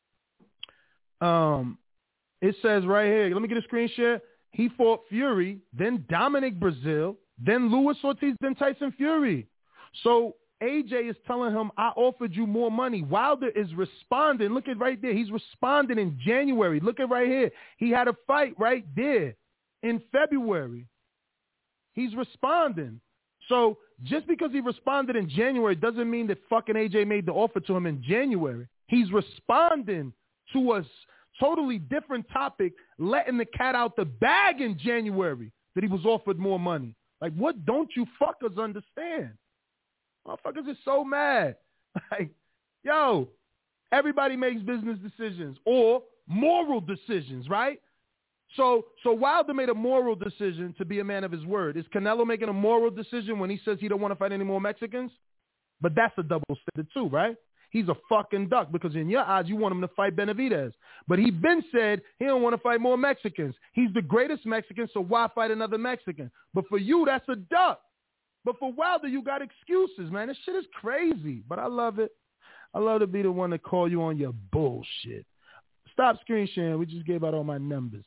Speaker 2: um, it says right here, let me get a screen share. He fought Fury, then Dominic Brazil, then Luis Ortiz, then Tyson Fury. So A J is telling him, I offered you more money. Wilder is responding. Look at right there. He's responding in January. Look at right here. He had a fight right there in February. He's responding. So just because he responded in January doesn't mean that fucking A J made the offer to him in January. He's responding to a totally different topic, letting the cat out the bag in January that he was offered more money. Like, what don't you fuckers understand? Motherfuckers are so mad. Like, yo, everybody makes business decisions or moral decisions, right? So so Wilder made a moral decision to be a man of his word. Is Canelo making a moral decision when he says he don't want to fight any more Mexicans? But that's a double standard too, right? He's a fucking duck because in your eyes you want him to fight Benavidez. But he been said he don't want to fight more Mexicans. He's the greatest Mexican, so why fight another Mexican? But for you, that's a duck. But for Wilder, you got excuses, man. This shit is crazy, but I love it. I love to be the one to call you on your bullshit. Stop screen sharing. We just gave out all my numbers.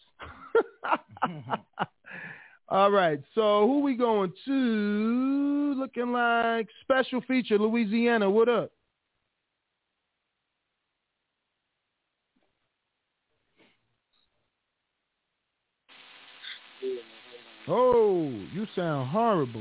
Speaker 2: All right. So who we going to? Looking like special feature Louisiana. What up? Oh, you sound horrible.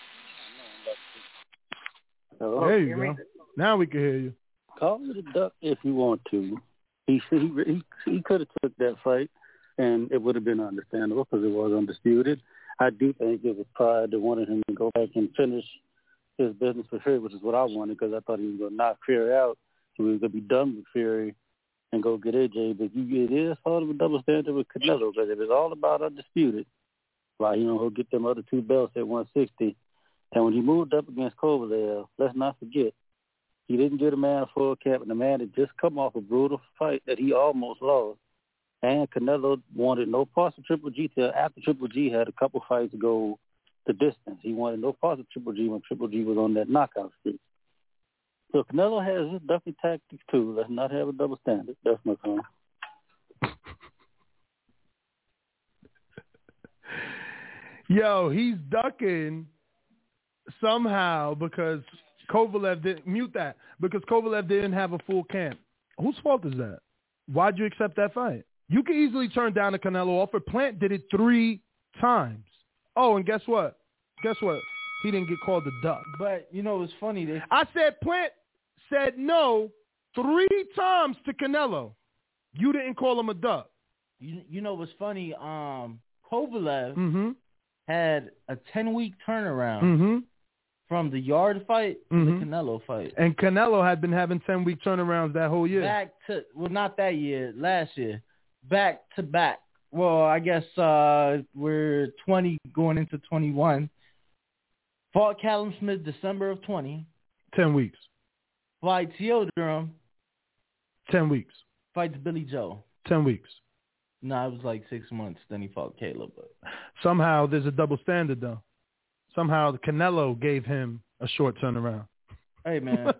Speaker 11: Hello?
Speaker 2: There you go. Now we can hear you.
Speaker 11: Call it a duck if you want to. He he he, he could have took that fight, and it would have been understandable because it was undisputed. I do think it was pride that wanted him to go back and finish his business with Fury, which is what I wanted because I thought he was going to knock Fury out, so we was going to be done with Fury and go get A J. But you, it is sort of a double standard with Canelo because if it's all about undisputed, like, you know, he'll get them other two belts at one sixty. And when he moved up against Kovalev, let's not forget, he didn't get a man a full cap, and the man had just come off a brutal fight that he almost lost. And Canelo wanted no parts of Triple G till after Triple G had a couple fights go the distance. He wanted no parts of Triple G when Triple G was on that knockout streak. So Canelo has his ducky tactics too. Let's not have a double standard. That's my comment.
Speaker 2: Yo, he's ducking somehow because Kovalev didn't mute that because Kovalev didn't have a full camp. Whose fault is that? Why'd you accept that fight? You could easily turn down a Canelo offer. Plant did it three times. Oh, and guess what? Guess what? He didn't get called a duck.
Speaker 1: But you know it's funny. They...
Speaker 2: I said Plant said no three times to Canelo. You didn't call him a duck.
Speaker 1: You you know what's funny? Um, Kovalev.
Speaker 2: Mm-hmm.
Speaker 1: had a ten-week turnaround
Speaker 2: mm-hmm.
Speaker 1: from the Yard fight to
Speaker 2: mm-hmm.
Speaker 1: the Canelo fight.
Speaker 2: And Canelo had been having ten-week turnarounds that whole year.
Speaker 1: Back to, well, not that year, last year. Back to back. Well, I guess uh, we're twenty going into twenty-one. Fought Callum Smith December of twenty.
Speaker 2: Ten weeks.
Speaker 1: Fights Yildirim.
Speaker 2: Ten weeks.
Speaker 1: Fights Billy Joe.
Speaker 2: Ten weeks.
Speaker 1: No, it was like six months. Then he fought Caleb. But
Speaker 2: somehow there's a double standard, though. Somehow the Canelo gave him a short turnaround.
Speaker 1: Hey, man.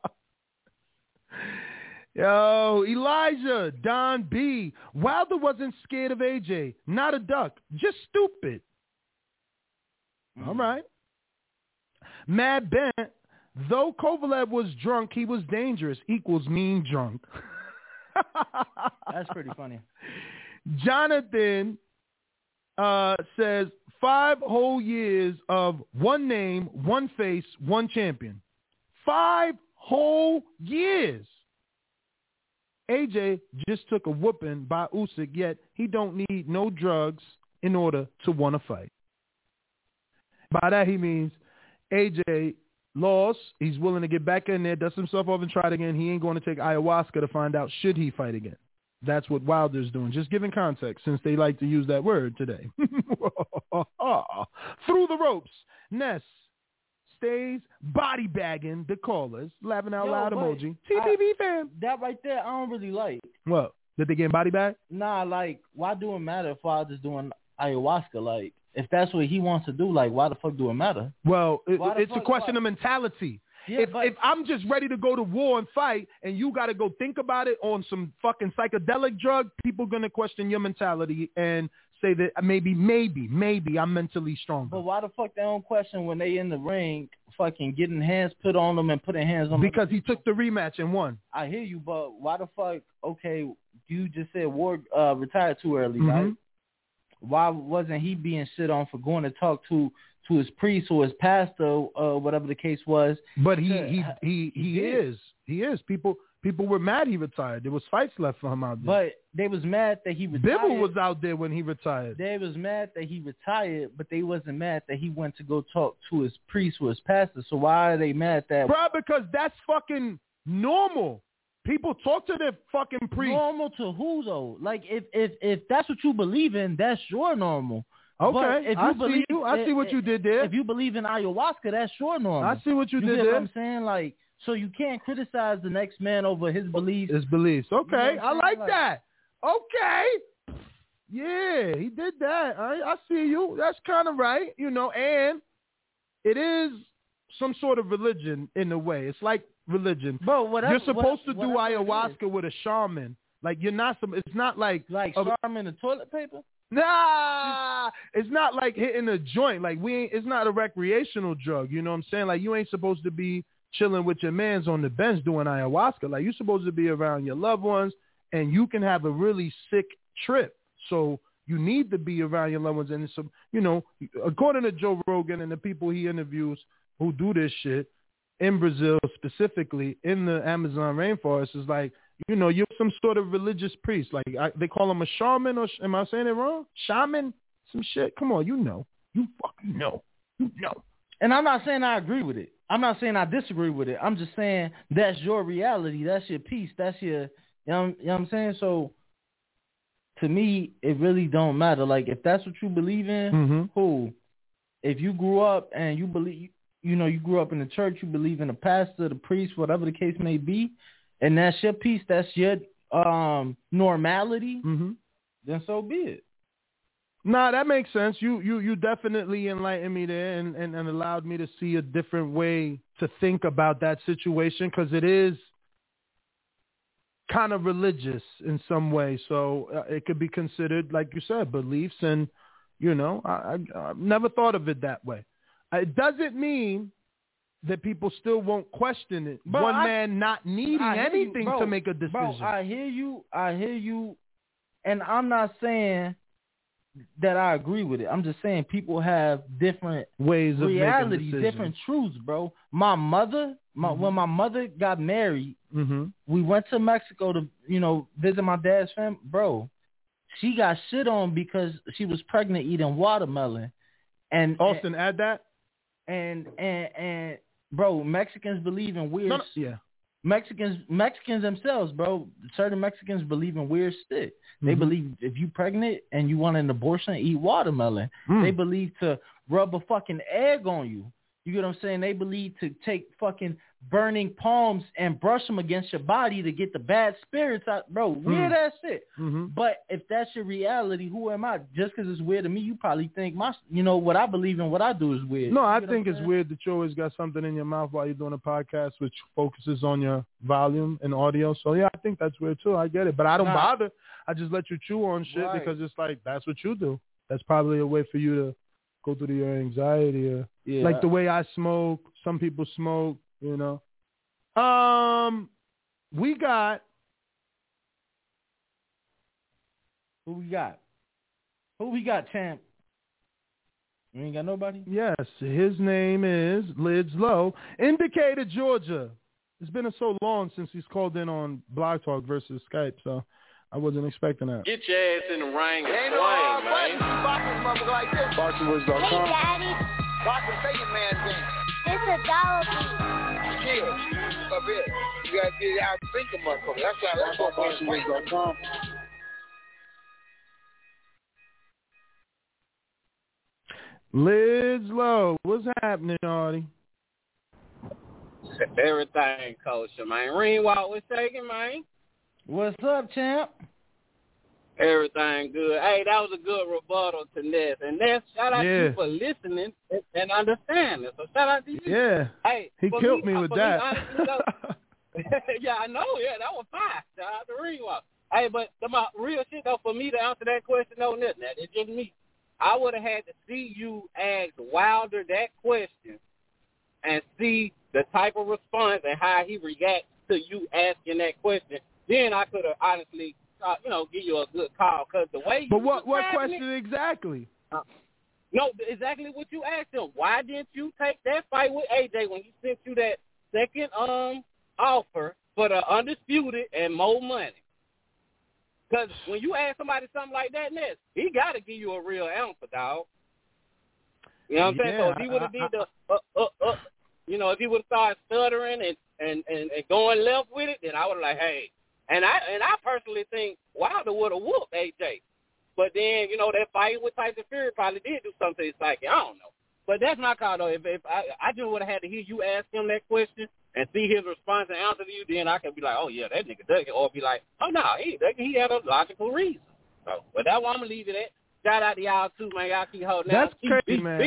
Speaker 2: Yo, Elijah, Don B. Wilder wasn't scared of A J. Not a duck. Just stupid. Mm. All right. Mad Bent. Though Kovalev was drunk, he was dangerous. Equals mean drunk.
Speaker 1: That's pretty funny.
Speaker 2: Jonathan uh, says five whole years of one name, one face, one champion. Five whole years. A J just took a whooping by Usyk, yet he don't need no drugs in order to want to fight. By that he means A J lost. He's willing to get back in there, dust himself off and try it again. He ain't going to take ayahuasca to find out should he fight again. That's what Wilder's doing. Just giving context since they like to use that word today. Through the ropes. Ness stays body bagging the callers. Laughing out
Speaker 1: Yo,
Speaker 2: loud
Speaker 1: wait,
Speaker 2: emoji. T T V
Speaker 1: I,
Speaker 2: fan.
Speaker 1: That right there, I don't really like.
Speaker 2: What? Did they get body bag?
Speaker 1: Nah, like, why do it matter if Wilder's doing ayahuasca? Like, if that's what he wants to do, like, why the fuck do it matter?
Speaker 2: Well, it, it's
Speaker 1: fuck,
Speaker 2: a question
Speaker 1: why?
Speaker 2: of mentality.
Speaker 1: Yeah,
Speaker 2: if,
Speaker 1: but,
Speaker 2: if I'm just ready to go to war and fight and you got to go think about it on some fucking psychedelic drug, people going to question your mentality and say that maybe, maybe, maybe I'm mentally stronger.
Speaker 1: But why the fuck they don't question when they in the ring fucking getting hands put on them and putting hands on them?
Speaker 2: Because he took the rematch and won.
Speaker 1: I hear you, but why the fuck, okay, you just said Ward uh, retired too early,
Speaker 2: mm-hmm.
Speaker 1: right? Why wasn't he being shit on for going to talk to to his priest or his pastor, uh, whatever the case was?
Speaker 2: But he he he, he, he is. He is. People people were mad he retired. There was fights left for him out there.
Speaker 1: But they was mad that he retired.
Speaker 2: Bibble was out there when he retired.
Speaker 1: They was mad that he retired, but they wasn't mad that he went to go talk to his priest or his pastor. So why are they mad that?
Speaker 2: Bro, because that's fucking normal. People talk to their fucking priest.
Speaker 1: Normal to who though? Like if if if that's what you believe in, that's your normal.
Speaker 2: Okay,
Speaker 1: but if you
Speaker 2: I
Speaker 1: believe,
Speaker 2: see you. I
Speaker 1: if,
Speaker 2: see what you did there.
Speaker 1: If you believe in ayahuasca, that's your normal.
Speaker 2: I see what you,
Speaker 1: you
Speaker 2: did
Speaker 1: get
Speaker 2: there.
Speaker 1: What I'm saying, like, so you can't criticize the next man over his beliefs.
Speaker 2: His beliefs. Okay,
Speaker 1: you know
Speaker 2: I like,
Speaker 1: like
Speaker 2: that. Okay. Yeah, he did that. I I see you. That's kind of right. You know, and it is some sort of religion in a way. It's like religion.
Speaker 1: Bro, whatever,
Speaker 2: you're supposed
Speaker 1: whatever,
Speaker 2: to do
Speaker 1: whatever
Speaker 2: ayahuasca with a shaman. Like you're not some. It's not like
Speaker 1: like
Speaker 2: a,
Speaker 1: shaman and toilet paper.
Speaker 2: Nah, it's not like hitting a joint. Like we ain't. It's not a recreational drug. You know what I'm saying? Like you ain't supposed to be chilling with your mans on the bench doing ayahuasca. Like you're supposed to be around your loved ones, and you can have a really sick trip. So you need to be around your loved ones. And it's, you know, according to Joe Rogan and the people he interviews who do this shit in Brazil specifically in the Amazon rainforest, is like, you know, you're some sort of religious priest. Like I, they call him a shaman, or am I saying it wrong? Shaman, some shit. Come on, you know, you fucking know, you know.
Speaker 1: And I'm not saying I agree with it. I'm not saying I disagree with it. I'm just saying that's your reality. That's your piece. That's your, you know, you know what I'm saying? So to me, it really don't matter. Like if that's what you believe in,
Speaker 2: mm-hmm.
Speaker 1: cool. If you grew up and you believe, you know, you grew up in the church, you believe in the pastor, the priest, whatever the case may be, and that's your piece, that's your um, normality,
Speaker 2: mm-hmm.
Speaker 1: then so be it.
Speaker 2: Nah, that makes sense. You you you definitely enlightened me there and, and, and allowed me to see a different way to think about that situation, because it is kind of religious in some way. So uh, it could be considered, like you said, beliefs. And, you know, I, I, I've never thought of it that way. It doesn't mean that people still won't question it.
Speaker 1: But
Speaker 2: One
Speaker 1: I,
Speaker 2: man not needing anything
Speaker 1: you, bro,
Speaker 2: to make a decision.
Speaker 1: Bro, I hear you. I hear you. And I'm not saying that I agree with it. I'm just saying people have different
Speaker 2: ways of
Speaker 1: realities,
Speaker 2: making decisions.
Speaker 1: different truths, bro. My mother, my,
Speaker 2: mm-hmm.
Speaker 1: when my mother got married,
Speaker 2: mm-hmm.
Speaker 1: we went to Mexico to, you know, visit my dad's family. Bro, she got shit on because she was pregnant eating watermelon. And
Speaker 2: Austin,
Speaker 1: and,
Speaker 2: add that.
Speaker 1: And and and bro, Mexicans believe in weird.
Speaker 2: No, no, yeah.
Speaker 1: Mexicans, Mexicans themselves, bro. Certain Mexicans believe in weird shit. Mm-hmm. They believe if you pregnant and you want an abortion, eat watermelon.
Speaker 2: Mm.
Speaker 1: They believe to rub a fucking egg on you. You get what I'm saying? They believe to take fucking burning palms and brush them against your body to get the bad spirits out. Bro, weird
Speaker 2: mm.
Speaker 1: ass shit.
Speaker 2: Mm-hmm.
Speaker 1: But if that's your reality, who am I? Just because it's weird to me, you probably think my, you know, what I believe in, what I do is weird.
Speaker 2: No, I
Speaker 1: you
Speaker 2: think it's weird that you always got something in your mouth while you're doing a podcast, which focuses on your volume and audio. So yeah, I think that's weird too. I get it, but I don't
Speaker 1: nah.
Speaker 2: bother. I just let you chew on shit
Speaker 1: right.
Speaker 2: because it's like that's what you do. That's probably a way for you to go through your anxiety, or
Speaker 1: yeah.
Speaker 2: like the way I smoke. Some people smoke, you know. Um, we got
Speaker 1: who we got? Who we got, champ? You ain't got nobody?
Speaker 2: Yes, his name is Lids Low, Indicator, Georgia. It's been so long since he's called in on Blog Talk versus Skype, so I wasn't expecting that.
Speaker 5: Get your ass in the ring and swing, man.
Speaker 14: Boxing motherfucker like this.
Speaker 5: boxing words dot com.
Speaker 14: Hey, Daddy. Boxing Satan Man game. It's a dollar piece. Yeah, up here. You gotta get out and think of motherfucker. That's why that's what boxing words dot com.
Speaker 2: Lids Low, what's happening, Artie?
Speaker 5: Everything, Coach, man. Ring walk was shaking, man.
Speaker 1: What's up, champ?
Speaker 5: Everything good. Hey, that was a good rebuttal to Ness. And Ness, shout out
Speaker 2: yeah.
Speaker 5: to you for listening and understanding. So shout out to you.
Speaker 2: Yeah.
Speaker 5: Hey,
Speaker 2: he killed me, me with that.
Speaker 5: Me, honestly, though, yeah, I know. Yeah, that was fine. Shout out to Ring walk. Hey, but the my real shit, though, for me to answer that question, no, Ness, that it's just me. I would have had to see you ask Wilder that question and see the type of response and how he reacts to you asking that question. Then I could have honestly, uh, you know, give you a good call. Because the way you
Speaker 2: But what, what question
Speaker 5: it,
Speaker 2: exactly?
Speaker 5: Uh, no, exactly what you asked him. Why didn't you take that fight with A J when he sent you that second um offer for the undisputed and more money? Because when you ask somebody something like that, Ness, he got to give you a real answer, dog. You know what I'm
Speaker 2: yeah,
Speaker 5: saying? So if he would have did the, uh, uh, uh, you know, if he would have started stuttering and, and, and, and going left with it, then I would have like, hey. And I and I personally think Wilder would have whooped A J. But then, you know, that fight with Tyson Fury probably did do something to his psyche. I don't know. But that's my call, though. If, if I, I just would have had to hear you ask him that question and see his response and answer to you, then I could be like, oh, yeah, that nigga does it. Or be like, oh, no, he he had a logical reason. So, but that's why I'm going to leave it at. Shout out to y'all, too, man. Y'all keep holding
Speaker 2: That's
Speaker 5: out. Keep
Speaker 2: crazy,
Speaker 5: beat,
Speaker 2: man.
Speaker 5: Beat.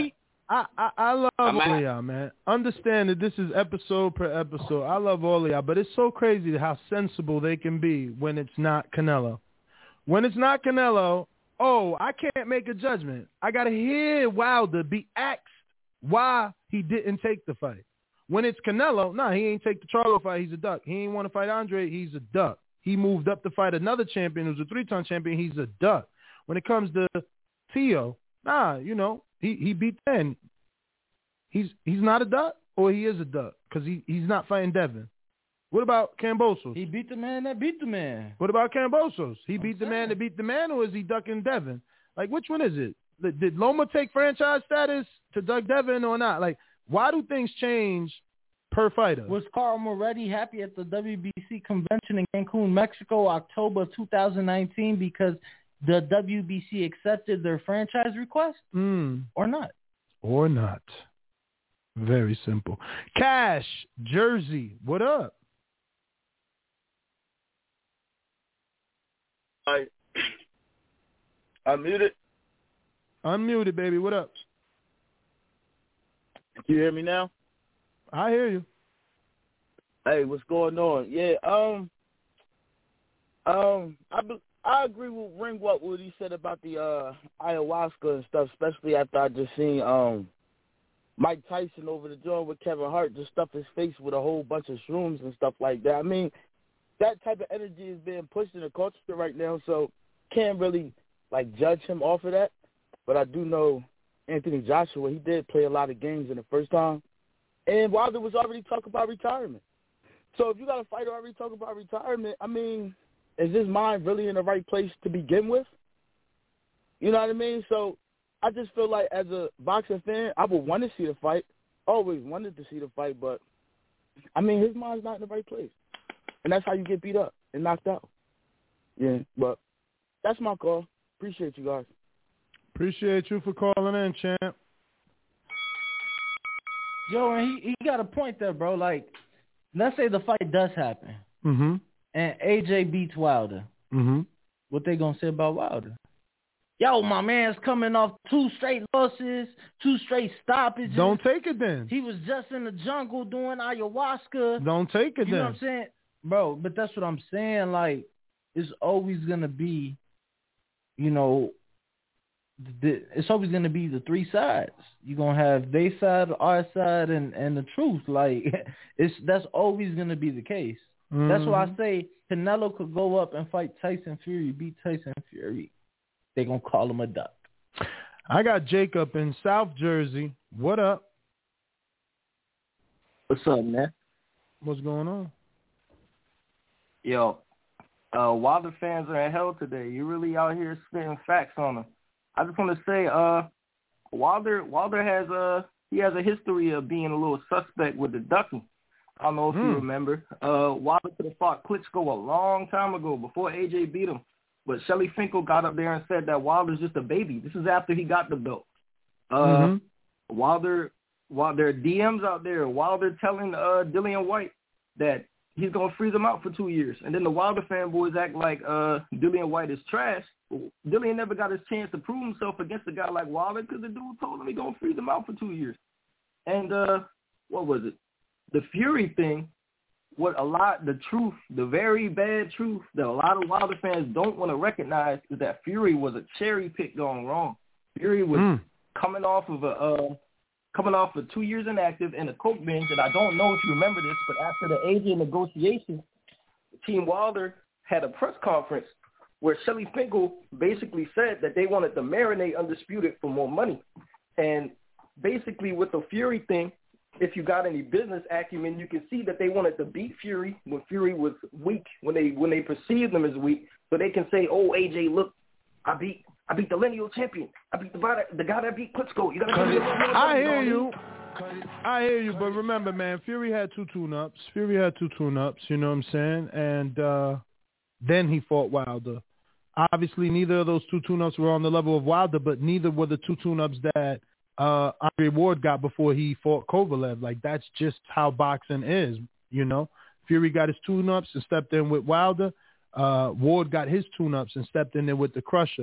Speaker 2: I, I, I love
Speaker 5: I'm
Speaker 2: all
Speaker 5: at-
Speaker 2: of y'all, man. Understand that this is episode per episode. I love all of y'all, but it's so crazy how sensible they can be when it's not Canelo. When it's not Canelo, oh, I can't make a judgment. I got to hear Wilder be asked why he didn't take the fight. When it's Canelo, nah, he ain't take the Charlo fight. He's a duck. He ain't want to fight Andre. He's a duck. He moved up to fight another champion who's a three-time champion. He's a duck. When it comes to Tio, nah, you know, he, he beat Ben. He's he's not a duck, or he is a duck because he, he's not fighting Devin. What about Kambosos?
Speaker 1: He beat the man that beat the man.
Speaker 2: What about Kambosos? He beat the man that beat the man, or is he ducking Devin? Like, which one is it? Did Loma take franchise status to duck Devin or not? Like, why do things change per fighter?
Speaker 1: Was Carl Moretti happy at the W B C convention in Cancun, Mexico, October two thousand nineteen because the W B C accepted their franchise request
Speaker 2: Mm.
Speaker 1: or not?
Speaker 2: Or not. Very simple. Cash, Jersey, what up?
Speaker 12: I I'm muted.
Speaker 2: Unmuted, baby. What up?
Speaker 12: Can you hear me now?
Speaker 2: I hear you.
Speaker 12: Hey, what's going on? Yeah, um, um, I be, I agree with Ringwalk what he said about the uh, ayahuasca and stuff, especially after I just seen um Mike Tyson over the joint with Kevin Hart just stuff his face with a whole bunch of shrooms and stuff like that. I mean, that type of energy is being pushed in the culture right now, so can't really like judge him off of that. But I do know Anthony Joshua, he did play a lot of games in the first time. And Wilder was already talking about retirement. So if you got a fighter already talking about retirement, I mean, is his mind really in the right place to begin with? You know what I mean? So I just feel like as a boxing fan, I would want to see the fight. Always wanted to see the fight, but, I mean, his mind's not in the right place. And that's how you get beat up and knocked out. Yeah, but that's my call. Appreciate you guys.
Speaker 2: Appreciate you for calling in, champ.
Speaker 1: Yo, and he, he got a point there, bro. Like, let's say the fight does happen,
Speaker 2: Mm-hmm.
Speaker 1: and A J beats Wilder.
Speaker 2: Mm-hmm.
Speaker 1: What they gonna say about Wilder? Yo, my man's coming off two straight losses, two straight stoppages.
Speaker 2: Don't take it then.
Speaker 1: He was just in the jungle doing ayahuasca.
Speaker 2: Don't take it
Speaker 1: You know
Speaker 2: then.
Speaker 1: what I'm saying? Bro, but that's what I'm saying. Like, it's always going to be, you know, the, it's always going to be the three sides. You're going to have their side, our side, and, and the truth. Like, it's that's always going to be the case.
Speaker 2: Mm-hmm.
Speaker 1: That's why I say Canelo could go up and fight Tyson Fury, beat Tyson Fury. They're going to call him a duck.
Speaker 2: I got Jacob in South Jersey. What up?
Speaker 15: What's up, man?
Speaker 2: What's going on?
Speaker 15: Yo, uh, Wilder fans are in hell today. You really out here spitting facts on them. I just want to say, uh, Wilder, Wilder has a he has a history of being a little suspect with the ducking. I don't know if
Speaker 2: Hmm.
Speaker 15: you remember. Uh, Wilder could have fought Klitschko a long time ago before A J beat him. But Shelly Finkel got up there and said that Wilder's just a baby. This is after he got the belt. Uh,
Speaker 2: Mm-hmm.
Speaker 15: Wilder, while there are D Ms out there, Wilder telling uh, Dillian White that he's going to freeze him out for two years. And then the Wilder fanboys act like uh, Dillian White is trash. Dillian never got his chance to prove himself against a guy like Wilder because the dude told him he's going to freeze him out for two years. And uh, what was it? The Fury thing, what a lot, the truth, the very bad truth that a lot of Wilder fans don't want to recognize is that Fury was a cherry pick going wrong. Fury was
Speaker 2: Mm.
Speaker 15: coming off of a uh, coming off of two years inactive and a coke binge, and I don't know if you remember this, but after the A J negotiations, Team Wilder had a press conference where Shelly Finkel basically said that they wanted to marinate Undisputed for more money. And basically with the Fury thing, if you got any business acumen, you can see that they wanted to beat Fury when Fury was weak, when they when they perceived them as weak, so they can say, "Oh, A J, look, I beat I beat the lineal champion. I beat the guy that, the guy that beat Klitschko. You gotta come here."
Speaker 2: I hear you. I hear you, but remember, man, Fury had two tune-ups. Fury had two tune-ups, you know what I'm saying? And uh, then he fought Wilder. Obviously, neither of those two tune-ups were on the level of Wilder, but neither were the two tune-ups that uh, Andre Ward got before he fought Kovalev. Like, that's just how boxing is, you know? Fury got his tune-ups and stepped in with Wilder. Uh, Ward got his tune-ups and stepped in there with the Crusher.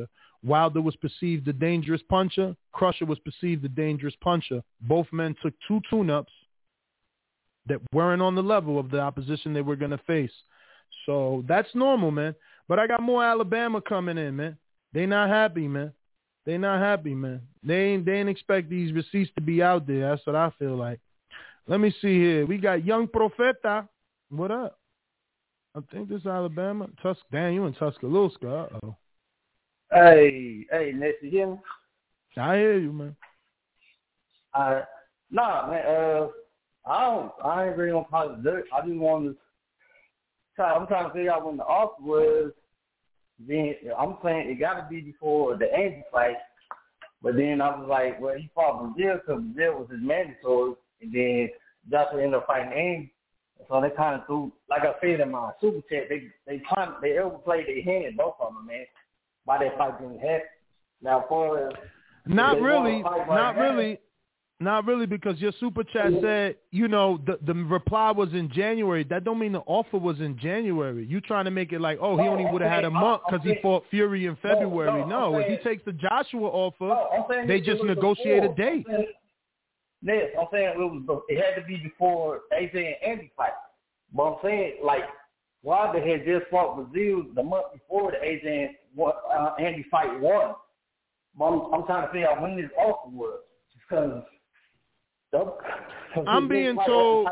Speaker 2: Wilder was perceived a dangerous puncher. Crusher was perceived a dangerous puncher. Both men took two tune-ups that weren't on the level of the opposition they were going to face. So that's normal, man. But I got more Alabama coming in, man. They not happy, man. They not happy, man. They ain't, they ain't expect these receipts to be out there. That's what I feel like. Let me see here. We got Young Profeta. What up? I think this is Alabama. Tus- Damn, you in Tuscaloosa. Uh-oh.
Speaker 13: Hey, hey, Ness, you hear me?
Speaker 2: I hear you, man.
Speaker 13: Uh, nah, man, uh, I don't, I ain't really gonna call it dirt. I just wanted to try, I'm trying to figure out when the offer was. Then I'm saying it got to be before the Andy fight. But then I was like, well, he fought Brazil because Brazil was his mandatory. And then Joshua ended up fighting Andy. So they kind of threw, like I said in my super chat, they they kind they overplayed their hand, both of them, man. Why that fight didn't happen. Now, for
Speaker 2: not really, not really, not really, because your super chat said, you know, the the reply was in January. That don't mean the offer was in January. You trying to make it like, oh, he only would have had a month because he fought Fury in February. No, if he takes the Joshua offer, they just negotiate a date.
Speaker 13: Yes, I'm saying it was. It had to be before A J and Andy fight. But I'm saying, like, Wilder had just fought Brazil the month before the A J and uh, Andy fight won. But I'm, I'm trying to figure out when this offer was. Because
Speaker 2: I'm being told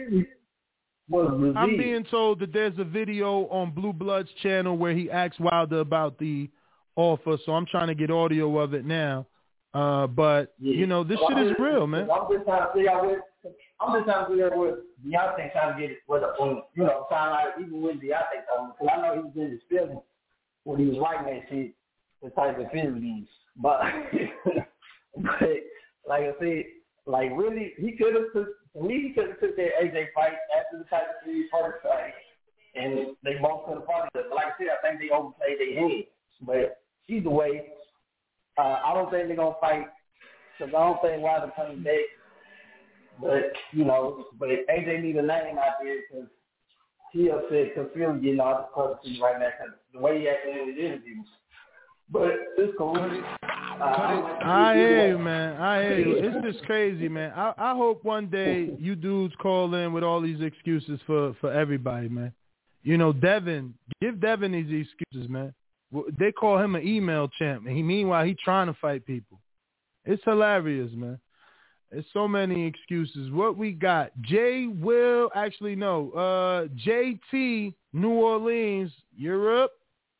Speaker 2: I'm being told that there's a video on Blue Blood's channel where he asked Wilder about the offer, so I'm trying to get audio of it now. Uh, but yeah. you know, this well, shit is real, man.
Speaker 13: I'm just trying to figure out what I'm just trying to figure out what Deontay trying to get it with on, you know, trying like even with Deontay talking, because I know he was in his feelings when he was writing that shit, the type of feelings. But but like I said, like really, he could have took. To me, he could have took that A J fight after the Tyson Fury first fight, and they both could have fought it. But like I said, I think they overplayed their hands. But either way. Uh, I don't think they're going to fight because I don't think Wilder coming back. But, you know, but A J need a name out there because he upset because Fury getting all the publicity right now because the way he acted in his interviews. But it's cool. Uh,
Speaker 2: I hear you, man. I hear you. It's just crazy, man. I, I hope one day you dudes call in with all these excuses for, for everybody, man. You know, Devin, give Devin these excuses, man. They call him an email champ, and he meanwhile he trying to fight people. It's hilarious, man. There's so many excuses. What we got? Jay Will, actually no, uh, J T New Orleans, Europe.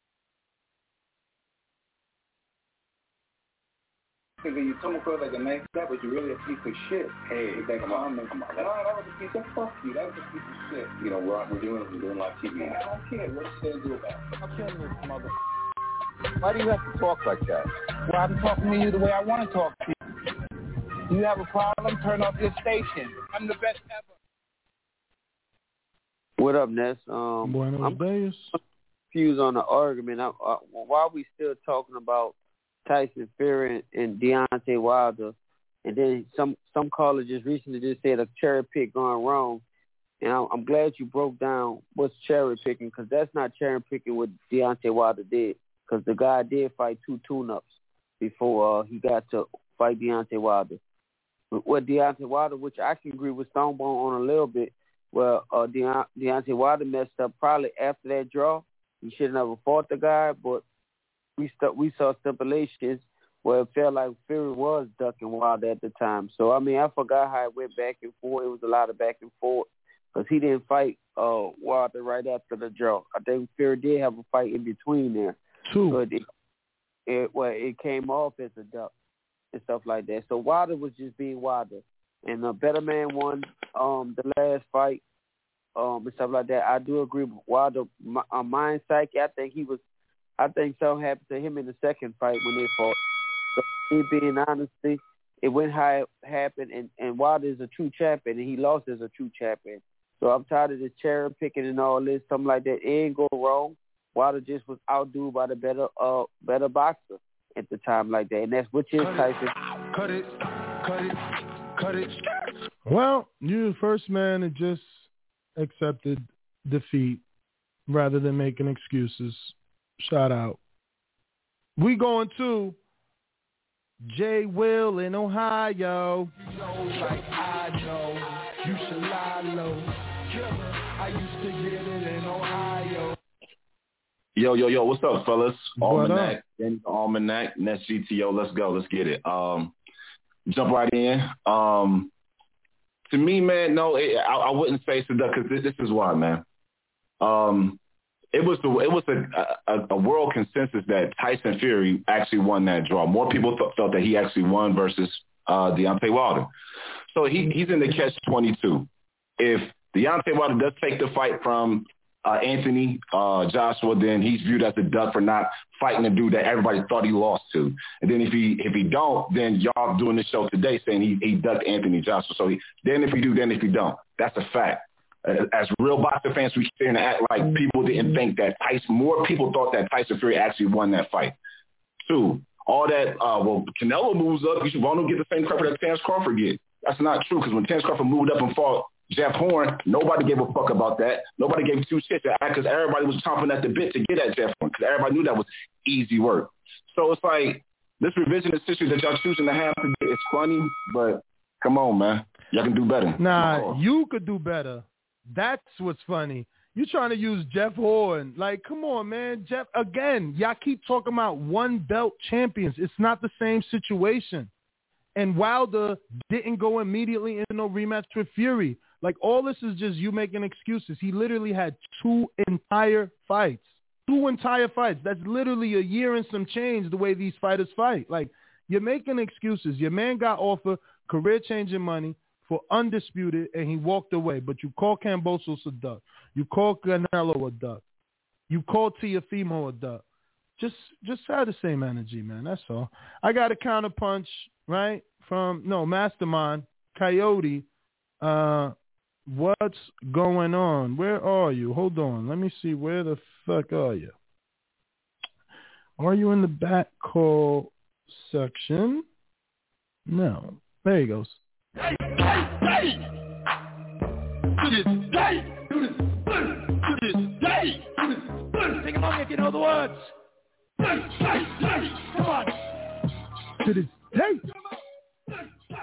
Speaker 22: Because you come across like a nice guy, but you're really a piece of shit. Hey, you think I'm on me? Come on, no, that was a piece of fuck you. That was a piece of shit. You know, we're, we're doing we're doing live T V. I don't care. What you gonna do about it? I'm killing this mother. Why do you have to talk like that? Well, I'm talking to you the way I want to talk to you. You have a problem? Turn off your station. I'm the best ever.
Speaker 16: What up, Ness? Um,
Speaker 2: Buenos
Speaker 16: I'm
Speaker 2: days.
Speaker 16: confused on the argument. I, uh, why are we still talking about Tyson Fury and Deontay Wilder? And then some some caller just recently just said a cherry pick gone wrong. And I'm, I'm glad you broke down what's cherry picking because that's not cherry picking what Deontay Wilder did. Because the guy did fight two tune-ups before uh, he got to fight Deontay Wilder. What Deontay Wilder, which I can agree with Stonebone on a little bit, well, uh, Deont- Deontay Wilder messed up probably after that draw. He should have never fought the guy, but we st- we saw stipulations where it felt like Fury was ducking Wilder at the time. So, I mean, I forgot how it went back and forth. It was a lot of back and forth because he didn't fight uh, Wilder right after the draw. I think Fury did have a fight in between there.
Speaker 2: Two.
Speaker 16: But it, it, well, it came off as a duck and stuff like that. So Wilder was just being Wilder. And the better man won um, the last fight um, and stuff like that. I do agree with Wilder. My, uh, mind psyche, I think he was, I think something happened to him in the second fight when they fought. So me being honest, it went how it happened. And, and Wilder is a true champion, and he lost as a true champion. So I'm tired of this cherry picking and all this, something like that. It ain't go wrong. Wilder just was outdue by the better uh better boxer at the time like that. And that's which is Tyson.
Speaker 2: Cut it, cut it, cut it. Well, you're the first man that just accepted defeat rather than making excuses. Shout out. we going to J. Will in Ohio.
Speaker 18: You know, like I know, you should lie low. I used to get it in Ohio.
Speaker 19: Yo, yo, yo, what's up, fellas?
Speaker 2: What
Speaker 19: Almanac,
Speaker 2: up?
Speaker 19: then Almanac, Nets G T O, let's go, let's get it. Um, jump right in. Um, to me, man, no, it, I, I wouldn't say seductive, because this, this is why, man. Um, it was the it was a, a, a world consensus that Tyson Fury actually won that draw. More people th- felt that he actually won versus uh, Deontay Wilder. So he he's in the catch twenty-two. If Deontay Wilder does take the fight from uh, Anthony uh, Joshua, then he's viewed as a duck for not fighting a dude that everybody thought he lost to. And then if he if he don't, then y'all doing the show today saying he, he ducked Anthony Joshua. So he, then if he do, then if he don't. That's a fact. As real boxing fans, we stand and act like people didn't think that Tyson, more people thought that Tyson Fury actually won that fight. Two, all that, uh, well, Canelo moves up, you should want to get the same credit that Terence Crawford get. That's not true, because when Terence Crawford moved up and fought Jeff Horn, nobody gave a fuck about that. Nobody gave two shits, because everybody was chomping at the bit to get at Jeff Horn, because everybody knew that was easy work. So it's like, this revisionist history that y'all choosing to have today is funny, but come on, man. Y'all can do better.
Speaker 2: Nah, you could do better. That's what's funny. You trying to use Jeff Horn. Like, come on, man. Jeff, again, y'all keep talking about one belt champions. It's not the same situation. And Wilder didn't go immediately in no rematch with Fury. Like, all this is just you making excuses. He literally had two entire fights. Two entire fights. That's literally a year and some change the way these fighters fight. Like, you're making excuses. Your man got offered career-changing money for undisputed, and he walked away. But you call Kambosos a duck. You call Canelo a duck. You call Teofimo a duck. Just just have the same energy, man. That's all. I got a counterpunch, right, from, no, Mastermind, Coyote. Uh, what's going on? Where are you? Hold on. Let me see. Where the fuck are you? Are you in the back call section? No. There he goes.
Speaker 18: Hey, hey, hey! To this day! To this to this day! To this Sing along if you know the words. Hey, hey, hey! Come on!
Speaker 2: To this day!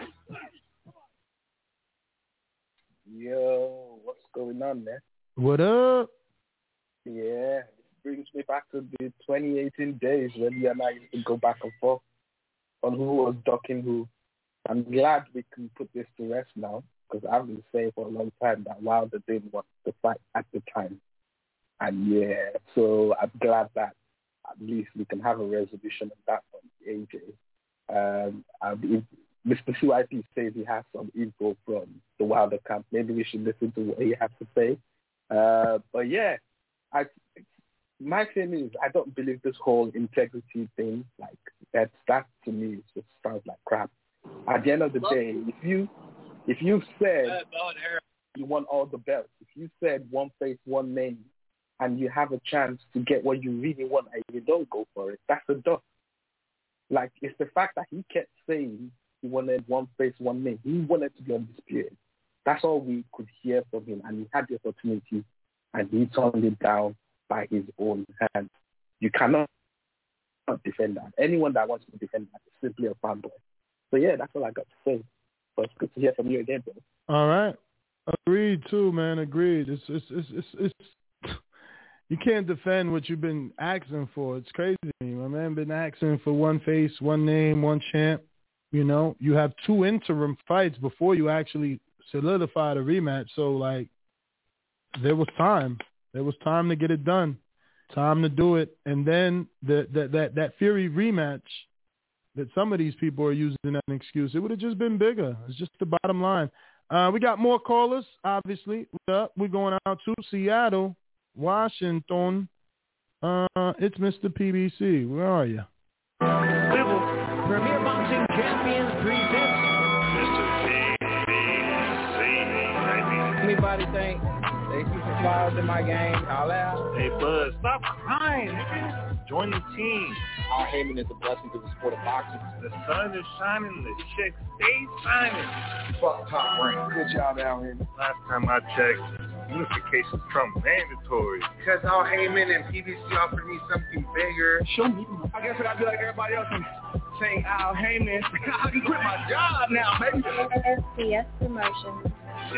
Speaker 20: Yo, what's going on, man?
Speaker 2: What up?
Speaker 20: Yeah, it brings me back to the twenty eighteen days when you and I used to go back and forth on who was ducking who. I'm glad we can put this to rest now, because I've been saying for a long time that Wilder didn't want to fight at the time. And yeah, so I'm glad that at least we can have a resolution on that one, A J. Um, if Mister C Y P says he has some info from the Wilder camp. Maybe we should listen to what he has to say. Uh, but yeah, I, my thing is, I don't believe this whole integrity thing. Like, that, that to me just sounds like crap. At the end of the day, if you if you said you want all the belts, if you said one face, one name, and you have a chance to get what you really want and you don't go for it, that's a duck. Like, it's the fact that he kept saying he wanted one face, one name. He wanted to be undisputed. That's all we could hear from him, and he had the opportunity, and he turned it down by his own hand. You cannot defend that. Anyone that wants to defend that is simply a fanboy. So, yeah, that's all I got to say. But it's good to hear from you again, bro.
Speaker 2: All right. Agreed, too, man. Agreed. It's, it's, it's, it's, it's, you can't defend what you've been asking for. It's crazy to me. My man been asking for one face, one name, one champ. You know, you have two interim fights before you actually solidify the rematch. So, like, there was time. There was time to get it done. Time to do it. And then the, the, that, that Fury rematch that some of these people are using as an excuse, it would have just been bigger. It's just the bottom line. Uh, we got more callers, obviously. We're going out to Seattle, Washington. Uh, it's Mister P B C. Where are you?
Speaker 18: Premier Boxing Champions presents Mister P B C.
Speaker 12: Anybody think they see some flaws in my game? All out.
Speaker 3: Hey, Buzz, stop crying, nigga. Join the team.
Speaker 8: Al Heyman is a blessing to the sport of boxing.
Speaker 3: The sun is shining, the chicks stay shining.
Speaker 8: Fuck Top Rank. Good job, Al Heyman.
Speaker 3: Last time I checked,
Speaker 6: unification Trump mandatory.
Speaker 21: Because Al Heyman and P B C offered me something bigger.
Speaker 10: Show me. I guess I gotta be like everybody else and saying Al Heyman. I can quit my job now, baby.
Speaker 23: S C S Promotions.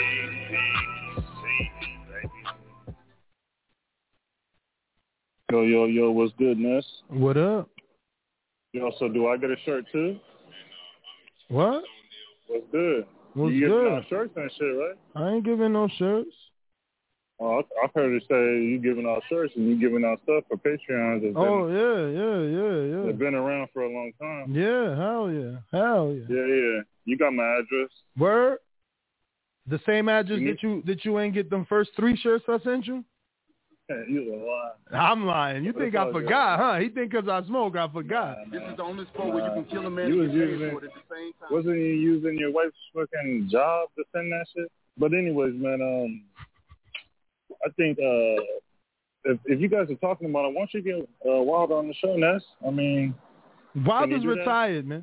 Speaker 6: Yo, yo, yo, what's good, Ness?
Speaker 2: What up?
Speaker 6: Yo, so do I get a shirt too?
Speaker 2: What?
Speaker 6: What's good?
Speaker 2: What's
Speaker 6: you
Speaker 2: good?
Speaker 6: giving out shirts and shit, right?
Speaker 2: I ain't giving no shirts.
Speaker 6: Oh, I've heard it say you giving out shirts and you giving out stuff for Patreons. That's
Speaker 2: Oh,
Speaker 6: been,
Speaker 2: yeah, yeah, yeah, yeah.
Speaker 6: They've been around for a long time.
Speaker 2: Yeah, hell yeah. Hell yeah.
Speaker 6: Yeah, yeah. You got my address.
Speaker 2: Word? The same address
Speaker 6: You need-
Speaker 2: that you that you ain't get them first three shirts I sent you?
Speaker 6: You a lie.
Speaker 2: I'm lying. You think I forgot, huh? He think because I smoke, I forgot.
Speaker 6: This
Speaker 10: is the only sport where you can kill a man
Speaker 6: You
Speaker 10: and
Speaker 6: was
Speaker 10: get paid
Speaker 6: using,
Speaker 10: for it at the same time.
Speaker 6: wasn't you using your wife's fucking job to send that shit? But anyways, man, um, I think uh, if if you guys are talking about it, why don't you get uh, Wilder on the show, Ness? I mean,
Speaker 2: Wilder's
Speaker 6: can you do that?
Speaker 2: retired, man.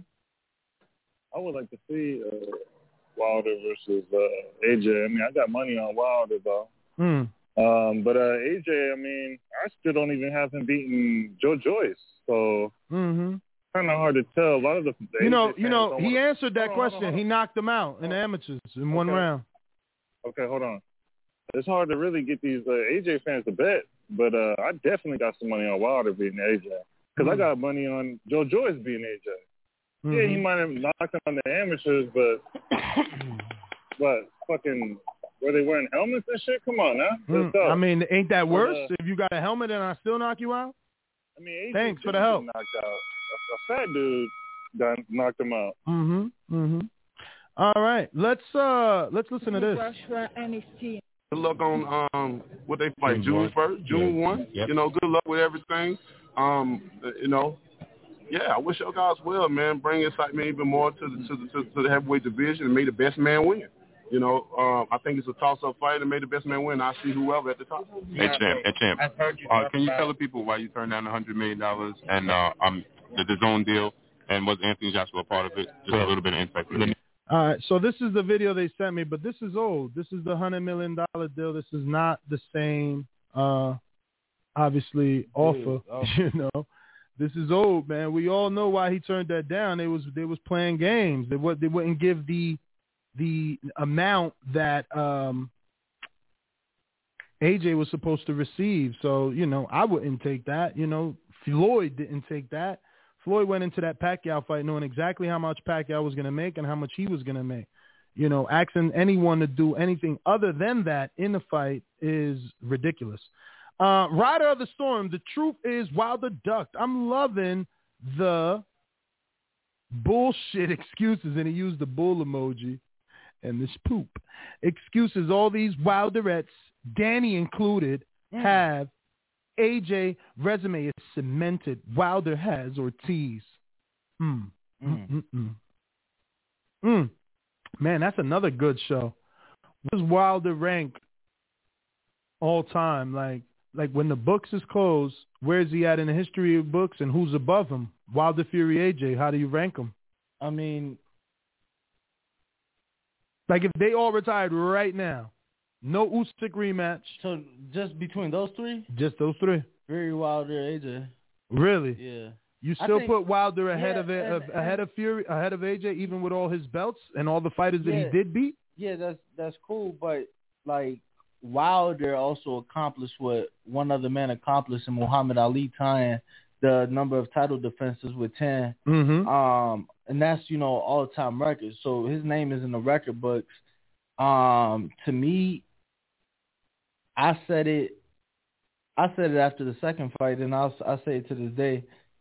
Speaker 6: I would like to see uh, Wilder versus uh, A J. I mean, I got money on Wilder though.
Speaker 2: Hmm.
Speaker 6: Um, but uh, A J, I mean, I still don't even have him beating Joe Joyce, so
Speaker 2: Mm-hmm.
Speaker 6: kind of hard to tell. A lot of the, the
Speaker 2: You know,
Speaker 6: A J
Speaker 2: you
Speaker 6: fans
Speaker 2: know,
Speaker 6: don't
Speaker 2: he
Speaker 6: wanna-
Speaker 2: answered that
Speaker 6: Hold on, hold on,
Speaker 2: question.
Speaker 6: hold on.
Speaker 2: He knocked them out in the amateurs in one
Speaker 6: Okay.
Speaker 2: round.
Speaker 6: Okay, hold on. It's hard to really get these uh, A J fans to bet, but uh, I definitely got some money on Wilder beating A J because I got money on Joe Joyce beating A J. Yeah, he
Speaker 2: Mhm.
Speaker 6: might have knocked him on the amateurs, but but fucking were they wearing helmets and shit? Come on now.
Speaker 2: Mm,
Speaker 6: Let's go.
Speaker 2: I mean, ain't that
Speaker 6: But,
Speaker 2: worse?
Speaker 6: uh,
Speaker 2: if you got a helmet and I still knock you out?
Speaker 6: I mean, A J
Speaker 2: Thanks for the
Speaker 6: did
Speaker 2: help.
Speaker 6: get knocked out. A, a fat dude got knocked him out.
Speaker 2: Mm-hmm. Mm-hmm. All right, let's uh let's listen to this.
Speaker 23: Joshua and his team.
Speaker 10: Good luck on um what they fight
Speaker 6: June
Speaker 10: June
Speaker 6: one.
Speaker 10: first, June
Speaker 6: Yeah.
Speaker 10: one.
Speaker 6: Yep.
Speaker 10: You know, good luck with everything. Um, you know, yeah, I wish your guys well, man. Bring excitement even more to the to the to, to the heavyweight division and may the best man win. You know, um, I think it's a toss-up fight and may the best man win. I see whoever at the top.
Speaker 24: Hey champ, hey champ.
Speaker 10: I've heard you
Speaker 24: Uh,
Speaker 10: talk
Speaker 24: can you
Speaker 10: about-
Speaker 24: tell the people why you turned down the hundred million dollars and uh, um the DAZN deal, and was Anthony Joshua a part of it? Just a little bit of insight. For
Speaker 2: All right, so this is the video they sent me, but this is old. This is the hundred million dollar deal. This is not the same, uh, obviously offer.
Speaker 1: Oh.
Speaker 2: You know, this is old, man. We all know why he turned that down. They was they was playing games. They would they wouldn't give the the amount that um, A J was supposed to receive. So you know, I wouldn't take that. You know, Floyd didn't take that. Floyd went into that Pacquiao fight knowing exactly how much Pacquiao was going to make and how much he was going to make. You know, asking anyone to do anything other than that in the fight is ridiculous. Uh, Rider of the Storm, the truth is Wilder ducked. I'm loving the bullshit excuses, and he used the bull emoji and this poop. Excuses all these Wilderettes, Danny included, have. A J resume is cemented. Wilder has Ortiz. Hmm. Mm. Mm, mm, mm. Man, that's another good show. Where's Wilder rank all time? Like, like when the books is closed, where's he at in the history of books, and who's above him? Wilder, Fury, A J. How do you rank them?
Speaker 1: I mean,
Speaker 2: like if they all retired right now, no Usyk rematch.
Speaker 1: So just between those three?
Speaker 2: Just those three.
Speaker 1: Fury, Wilder, A J.
Speaker 2: Really?
Speaker 1: Yeah.
Speaker 2: You
Speaker 1: I
Speaker 2: still
Speaker 1: think-
Speaker 2: put Wilder ahead
Speaker 1: yeah,
Speaker 2: of it,
Speaker 1: and-
Speaker 2: of, ahead of Fury, ahead of A J, even with all his belts and all the fighters that
Speaker 1: Yeah.
Speaker 2: he did beat.
Speaker 1: Yeah, that's that's cool, but like Wilder also accomplished what one other man accomplished in Muhammad Ali, tying the number of title defenses with ten.
Speaker 2: Mm-hmm.
Speaker 1: Um, and that's you know all time record. So his name is in the record books. Um, to me, I said it. I said it after the second fight, and I'll I say it to this day.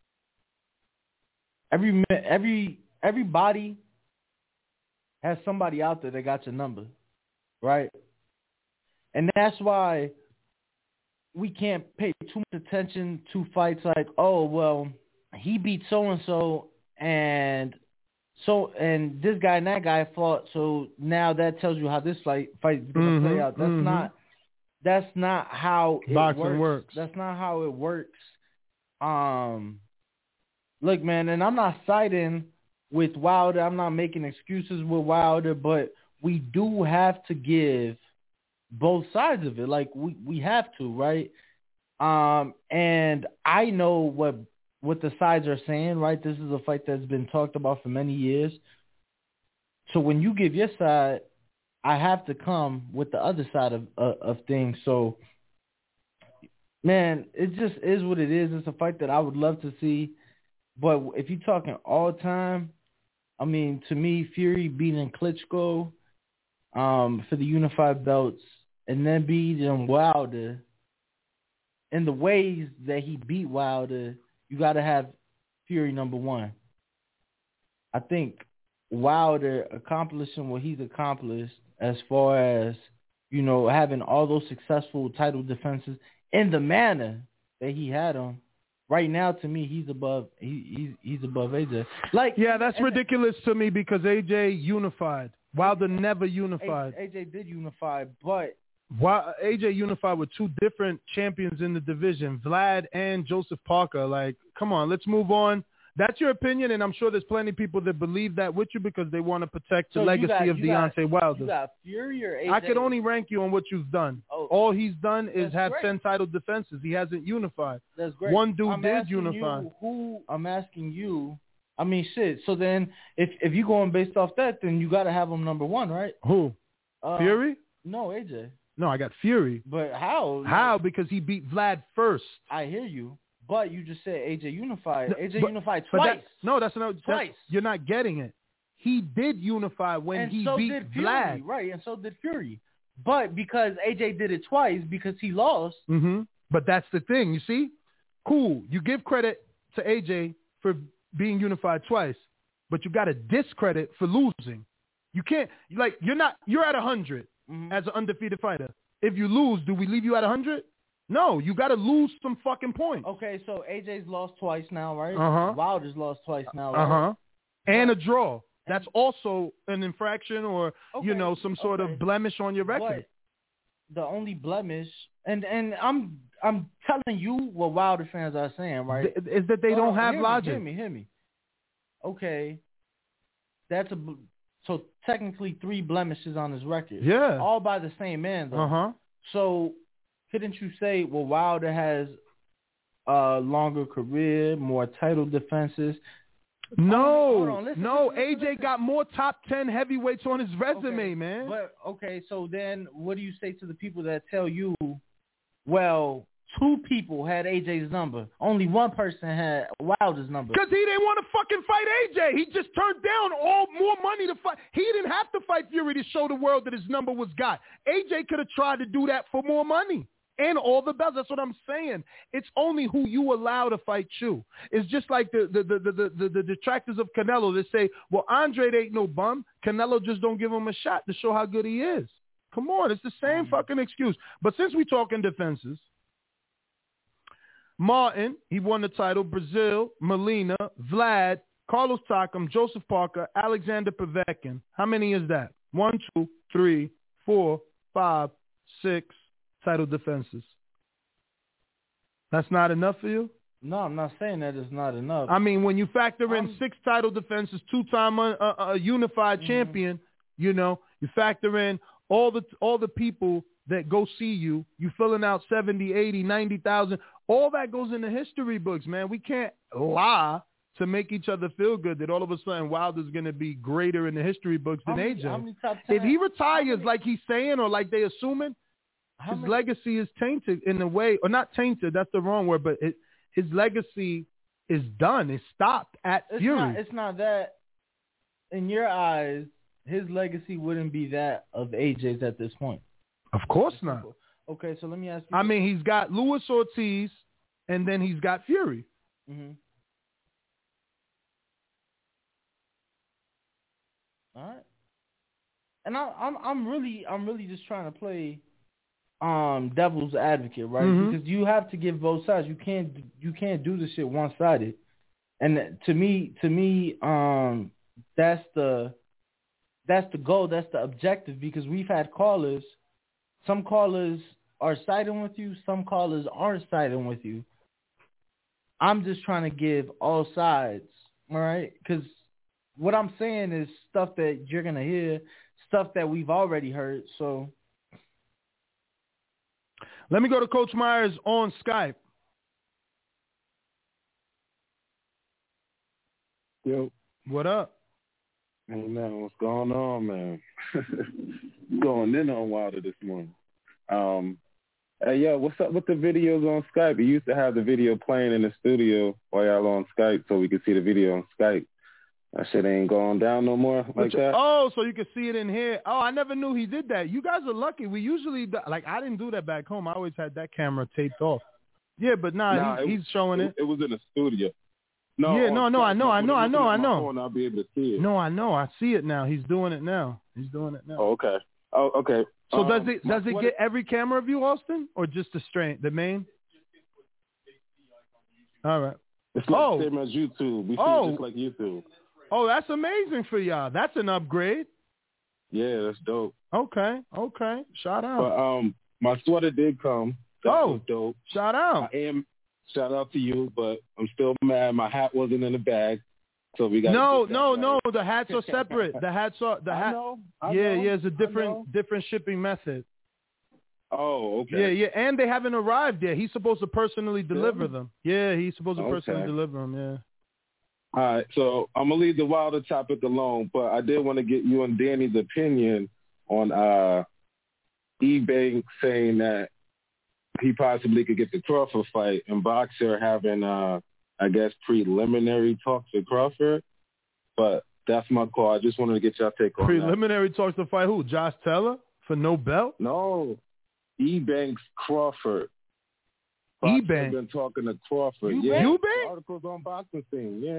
Speaker 1: Every ma- every everybody has somebody out there that got your number, right? And that's why we can't pay too much attention to fights like, oh well, he beat so and so, and so and this guy and that guy fought, so now that tells you how this fight fight is gonna
Speaker 2: Mhm,
Speaker 1: play out. That's
Speaker 2: mhm.
Speaker 1: not that's not how it
Speaker 2: Boxing
Speaker 1: works.
Speaker 2: works.
Speaker 1: That's not how it works. Um, look, man, and I'm not siding with Wilder. I'm not making excuses with Wilder, but we do have to give both sides of it. Like we, we have to, right? Um, and I know what what the sides are saying, right? This is a fight that's been talked about for many years. So when you give your side, I have to come with the other side of of, of things. So, man, it just is what it is. It's a fight that I would love to see. But if you're talking all time, I mean, to me, Fury beating Klitschko um, for the unified belts and then beating Wilder in the ways that he beat Wilder, you got to have Fury number one. I think Wilder accomplishing what he's accomplished as far as, you know, having all those successful title defenses in the manner that he had them. Right now, to me, he's above. He, he's he's above A J. Like,
Speaker 2: yeah, that's ridiculous to me because A J unified. Wilder never unified.
Speaker 1: A J did unify, but
Speaker 2: While A J unified with two different champions in the division, Vlad and Joseph Parker. Like, come on, let's move on. That's your opinion, and I'm sure there's plenty of people that believe that with you because they want to protect the
Speaker 1: so
Speaker 2: legacy
Speaker 1: got,
Speaker 2: of
Speaker 1: Deontay
Speaker 2: Deontay Wilder.
Speaker 1: You got Fury or A J?
Speaker 2: I could only rank you on what you've done.
Speaker 1: Oh,
Speaker 2: All he's done is have
Speaker 1: great.
Speaker 2: ten title defenses. He hasn't unified.
Speaker 1: That's great.
Speaker 2: One dude
Speaker 1: I'm
Speaker 2: did
Speaker 1: asking
Speaker 2: unify.
Speaker 1: You who I'm asking you. I mean, shit. So then, if if you going based off that, then you got to have him number one, right?
Speaker 2: Who?
Speaker 1: Uh,
Speaker 2: Fury?
Speaker 1: No, A J.
Speaker 2: No, I got Fury.
Speaker 1: But how?
Speaker 2: How? Because he beat Vlad first.
Speaker 1: I hear you. But you just said A J unified.
Speaker 2: No,
Speaker 1: A J
Speaker 2: but-
Speaker 1: unified
Speaker 2: but
Speaker 1: twice.
Speaker 2: that- no, that's not. That's,
Speaker 1: Twice.
Speaker 2: You're not getting it. He did unify when
Speaker 1: and
Speaker 2: he
Speaker 1: so
Speaker 2: beat
Speaker 1: did Fury,
Speaker 2: Vlad.
Speaker 1: right? And so did Fury. But because A J did it twice because he lost.
Speaker 2: Mm-hmm. But that's the thing. You see? Cool. You give credit to A J for being unified twice, but you got to discredit for losing. You can't, like, you're not, you're at one hundred
Speaker 1: mm-hmm.
Speaker 2: as an undefeated fighter. If you lose, do we leave you at one hundred? No, you got to lose some fucking points.
Speaker 1: Okay, so A J's lost twice now, right?
Speaker 2: Uh-huh.
Speaker 1: Wilder's lost twice now, right?
Speaker 2: Uh-huh. And a draw. That's also an infraction or,
Speaker 1: Okay,
Speaker 2: you know, some sort
Speaker 1: okay.
Speaker 2: of blemish on your record.
Speaker 1: But the only blemish, and, and I'm I'm telling you what Wilder fans are saying, right?
Speaker 2: Th- is that they
Speaker 1: Hold
Speaker 2: don't
Speaker 1: on,
Speaker 2: have
Speaker 1: hear
Speaker 2: logic.
Speaker 1: Me, hear me, hear me. Okay, that's a so technically three blemishes on his record.
Speaker 2: Yeah.
Speaker 1: all by the same man though.
Speaker 2: Uh huh.
Speaker 1: So couldn't you say, well, Wilder has a longer career, more title defenses?
Speaker 2: No,
Speaker 1: Hold on, listen,
Speaker 2: no.
Speaker 1: listen, listen,
Speaker 2: A J
Speaker 1: listen.
Speaker 2: got more top ten heavyweights on his resume,
Speaker 1: Okay,
Speaker 2: man.
Speaker 1: But okay, so then what do you say to the people that tell you, well, two people had A J's number, only one person had Wilder's number?
Speaker 2: Because he didn't want to fucking fight A J. He just turned down all more money to fight. He didn't have to fight Fury to show the world that his number was got. A J could have tried to do that for more money and all the belts. That's what I'm saying. It's only who you allow to fight you. It's just like the the the the, the, the detractors of Canelo that say, well, Andre ain't no bum. Canelo just don't give him a shot to show how good he is. Come on, it's the same fucking excuse. But since we talking defenses, Martin, he won the title. Brazil, Molina, Vlad, Carlos Takam, Joseph Parker, Alexander Povetkin. How many is that? One, two, three, four, five, six title defenses. That's not enough for you?
Speaker 1: No, I'm not saying that it's not enough.
Speaker 2: I mean, when you factor in
Speaker 1: Um,
Speaker 2: six title defenses, two-time uh, uh, uh, unified
Speaker 1: Mm-hmm.
Speaker 2: champion, you know, you factor in all the all the people that go see you, you filling out seventy, eighty, ninety thousand, all that goes in the history books, man. We can't lie to make each other feel good that all of a sudden Wilder's going to be greater in the history books
Speaker 1: How
Speaker 2: than
Speaker 1: many-
Speaker 2: A J.
Speaker 1: how many top ten?
Speaker 2: If he retires
Speaker 1: many-
Speaker 2: like he's saying or like they assuming,
Speaker 1: How
Speaker 2: his
Speaker 1: many-
Speaker 2: legacy is tainted in a way, or not tainted, that's the wrong word, but it, his legacy is done. It's stopped at
Speaker 1: It's
Speaker 2: Fury.
Speaker 1: not, it's not that, in your eyes, his legacy wouldn't be that of A J's at this point.
Speaker 2: Of course not.
Speaker 1: Okay, so let me ask you.
Speaker 2: I mean, he's got Luis Ortiz, and then he's got Fury.
Speaker 1: Mm-hmm. All right. And I, I'm I'm really I'm really just trying to play um devil's advocate, right?
Speaker 2: Mhm.
Speaker 1: Because you have to give both sides. You can't you can't do this shit one sided. And to me to me um that's the that's the goal, that's the objective, because we've had callers, some callers are siding with you, some callers aren't siding with you. I'm just trying to give all sides, all right? Because what I'm saying is stuff that you're going to hear, stuff that we've already heard. So
Speaker 2: Let me go to Coach Myers on Skype.
Speaker 4: Yo.
Speaker 2: What up?
Speaker 4: Hey, man, what's going on, man? Going in on Wilder this morning. Um, hey, yo, what's up with the videos on Skype? You used to have the video playing in the studio while y'all on Skype so we could see the video on Skype. That shit ain't going down no more like that?
Speaker 2: Oh, so you can see it in here. Oh, I never knew he did that. You guys are lucky. We usually, do, like, I didn't do that back home. I always had that camera taped off. Yeah, but nah,
Speaker 4: nah
Speaker 2: he,
Speaker 4: it,
Speaker 2: he's showing it.
Speaker 4: it. It was in the studio. No,
Speaker 2: yeah, no, no, I know, I know, I know, I know.
Speaker 4: Phone, I'll be able to see it.
Speaker 2: No, I know, I see it now. He's doing it now. He's doing it now.
Speaker 4: Oh, okay. Oh, okay.
Speaker 2: So
Speaker 4: um,
Speaker 2: does it does it
Speaker 4: what
Speaker 2: get every camera view, Austin, or just the straight, the main? All right.
Speaker 4: It's like
Speaker 2: oh.
Speaker 4: the same as YouTube. We see
Speaker 2: oh.
Speaker 4: it just like YouTube.
Speaker 2: Oh, that's amazing for y'all. That's an upgrade.
Speaker 4: Yeah, that's dope.
Speaker 2: Okay, okay. Shout out.
Speaker 4: But um, my sweater did come. That
Speaker 2: oh,
Speaker 4: was dope.
Speaker 2: Shout out.
Speaker 4: I am. Shout out to you, but I'm still mad. My hat wasn't in the bag, so we got.
Speaker 2: No, no, right. no. The hats are separate. The hats are the hat.
Speaker 4: I know, I
Speaker 2: yeah,
Speaker 4: know,
Speaker 2: yeah. It's a different different shipping method.
Speaker 4: Oh, okay.
Speaker 2: Yeah, yeah, and they haven't arrived yet. He's supposed to personally deliver them. Yeah, he's supposed to
Speaker 4: okay.
Speaker 2: personally deliver them. Yeah.
Speaker 4: All right, so I'm gonna leave the Wilder topic alone, but I did want to get you and Danny's opinion on uh, eBay saying that he possibly could get the Crawford fight, and Boxer having, uh, I guess, preliminary talks with Crawford. But that's my call. I just wanted to get y'all take on
Speaker 2: preliminary
Speaker 4: that.
Speaker 2: talks to fight who? Josh Taylor for no belt?
Speaker 4: No, Eubanks Crawford. Eubanks been talking to Crawford.
Speaker 2: Eubanks?
Speaker 4: Yeah,
Speaker 2: Eubanks?
Speaker 4: articles on Boxing Scene. Yeah.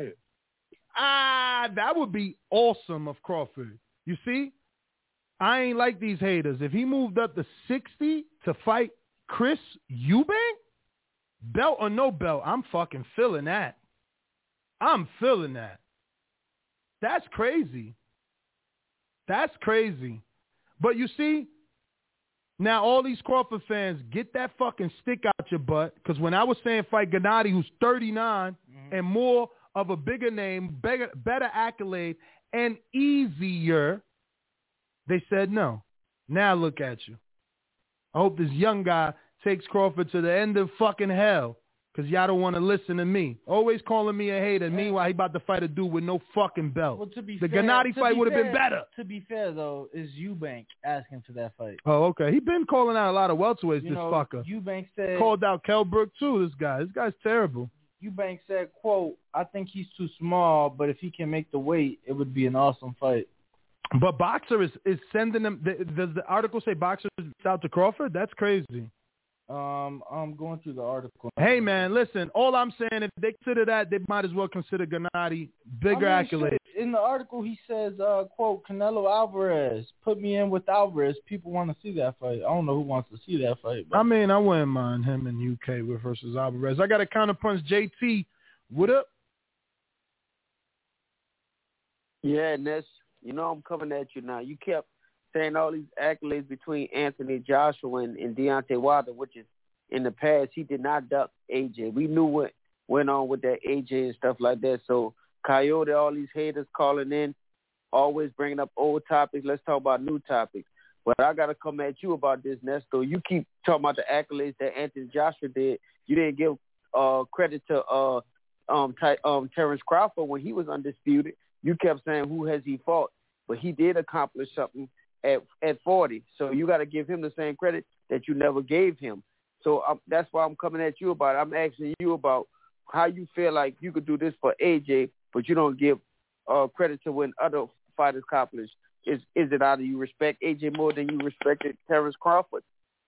Speaker 2: Ah, that would be awesome of Crawford. You see, I ain't like these haters. If he moved up to sixty to fight Chris Eubank, belt or no belt, I'm fucking feeling that. I'm feeling that. That's crazy. That's crazy. But you see, now all these Crawford fans, get that fucking stick out your butt, because when I was saying fight Gennady, who's thirty-nine mm-hmm. and more of a bigger name, better, better accolade, and easier, they said no. Now look at you. I hope this young guy takes Crawford to the end of fucking hell, because y'all don't want to listen to me. Always calling me a hater. Meanwhile, he about to fight a dude with no fucking belt.
Speaker 1: Well, to be
Speaker 2: the
Speaker 1: fair,
Speaker 2: Gennady
Speaker 1: to
Speaker 2: fight
Speaker 1: be
Speaker 2: would have
Speaker 1: fair,
Speaker 2: been better.
Speaker 1: To be fair, though, is Eubank asking for that fight.
Speaker 2: Oh, okay. He been calling out a lot of welterweights,
Speaker 1: you
Speaker 2: this
Speaker 1: know,
Speaker 2: fucker.
Speaker 1: Eubank said...
Speaker 2: Called out Kell Brook, too, this guy. This guy's terrible.
Speaker 1: Eubank said, quote, I think he's too small, but if he can make the weight, it would be an awesome fight.
Speaker 2: But Boxer is, is sending them... Does the article say Boxer is out to Crawford? That's crazy.
Speaker 1: Um, I'm going through the article.
Speaker 2: Hey, man, listen. All I'm saying, if they consider that, they might as well consider Gennady bigger
Speaker 1: I mean,
Speaker 2: accolades.
Speaker 1: Shit. In the article, he says, uh, quote, Canelo Alvarez, put me in with Alvarez. People want to see that fight. I don't know who wants to see that fight. But.
Speaker 2: I mean, I wouldn't mind him in U K with versus Alvarez. I got to counterpunch J T. What up?
Speaker 16: Yeah, Ness, you know I'm coming at you now. You kept saying all these accolades between Anthony Joshua and, and Deontay Wilder, which is in the past, he did not duck A J. We knew what went on with that A J and stuff like that. So Coyote, all these haters calling in, always bringing up old topics. Let's talk about new topics. But I got to come at you about this, Nesto. You keep talking about the accolades that Anthony Joshua did. You didn't give uh, credit to uh, um, Ty- um, Terrence Crawford when he was undisputed. You kept saying, who has he fought? But he did accomplish something at at forty. So you got to give him the same credit that you never gave him. So um, that's why I'm coming at you about it. I'm asking you about how you feel like you could do this for A J, but you don't give uh, credit to when other fighters accomplish. Is is it out of you respect A J more than you respected Terrence Crawford?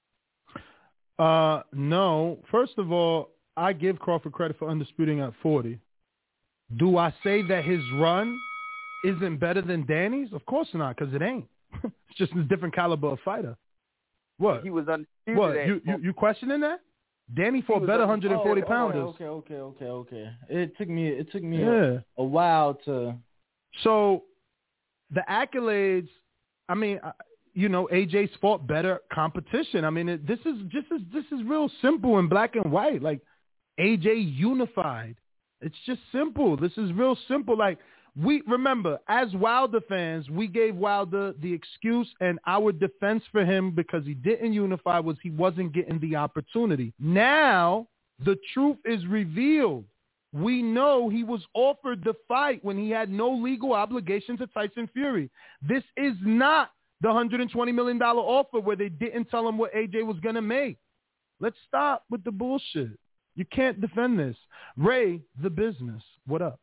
Speaker 2: Uh, no. First of all, I give Crawford credit for undisputing at forty. Do I say that his run isn't better than Danny's? Of course not, because it ain't. It's just a different caliber of fighter. What?
Speaker 16: He was undisputed.
Speaker 2: What?
Speaker 16: At,
Speaker 2: you, you you questioning that? Danny fought better one hundred forty
Speaker 1: oh,
Speaker 2: pounders.
Speaker 1: Okay, okay, okay, okay. It took me it took me
Speaker 2: Yeah.
Speaker 1: a, a while to.
Speaker 2: So, the accolades. I mean, uh, you know, A J's fought better competition. I mean, it, this is just is this is real simple in black and white. Like A J unified. It's just simple. This is real simple. Like We remember, as Wilder fans, we gave Wilder the excuse, and our defense for him because he didn't unify was he wasn't getting the opportunity. Now the truth is revealed. We know he was offered the fight when he had no legal obligation to Tyson Fury. This is not the one hundred twenty million dollars offer where they didn't tell him what A J was going to make. Let's stop with the bullshit. You can't defend this. Ray, the business. What up?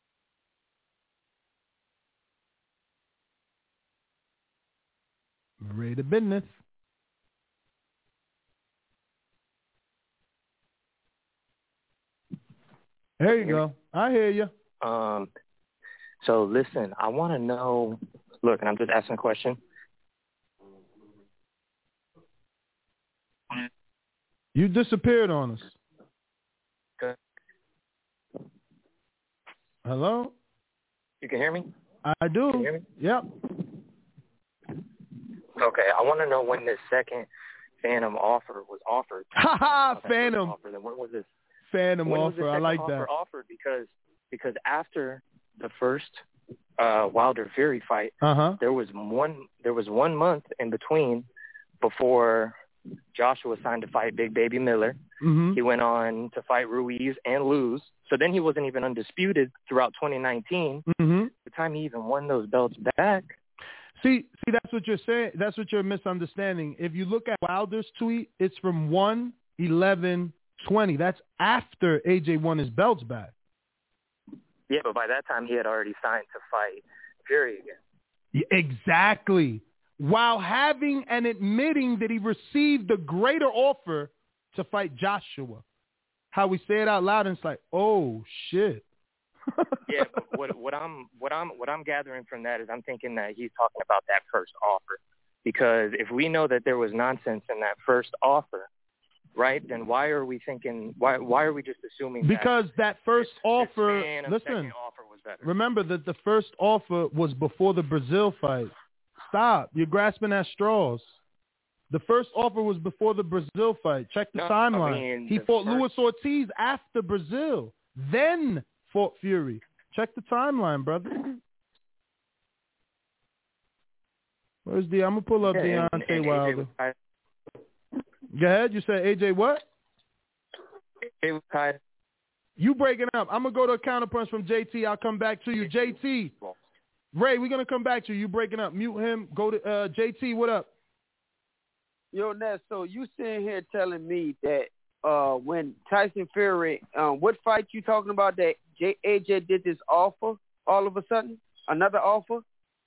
Speaker 2: Ray, the business. There you go. I hear you.
Speaker 7: Um, so listen, I want to know. Look, and I'm just asking a question.
Speaker 2: You disappeared on us.
Speaker 7: Okay.
Speaker 2: Hello?
Speaker 7: You can hear me?
Speaker 2: I do.
Speaker 7: Can you hear me?
Speaker 2: Yep.
Speaker 7: Okay, I want to know when this second Phantom offer was offered.
Speaker 2: Ha ha, Phantom.
Speaker 7: Offer. Then when was this?
Speaker 2: Phantom
Speaker 7: when was the
Speaker 2: offer. I
Speaker 7: second
Speaker 2: like
Speaker 7: offer
Speaker 2: that.
Speaker 7: Offered because because after the first uh, Wilder Fury fight,
Speaker 2: uh-huh.
Speaker 7: there was one there was one month in between before Joshua signed to fight Big Baby Miller.
Speaker 2: Mm-hmm.
Speaker 7: He went on to fight Ruiz and lose. So then he wasn't even undisputed throughout twenty nineteen.
Speaker 2: Mm-hmm.
Speaker 7: The time he even won those belts back.
Speaker 2: See, see, that's what you're saying. That's what you're misunderstanding. If you look at Wilder's tweet, it's from one eleven twenty. That's after A J won his belts back.
Speaker 7: Yeah, but by that time he had already signed to fight Fury again.
Speaker 2: Yeah, exactly. While having and admitting that he received the greater offer to fight Joshua. How we say it out loud, and it's like, oh shit.
Speaker 7: Yeah, but what what I'm what I'm what I'm gathering from that is I'm thinking that he's talking about that first offer, because if we know that there was nonsense in that first offer, right? Then why are we thinking? Why why are we just assuming?
Speaker 2: Because
Speaker 7: that,
Speaker 2: that first
Speaker 7: this,
Speaker 2: offer,
Speaker 7: this
Speaker 2: listen,
Speaker 7: offer was better.
Speaker 2: Remember that the first offer was before the Brazil fight. Stop, you're grasping at straws. The first offer was before the Brazil fight. Check the
Speaker 7: No,
Speaker 2: timeline.
Speaker 7: I mean,
Speaker 2: he fought Luis Ortiz after Brazil, then fought Fury. Check the timeline, brother. Where's the? I'm gonna pull up
Speaker 7: yeah,
Speaker 2: Deontay
Speaker 7: and, and
Speaker 2: Wilder.
Speaker 7: A J
Speaker 2: Go ahead. You said A J what?
Speaker 7: A J was tied.
Speaker 2: You breaking up. I'm gonna go to a counterpunch from J T. I'll come back to you, J T. Ray, we're gonna come back to you. You breaking up? Mute him. Go to uh, J T. What up?
Speaker 16: Yo, Ness, so you sitting here telling me that uh, when Tyson Fury, um, what fight you talking about that J- A J did this offer all of a sudden? Another offer?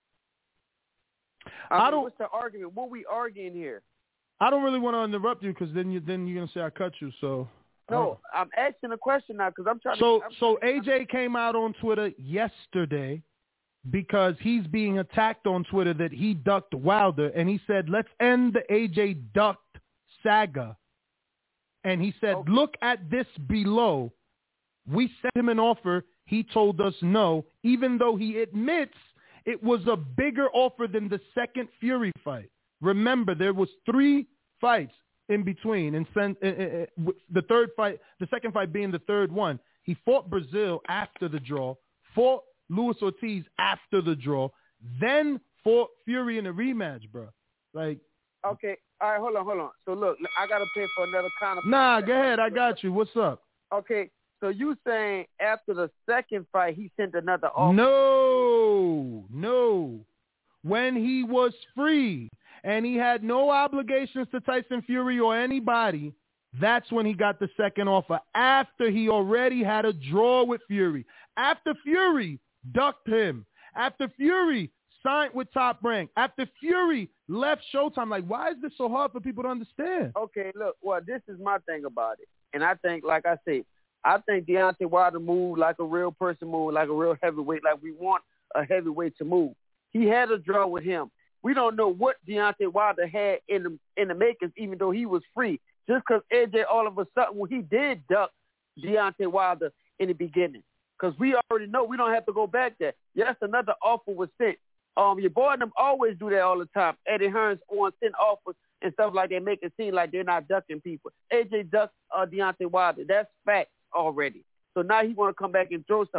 Speaker 16: I, mean,
Speaker 2: I don't.
Speaker 16: What's the argument? What we arguing here?
Speaker 2: I don't really want to interrupt you because then you then you're gonna say I cut you. So
Speaker 16: no, I'm asking a question now because I'm trying.
Speaker 2: So
Speaker 16: to, I'm
Speaker 2: so
Speaker 16: trying to,
Speaker 2: A J came out on Twitter yesterday because he's being attacked on Twitter that he ducked Wilder, and he said, let's end the A J ducked saga. And he said, okay. Look at this below. We sent him an offer. He told us no, even though he admits it was a bigger offer than the second Fury fight. Remember, there was three fights in between, and sent, uh, uh, the third fight, the second fight being the third one. He fought Brazil after the draw, fought Luis Ortiz after the draw, then fought Fury in a rematch, bro. Like,
Speaker 16: okay, all right, hold on, hold on. So look, I gotta pay for another kind of.
Speaker 2: Nah, go ahead, I got you. What's up?
Speaker 16: Okay, so you saying after the second fight he sent another offer?
Speaker 2: No, no. When he was free and he had no obligations to Tyson Fury or anybody, that's when he got the second offer. After he already had a draw with Fury. After Fury ducked him. After Fury signed with Top Rank. After Fury left Showtime. Like, why is this so hard for people to understand?
Speaker 16: Okay, look, well, this is my thing about it. And I think, like I said, I think Deontay Wilder moved like a real person moved, like a real heavyweight, like we want a heavyweight to move. He had a draw with him. We don't know what Deontay Wilder had in the in the makings, even though he was free. Just because A J all of a sudden, well, he did duck Deontay Wilder in the beginning. Because we already know we don't have to go back there. Yes, another offer was sent. Um, your boy and them always do that all the time. Eddie Hearns on send offers and stuff like that, make it seem like they're not ducking people. A J ducked uh, Deontay Wilder. That's fact already. So now he want to come back and throw something.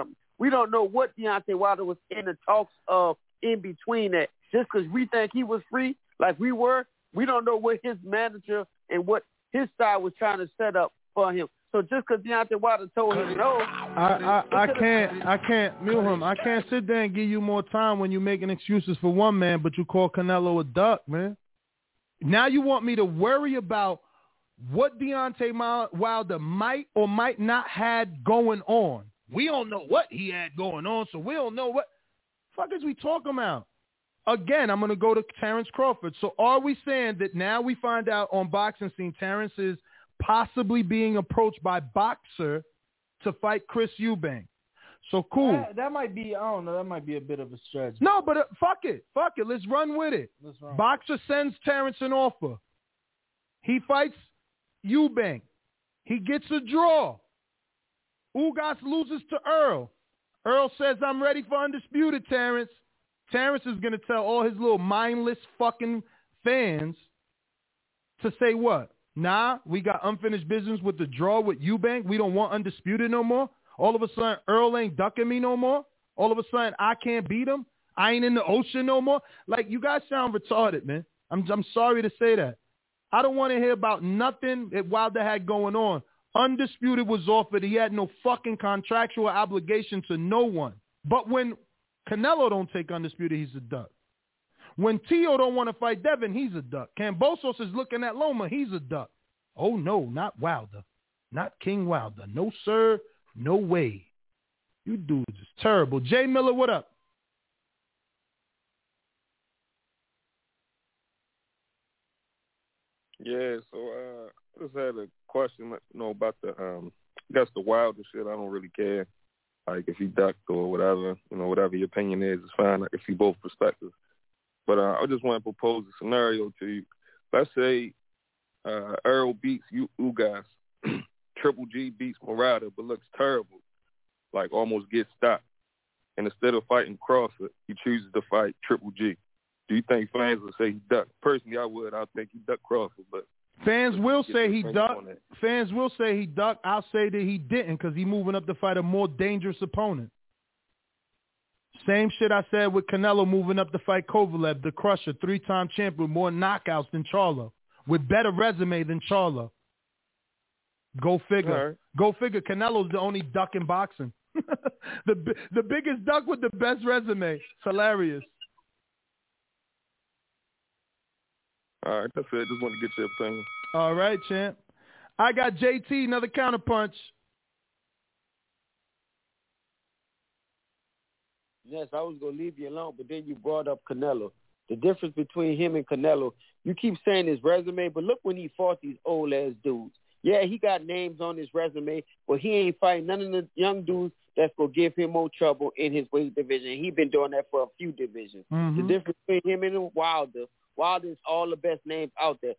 Speaker 16: We don't know what Deontay Wilder was in the talks of in between that. Just because we think he was free, like we were, we don't know what his manager and what his side was trying to set up for him. So just because Deontay Wilder told him no,
Speaker 2: I, I, I can't, I can't, Milham, I can't sit there and give you more time when you're making excuses for one man, but you call Canelo a duck, man. Now you want me to worry about what Deontay Wilder might or might not had going on. We don't know what he had going on, so we don't know what the fuck is we talking about. Again, I'm going to go to Terrence Crawford. So are we saying that now we find out on Boxing Scene Terrence is possibly being approached by Boxer to fight Chris Eubank? So cool.
Speaker 1: That, that might be, I don't know, that might be a bit of a stretch.
Speaker 2: No, but uh, fuck it. Fuck it. Let's run with it.
Speaker 1: Let's run.
Speaker 2: Boxer sends Terrence an offer. He fights Eubank. He gets a draw. Ugas loses to Earl. Earl says, I'm ready for Undisputed, Terrence. Terrence is going to tell all his little mindless fucking fans to say what? Nah, we got unfinished business with the draw with Eubank. We don't want Undisputed no more. All of a sudden, Earl ain't ducking me no more. All of a sudden, I can't beat him. I ain't in the ocean no more. Like, you guys sound retarded, man. I'm I'm sorry to say that. I don't want to hear about nothing that Wilder had going on. Undisputed was offered. He had no fucking contractual obligation to no one. But when Canelo don't take Undisputed, he's a duck. When Tio don't want to fight Devin, he's a duck. Cambosos is looking at Loma, he's a duck. Oh, no, not Wilder. Not King Wilder. No, sir. No way. You dudes is terrible. Jay Miller, what up?
Speaker 9: Yeah, so uh, I just had a question, you know, about the, um, I guess the Wilder shit. I don't really care. Like, if he ducked or whatever, you know, whatever your opinion is, it's fine. I can see both perspectives. But uh, I just want to propose a scenario to you. Let's say uh, Earl beats you, Ugas, Triple G beats Murata, but looks terrible, like almost gets stopped. And instead of fighting Crawford, he chooses to fight Triple G. Do you think fans will say he ducked? Personally, I would. I think he ducked Crawford, but
Speaker 2: fans will say he ducked. Fans will say he ducked. I'll say that he didn't because he's moving up to fight a more dangerous opponent. Same shit I said with Canelo moving up to fight Kovalev, the Crusher, three-time champion with more knockouts than Charlo, with better resume than Charlo. Go figure. Right. Go figure. Canelo's the only duck in boxing. the the biggest duck with the best resume. It's hilarious.
Speaker 9: All right, that's it. Just want to get your opinion.
Speaker 2: All right, champ. I got J T, another counterpunch.
Speaker 16: Yes, I was going to leave you alone, but then you brought up Canelo. The difference between him and Canelo, you keep saying his resume, but look when he fought these old-ass dudes. Yeah, he got names on his resume, but he ain't fighting none of the young dudes that's going to give him more trouble in his weight division. He been doing that for a few divisions.
Speaker 2: Mm-hmm.
Speaker 16: The difference between him and Wilder, Wilder's all the best names out there.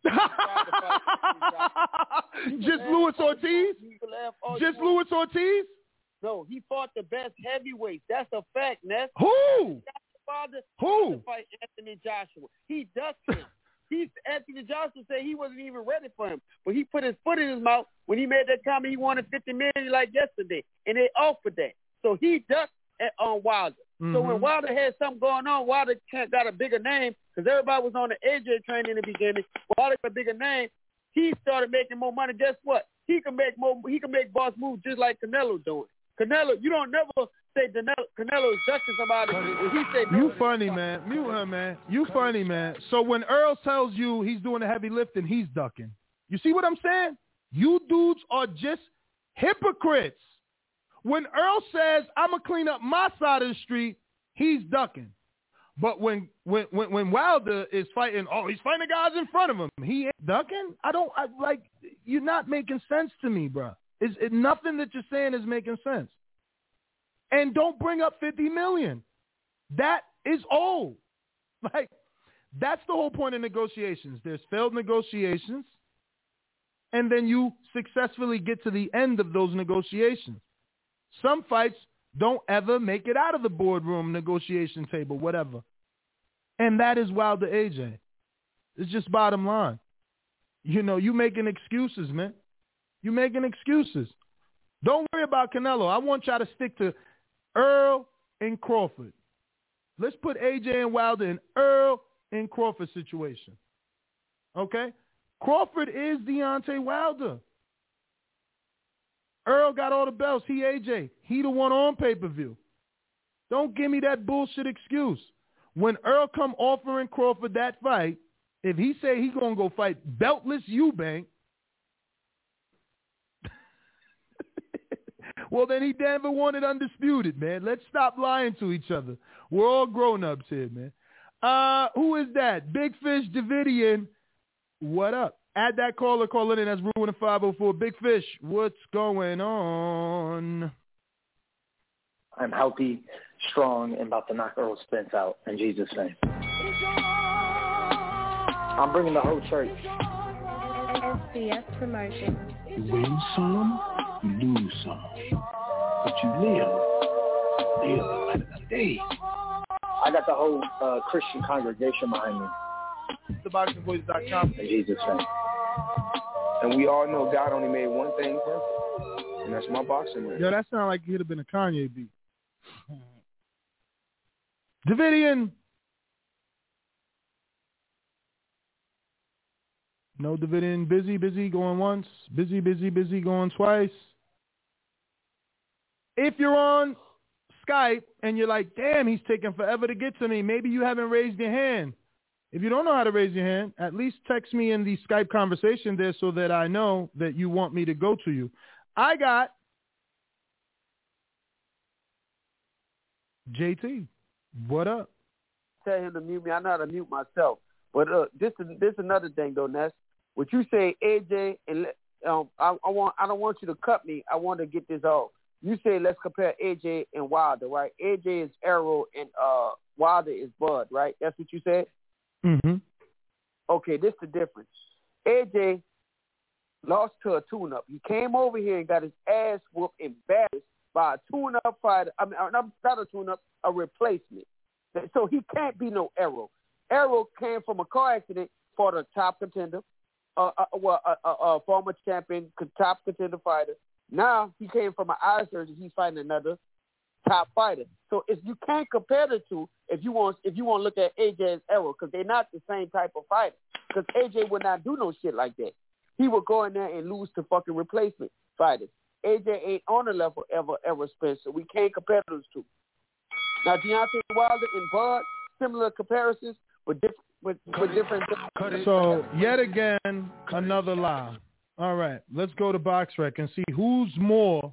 Speaker 2: Just Luis Ortiz? Just Luis Ortiz?
Speaker 16: No, he fought the best heavyweights. That's a fact, Ness.
Speaker 2: Who?
Speaker 16: Wilder
Speaker 2: Who?
Speaker 16: To fight Anthony Joshua. He ducked him. He, Anthony Joshua said he wasn't even ready for him, but he put his foot in his mouth when he made that comment he wanted fifty million dollars like yesterday, and they offered that. So he ducked at, on Wilder. Mm-hmm. So when Wilder had something going on, Wilder got a bigger name because everybody was on the A J train in the beginning. Wilder got a bigger name. He started making more money. Guess what? He can make more. He can make boss moves just like Canelo doing. Canelo, you don't never say Canelo, Canelo is ducking somebody. He say no.
Speaker 2: You funny, man. Mute him, man. You funny, man. So when Earl tells you he's doing the heavy lifting, he's ducking. You see what I'm saying? You dudes are just hypocrites. When Earl says, I'm going to clean up my side of the street, he's ducking. But when when when, when Wilder is fighting, oh, he's fighting the guys in front of him, he ain't ducking? I don't, I, like, you're not making sense to me, bro. It's, it, nothing that you're saying is making sense. And don't bring up fifty million dollars. That is old. Like, that's the whole point of negotiations. There's failed negotiations, and then you successfully get to the end of those negotiations. Some fights don't ever make it out of the boardroom, negotiation table, whatever. And that is Wilder A J. It's just bottom line. You know, you making excuses, man. You making excuses. Don't worry about Canelo. I want y'all to stick to Earl and Crawford. Let's put A J and Wilder in Earl and Crawford situation. Okay? Crawford is Deontay Wilder. Earl got all the belts. He A J. He the one on pay-per-view. Don't give me that bullshit excuse. When Earl come offering Crawford that fight, if he say he gonna go fight beltless Eubank, well, then he never wanted undisputed, man. Let's stop lying to each other. We're all grown-ups here, man. Uh, who is that? Big Fish Davidian. What up? Add that caller, call it in. That's Ruin five oh four. Big Fish, what's going on?
Speaker 5: I'm healthy, strong, and about to knock Earl Spence out in Jesus' name. I'm bringing the whole church.
Speaker 23: S B S Promotions.
Speaker 18: You win some, you lose some. But you live, live another day.
Speaker 5: I got the whole uh, Christian congregation behind me.
Speaker 21: the boxing boys dot com.
Speaker 5: In Jesus' name.
Speaker 20: And we all know God only made one thing perfect, and that's my boxing ring.
Speaker 2: Yo, that sounded like it could have been a Kanye beat. Davidian. No Davidian. Busy, busy, going once. Busy, busy, busy, going twice. If you're on Skype and you're like, damn, he's taking forever to get to me, maybe you haven't raised your hand. If you don't know how to raise your hand, at least text me in the Skype conversation there so that I know that you want me to go to you. I got J T. What up?
Speaker 16: Tell him to mute me. I know how to mute myself. But uh, this is this another thing though, Ness. What you say, A J, and um, I, I want I don't want you to cut me. I want to get this off. You say let's compare A J and Wilder, right? A J is Arrow and uh, Wilder is Bud, right? That's what you said.
Speaker 2: Mm-hmm.
Speaker 16: Okay, this is the difference. A J lost to a tune-up. He came over here and got his ass whooped, embarrassed by a tune-up fighter. I mean, not a tune-up, a replacement. So he can't be no Arrow. Arrow came from a car accident for the top contender, uh, uh, well, a uh, uh, uh, former champion, top contender fighter. Now he came from an eye surgery. He's fighting another top fighter. So if you can't compare the two, if you want, if you want to look at A J as Arrow, because they're not the same type of fighter. Because A J would not do no shit like that. He would go in there and lose to fucking replacement fighters. A J ain't on the level ever, ever Spence, so we can't compare those two. Now Deontay Wilder and Bud, similar comparisons, but different. With, with different.
Speaker 2: So yet again, another lie. All right, let's go to BoxRec and see who's more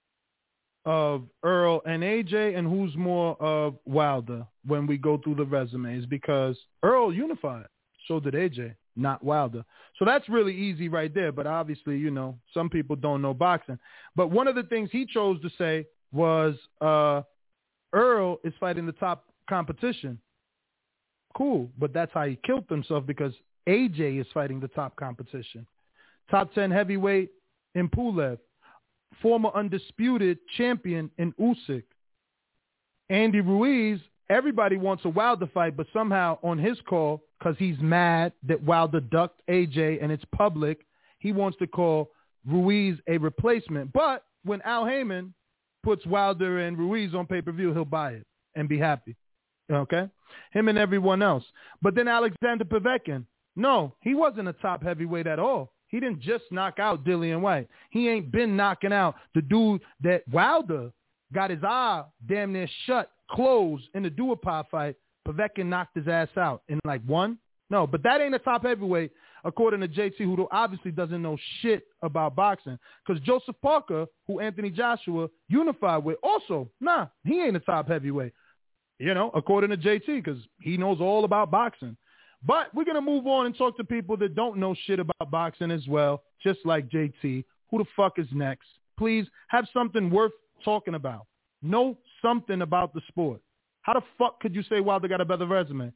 Speaker 2: of Earl and A J and who's more of Wilder when we go through the resumes, because Earl unified, so did A J, not Wilder. So that's really easy right there, but obviously, you know, some people don't know boxing. But one of the things he chose to say was uh, Earl is fighting the top competition. Cool, but that's how he killed himself, because A J is fighting the top competition. Top ten heavyweight in Pulev. Former undisputed champion in Usyk. Andy Ruiz, everybody wants a Wilder fight, but somehow on his call, because he's mad that Wilder ducked A J and it's public, he wants to call Ruiz a replacement. But when Al Heyman puts Wilder and Ruiz on pay-per-view, he'll buy it and be happy. Okay? Him and everyone else. But then Alexander Povetkin, no, he wasn't a top heavyweight at all. He didn't just knock out Dillian White. He ain't been knocking out the dude that Wilder got his eye damn near shut, closed in the Duhaupas fight. Povetkin knocked his ass out in like one. No, but that ain't a top heavyweight, according to J T, who obviously doesn't know shit about boxing. Because Joseph Parker, who Anthony Joshua unified with, also, nah, he ain't a top heavyweight. You know, according to J T, because he knows all about boxing. But we're going to move on and talk to people that don't know shit about boxing as well, just like J T. Who the fuck is next? Please have something worth talking about. Know something about the sport. How the fuck could you say Wilder got a better resume?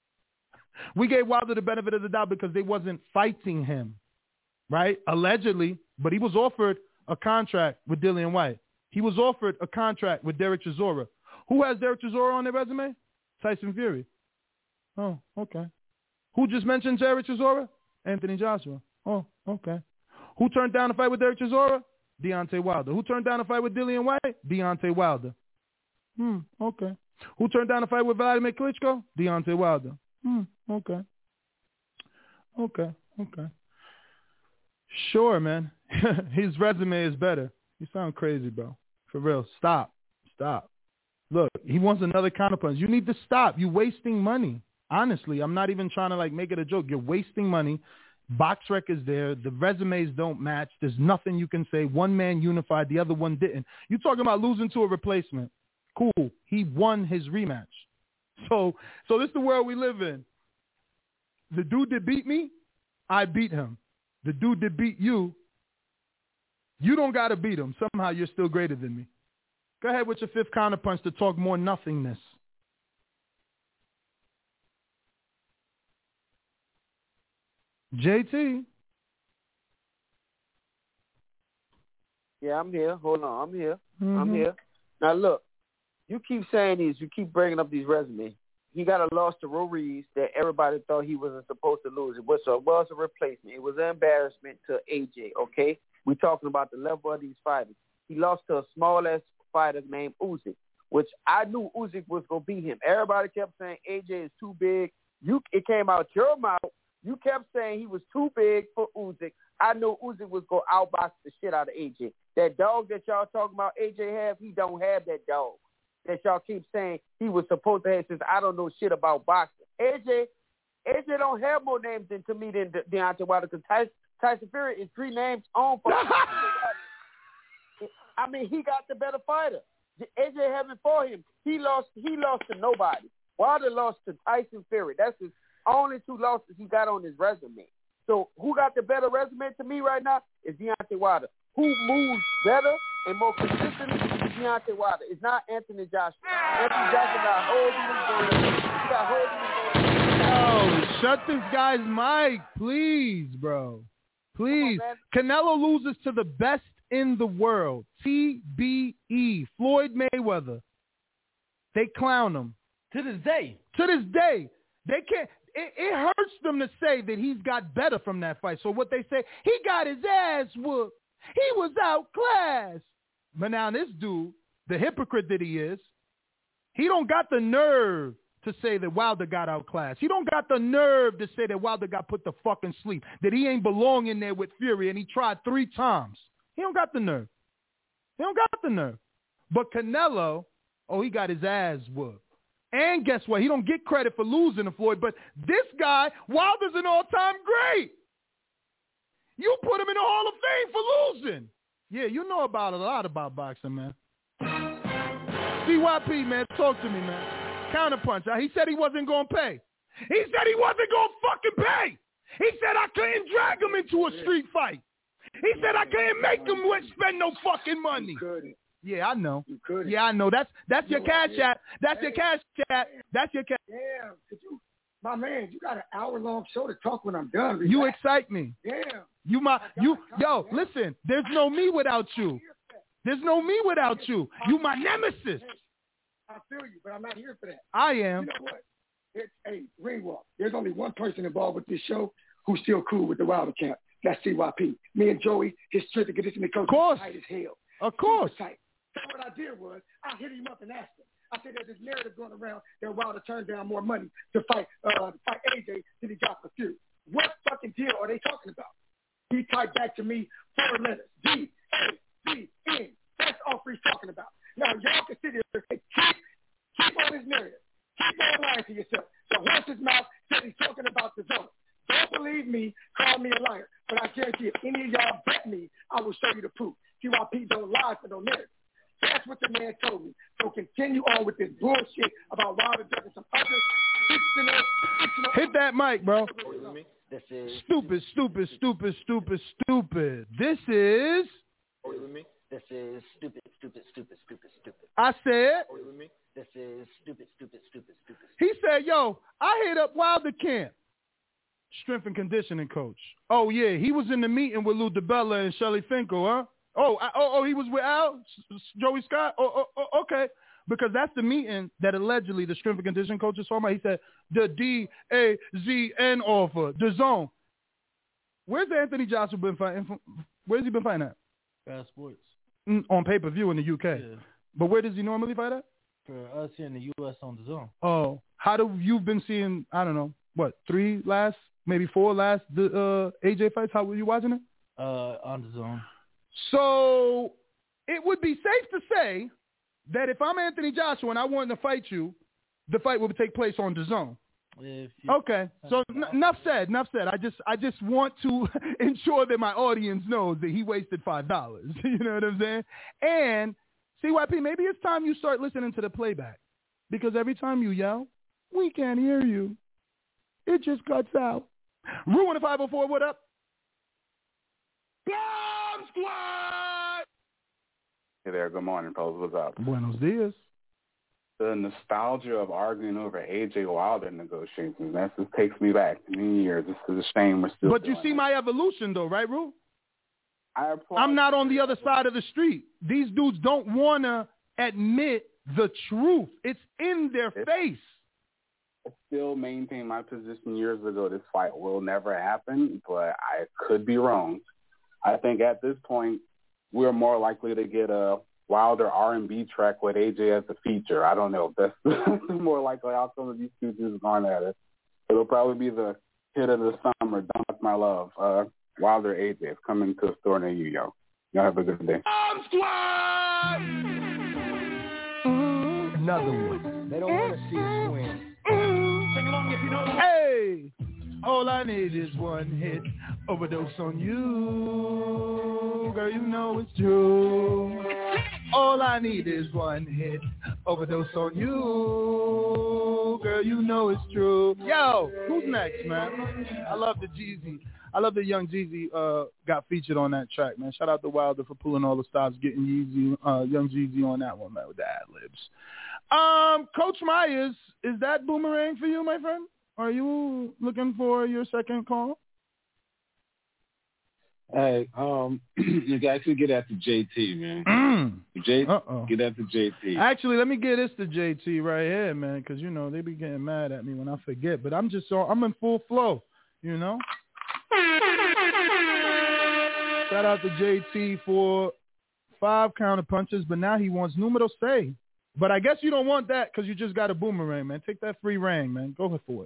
Speaker 2: We gave Wilder the benefit of the doubt because they wasn't fighting him, right? Allegedly, but he was offered a contract with Dillian White. He was offered a contract with Derek Chisora. Who has Derek Chisora on their resume? Tyson Fury. Oh, okay. Who just mentioned Derek Chisora? Anthony Joshua. Oh, okay. Who turned down a fight with Derek Chisora? Deontay Wilder. Who turned down a fight with Dillian White? Deontay Wilder. Hmm. Okay. Who turned down a fight with Vladimir Klitschko? Deontay Wilder. Hmm. Okay. Okay. Okay. Sure, man. His resume is better. You sound crazy, bro. For real. Stop. Stop. Look, he wants another counterpunch. You need to stop. You're wasting money. Honestly, I'm not even trying to like make it a joke. You're wasting money. Box rec is there. The resumes don't match. There's nothing you can say. One man unified, the other one didn't. You're talking about losing to a replacement. Cool. He won his rematch. So, so this is the world we live in. The dude that beat me, I beat him. The dude that beat you, you don't got to beat him. Somehow you're still greater than me. Go ahead with your fifth counterpunch to talk more nothingness. J T.
Speaker 16: Yeah, I'm here. Hold on. I'm here.
Speaker 2: Mm-hmm.
Speaker 16: I'm here. Now, look, you keep saying these. You keep bringing up these resumes. He got a loss to Ruiz that everybody thought he wasn't supposed to lose. It was, so it was a replacement. It was an embarrassment to A J, okay? We're talking about the level of these fighters. He lost to a small-ass fighter named Usyk, which I knew Usyk was going to beat him. Everybody kept saying A J is too big. You, it came out your mouth. You kept saying he was too big for Usyk. I knew Usyk was going to outbox the shit out of A J. That dog that y'all talking about A J have, he don't have that dog that y'all keep saying he was supposed to have, since I don't know shit about boxing. A J, A J don't have more names than to me than De- Deontay Wilder, because Tyson, Tyson Fury is three names on for I mean, he got the better fighter. A J having for him. He lost. He lost to nobody. Wilder lost to Tyson Fury. That's his only two losses he got on his resume. So who got the better resume to me right now is Deontay Wilder. Who moves better and more consistently is Deontay Wilder. It's not Anthony Joshua. Anthony Joshua got holes in his game. He got holes in his game.
Speaker 2: Oh, shut this guy's mic, please, bro. Please. On, Canelo loses to the best in the world. T B E. Floyd Mayweather. They clown him.
Speaker 1: To this day.
Speaker 2: To this day. They can't. It, it hurts them to say that he's got better from that fight. So what they say, he got his ass whooped. He was outclassed. But now this dude, the hypocrite that he is, he don't got the nerve to say that Wilder got outclassed. He don't got the nerve to say that Wilder got put to fucking sleep, that he ain't belong in there with Fury, and he tried three times. He don't got the nerve. He don't got the nerve. But Canelo, oh, he got his ass whooped. And guess what? He don't get credit for losing to Floyd, but this guy, Wilder's an all-time great. You put him in the Hall of Fame for losing. Yeah, you know about a lot about boxing, man. C Y P, man, talk to me, man. Counterpunch. He said he wasn't going to pay. He said he wasn't going to fucking pay. He said I couldn't drag him into a street fight. He said I can't make him spend no fucking money. Yeah, I know. Yeah, I know. That's that's your cash app. That's your cash app. That's your cash.
Speaker 11: Yeah, could you, my man, you got an hour long show to talk when I'm done. Relax.
Speaker 2: You excite me.
Speaker 11: Yeah.
Speaker 2: You my you yo, listen, there's no me without you. There's no me without you. You my nemesis.
Speaker 11: I feel you, but I'm not here for that.
Speaker 2: I am.
Speaker 11: You know what? It's, hey, Ringwalk, there's only one person involved with this show who's still cool with the Wilder camp. That's C Y P. Me and Joey, his strength and conditioning coach,
Speaker 2: of course.
Speaker 11: tight as hell.
Speaker 2: Of course.
Speaker 11: Tight. So what I did was I hit him up and asked him. I said there's this narrative going around that Wilder turned down more money to fight uh, to fight A J than he got for Fury. What fucking deal are they talking about? He typed back to me four letters. D A D N. That's all he's talking about. Now y'all can sit here and say, keep, keep on his narrative. Keep on lying to yourself. The horse's mouth said he's talking about the zone. Don't believe me, call me a liar. But I guarantee if any of y'all bet me, I will show you the proof. C Y P don't lie for no narrative. That's what the man told me. So continue on with this bullshit about Wilder doing some other fictional, fictional.
Speaker 2: Hit that mic, bro.
Speaker 16: This is
Speaker 2: stupid, stupid, stupid, stupid, stupid. This is.
Speaker 16: This is stupid, stupid, stupid, stupid, stupid.
Speaker 2: I said.
Speaker 16: This is stupid, stupid, stupid, stupid.
Speaker 2: He said, "Yo, I hit up Wilder camp, strength and conditioning coach. Oh yeah, he was in the meeting with Lou DiBella and Shelly Finkel, huh? Oh, I, oh, oh, he was with Al, Joey Scott? Oh, oh, oh, okay. Because that's the meeting that allegedly the strength and conditioning coach is talking about. He said, the D A Z N offer, the zone. Where's Anthony Joshua been fighting? Where's he been fighting at?
Speaker 1: Fast Sports.
Speaker 2: Mm, on pay-per-view in the U K.
Speaker 1: Yeah.
Speaker 2: But where does he normally fight at?
Speaker 1: For us here in the U S on the zone.
Speaker 2: Oh, how do you've been seeing? I don't know what three last, maybe four last the uh, A J fights. How were you watching it?
Speaker 1: Uh, on the zone.
Speaker 2: So it would be safe to say that if I'm Anthony Joshua and I wanted to fight you, the fight would take place on the zone.
Speaker 1: If
Speaker 2: Okay, so n- enough said. Enough said. I just, I just want to ensure that my audience knows that he wasted five dollars. You know what I'm saying? And C Y P, maybe it's time you start listening to the playback, because every time you yell, we can't hear you. It just cuts out. Ruin the five oh four. What up?
Speaker 13: Bomb Squad! Hey there. Good morning, fellas. What's up?
Speaker 2: Buenos dias.
Speaker 13: The nostalgia of arguing over A J Wilder negotiations, that just takes me back many years. This is a shame we're still
Speaker 2: But you
Speaker 13: doing
Speaker 2: see
Speaker 13: it.
Speaker 2: my evolution, though, right, Ru?
Speaker 13: I
Speaker 2: I'm not on the other side of the street. These dudes don't want to admit the truth. It's in their face.
Speaker 13: I still maintain my position years ago. This fight will never happen, but I could be wrong. I think at this point, we're more likely to get a Wilder R and B track with A J as a feature. I don't know. That's the more likely outcome of these two dudes going at it. It'll probably be the hit of the summer, Don't Like My Love. Uh, Wilder A J is coming to a store near you, yo. Y'all have a good day. Bomb Squad!
Speaker 2: Another one.
Speaker 14: They don't want to see us win.
Speaker 2: Sing along if you know. Hey, all I need is one hit. Overdose on you. Girl, you know it's true. All I need is one hit. Overdose on you. Girl, you know it's true. Yo, who's next, man? I love the Jeezy. I love that Young Jeezy uh, got featured on that track, man. Shout out to Wilder for pulling all the stops, getting Yeezy, uh, Young Jeezy on that one, man, with the ad-libs. Um, Coach Myers, is that boomerang for you, my friend? Are you looking for your second call?
Speaker 4: Hey, um, you can actually get after J T, man.
Speaker 2: Mm.
Speaker 4: J-
Speaker 2: Uh-oh.
Speaker 4: Get after J T.
Speaker 2: Actually, let me get this to J T right here, man, because, you know, they be getting mad at me when I forget. But I'm just so, I'm in full flow, you know? Shout out to J T for five counter punches, but now he wants numero seis. But I guess you don't want that because you just got a boomerang, man. Take that free ring, man. Go for it.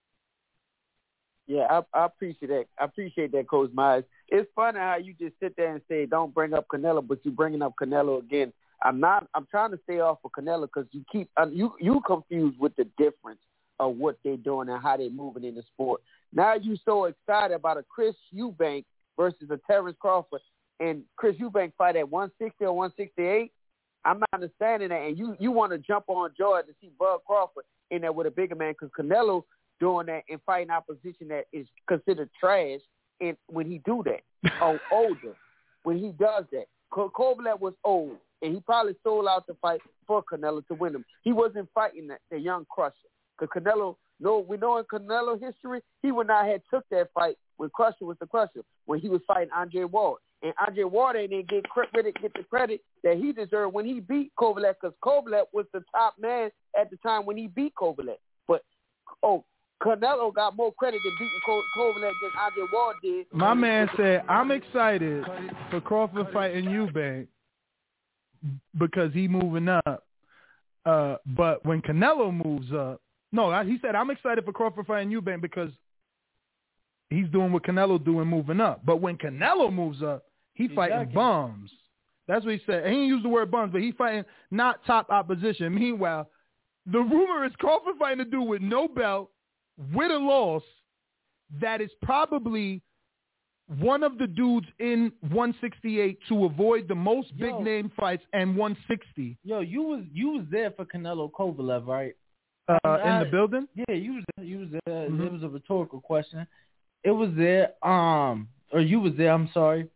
Speaker 16: Yeah, I, I appreciate that. I appreciate that, Coach Myers. It's funny how you just sit there and say, don't bring up Canelo, but you're bringing up Canelo again. I'm not. I'm trying to stay off of Canelo because you keep uh, you you confused with the difference of what they're doing and how they're moving in the sport. Now you so excited about a Chris Eubank versus a Terrence Crawford, and Chris Eubank fight at one sixty or one sixty-eight. I'm not understanding that, and you you want to jump on joy to see Bud Crawford in there with a bigger man because Canelo doing that and fighting opposition that is considered trash, and when he do that, or older, when he does that. Kovalev was old, and he probably sold out the fight for Canelo to win him. He wasn't fighting the, the young Crusher. Because Canelo, no, we know in Canelo history, he would not have took that fight when Crusher was the Crusher, when he was fighting Andre Ward. And Andre Ward didn't get credit, get the credit that he deserved when he beat Kovalev, because Kovalev was the top man at the time when he beat Kovalev. But, oh, Canelo got more credit than beating Ko- Kovalev than Andre Ward did.
Speaker 2: My man said, I'm excited for Crawford fighting Eubank because he moving up. Uh, but when Canelo moves up, no, he said, I'm excited for Crawford fighting Eubank because he's doing what Canelo doing moving up. But when Canelo moves up, he fighting exactly. bums. That's what he said. He didn't use the word bums, but he fighting not top opposition. Meanwhile, the rumor is Crawford fighting a dude with no belt, with a loss, that is probably one of the dudes in one sixty-eight to avoid the most big Yo. name fights and one sixty.
Speaker 1: Yo, you was you was there for Canelo Kovalev, right?
Speaker 2: Uh,
Speaker 1: I,
Speaker 2: in the building?
Speaker 1: Yeah, you was there. You was there.
Speaker 2: Mm-hmm.
Speaker 1: It was a rhetorical question. It was there. Um, or you was there. I'm sorry.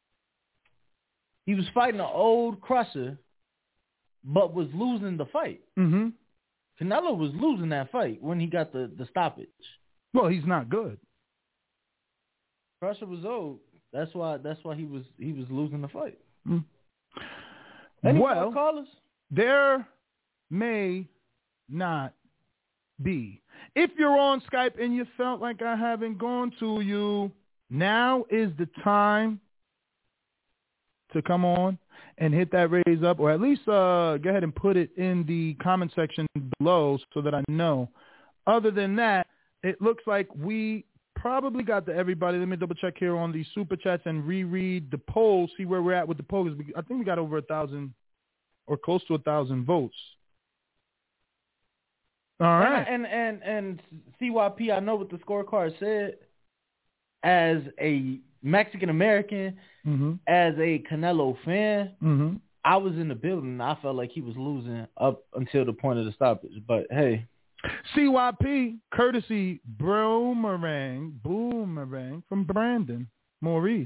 Speaker 1: He was fighting an old Crusher, but was losing the fight.
Speaker 2: Mm-hmm.
Speaker 1: Canelo was losing that fight when he got the, the stoppage.
Speaker 2: Well, he's not good.
Speaker 1: Crusher was old. That's why. That's why he was he was losing the fight.
Speaker 2: Mm.
Speaker 1: Any
Speaker 2: well,
Speaker 1: more callers?
Speaker 2: There may not be. If you're on Skype and you felt like I haven't gone to you, now is the time to come on and hit that raise up, or at least uh, go ahead and put it in the comment section below so that I know. Other than that, it looks like we probably got to everybody. Let me double check here on the super chats and reread the poll, see where we're at with the polls. I think we got over a thousand or close to a thousand votes. All right.
Speaker 1: And and and, and C Y P, I know what the scorecard said. As a Mexican American,
Speaker 2: mm-hmm.
Speaker 1: as a Canelo fan,
Speaker 2: mm-hmm.
Speaker 1: I was in the building and I felt like he was losing up until the point of the stoppage. But hey,
Speaker 2: C Y P, courtesy Boomerang, Boomerang from Brandon Maurice.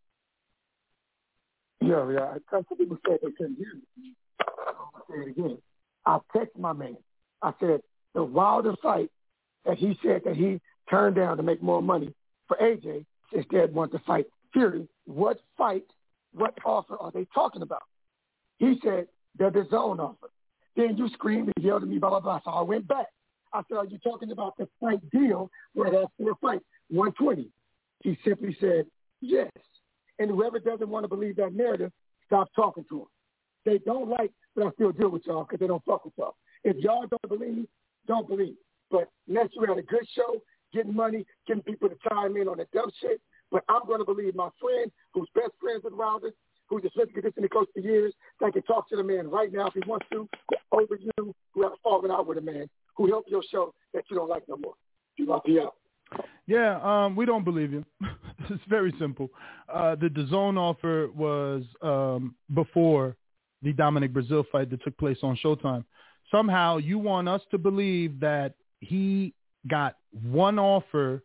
Speaker 11: Yeah, yeah. Some people said they couldn't hear me. I'll say it again. I text my man. I said the Wilder fight that he said that he turned down to make more money for A J, instead want to fight Fury. What fight, what offer are they talking about? He said the D A Z N offer. Then you screamed and yelled at me, blah, blah, blah. So I went back. I said, are you talking about the fight deal where it has four fights, one twenty? He simply said, yes. And whoever doesn't want to believe that narrative, stop talking to them. They don't like, but I still deal with y'all because they don't fuck with y'all. If y'all don't believe me, don't believe me. But unless you had a good show, getting money, getting people to chime in on the dumb shit, but I'm going to believe my friend who's best friends with Wilder, who's just listened to this in the close to years, that can talk to the man right now if he wants to, over you, who have fallen out with a man, who helped your show that you don't like no more. You love me out.
Speaker 2: Yeah, um, we don't believe you. It's very simple. Uh, the D A Z N offer was um, before the Dominic Brazil fight that took place on Showtime. Somehow you want us to believe that he got one offer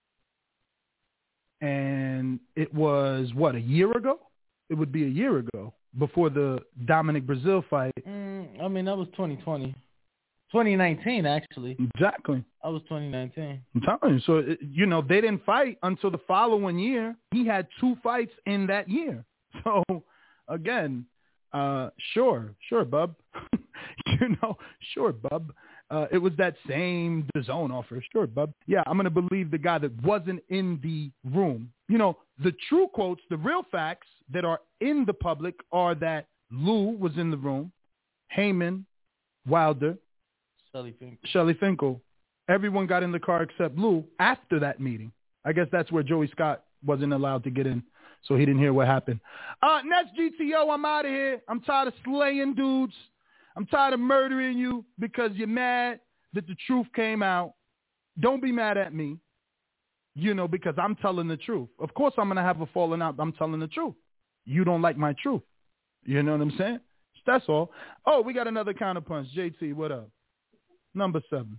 Speaker 2: and it was, what, a year ago? It would be a year ago before the Dominic Brazil fight.
Speaker 1: Mm, I mean, that was twenty twenty. twenty nineteen, actually.
Speaker 2: Exactly.
Speaker 1: That was twenty nineteen.
Speaker 2: I'm telling you. So, it, you know, they didn't fight until the following year. He had two fights in that year. So, again, uh, sure, sure, bub. you know, sure, bub. Uh, it was that same D A Z N offer. Sure, bub. Yeah, I'm going to believe the guy that wasn't in the room. You know, the true quotes, the real facts that are in the public are that Lou was in the room, Heyman, Wilder,
Speaker 1: Shelly Finkel.
Speaker 2: Shelly Finkel. Everyone got in the car except Lou after that meeting. I guess that's where Joey Scott wasn't allowed to get in, so he didn't hear what happened. Uh, Nets G T O, I'm out of here. I'm tired of slaying dudes. I'm tired of murdering you because you're mad that the truth came out. Don't be mad at me, you know, because I'm telling the truth. Of course I'm going to have a falling out. I'm telling the truth. You don't like my truth. You know what I'm saying? That's all. Oh, we got another counterpunch. J T, what up? Number seven.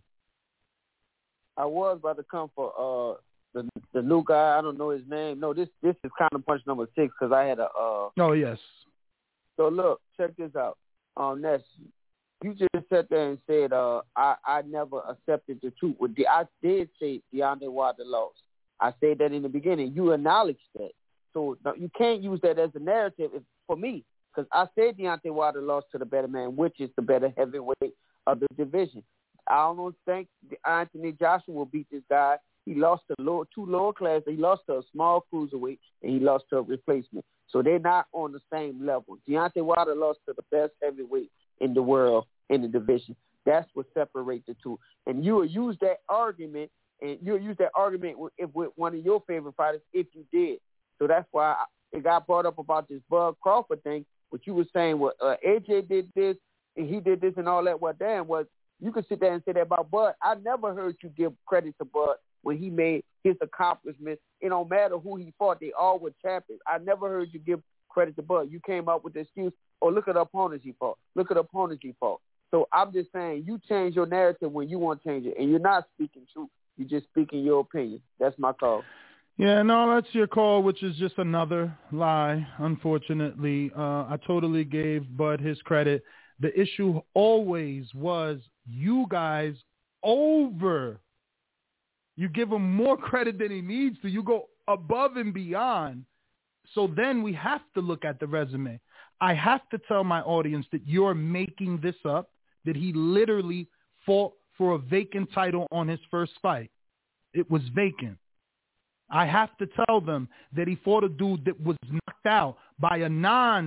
Speaker 16: I was about to come for uh the the new guy. I don't know his name. No, this this is counterpunch number six because I had a. Uh...
Speaker 2: Oh yes.
Speaker 16: So look, check this out. Um, Ness, you just sat there and said, uh, I I never accepted the truth. With the, I did say Deontay Wilder lost. I said that in the beginning. You acknowledged that. So no, you can't use that as a narrative if, for me, because I said Deontay Wilder lost to the better man, which is the better heavyweight of the division. I don't think Anthony Joshua will beat this guy. He lost to lower, two lower class. He lost to a small cruiserweight, and he lost to a replacement. So they're not on the same level. Deontay Wilder lost to the best heavyweight in the world in the division. That's what separates the two. And you will use that argument, and you'll use that argument with, if, with one of your favorite fighters if you did. So that's why I, it got brought up about this Bud Crawford thing. What you were saying, well, uh, A J did this, and he did this and all that. Well, damn, was you could sit there and say that about Bud. I never heard you give credit to Bud when he made his accomplishments. It don't matter who he fought. They all were champions. I never heard you give credit to Bud. You came up with the excuse, oh, look at the opponents he fought. Look at the opponents he fought. So I'm just saying you change your narrative when you want to change it, and you're not speaking truth. You're just speaking your opinion. That's my call.
Speaker 2: Yeah, no, that's your call, which is just another lie, unfortunately. Uh, I totally gave Bud his credit. The issue always was you guys over. You give him more credit than he needs to. You go above and beyond. So then we have to look at the resume. I have to tell my audience that you're making this up, that he literally fought for a vacant title on his first fight. It was vacant. I have to tell them that he fought a dude that was knocked out by a non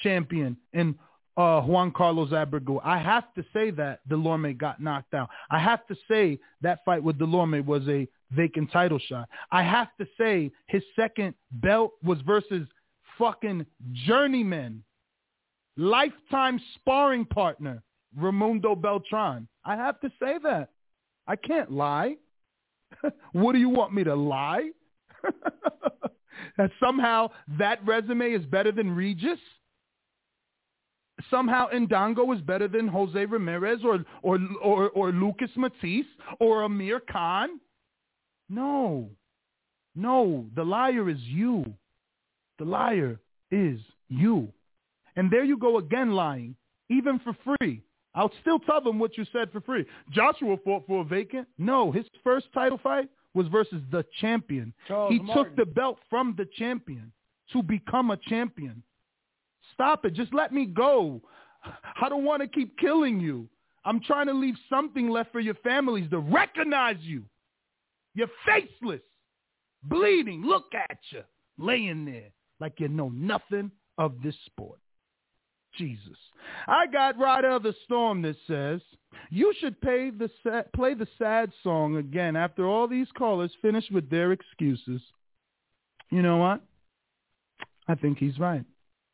Speaker 2: champion in uh, Juan Carlos Abrego. I have to say that Delorme got knocked out. I have to say that fight with Delorme was a vacant title shot. I have to say his second belt was versus fucking journeyman, lifetime sparring partner, Raimundo Beltran. I have to say that. I can't lie. What do you want me to lie? That somehow that resume is better than Regis? Somehow Ndango is better than Jose Ramirez or or or, or Lucas Matisse or Amir Khan? No. No, the liar is you. The liar is you. And there you go again lying, even for free. I'll still tell them what you said for free. Joshua fought for a vacant. No, his first title fight was versus the champion.
Speaker 1: Charles
Speaker 2: he
Speaker 1: Martin.
Speaker 2: took the belt from the champion to become a champion. Stop it. Just let me go. I don't want to keep killing you. I'm trying to leave something left for your families to recognize you. You're faceless, bleeding. Look at you, laying there like you know nothing of this sport. Jesus. I got Rider of the Storm that says, you should pay the sa- play the sad song again after all these callers finish with their excuses. You know what? I think he's right.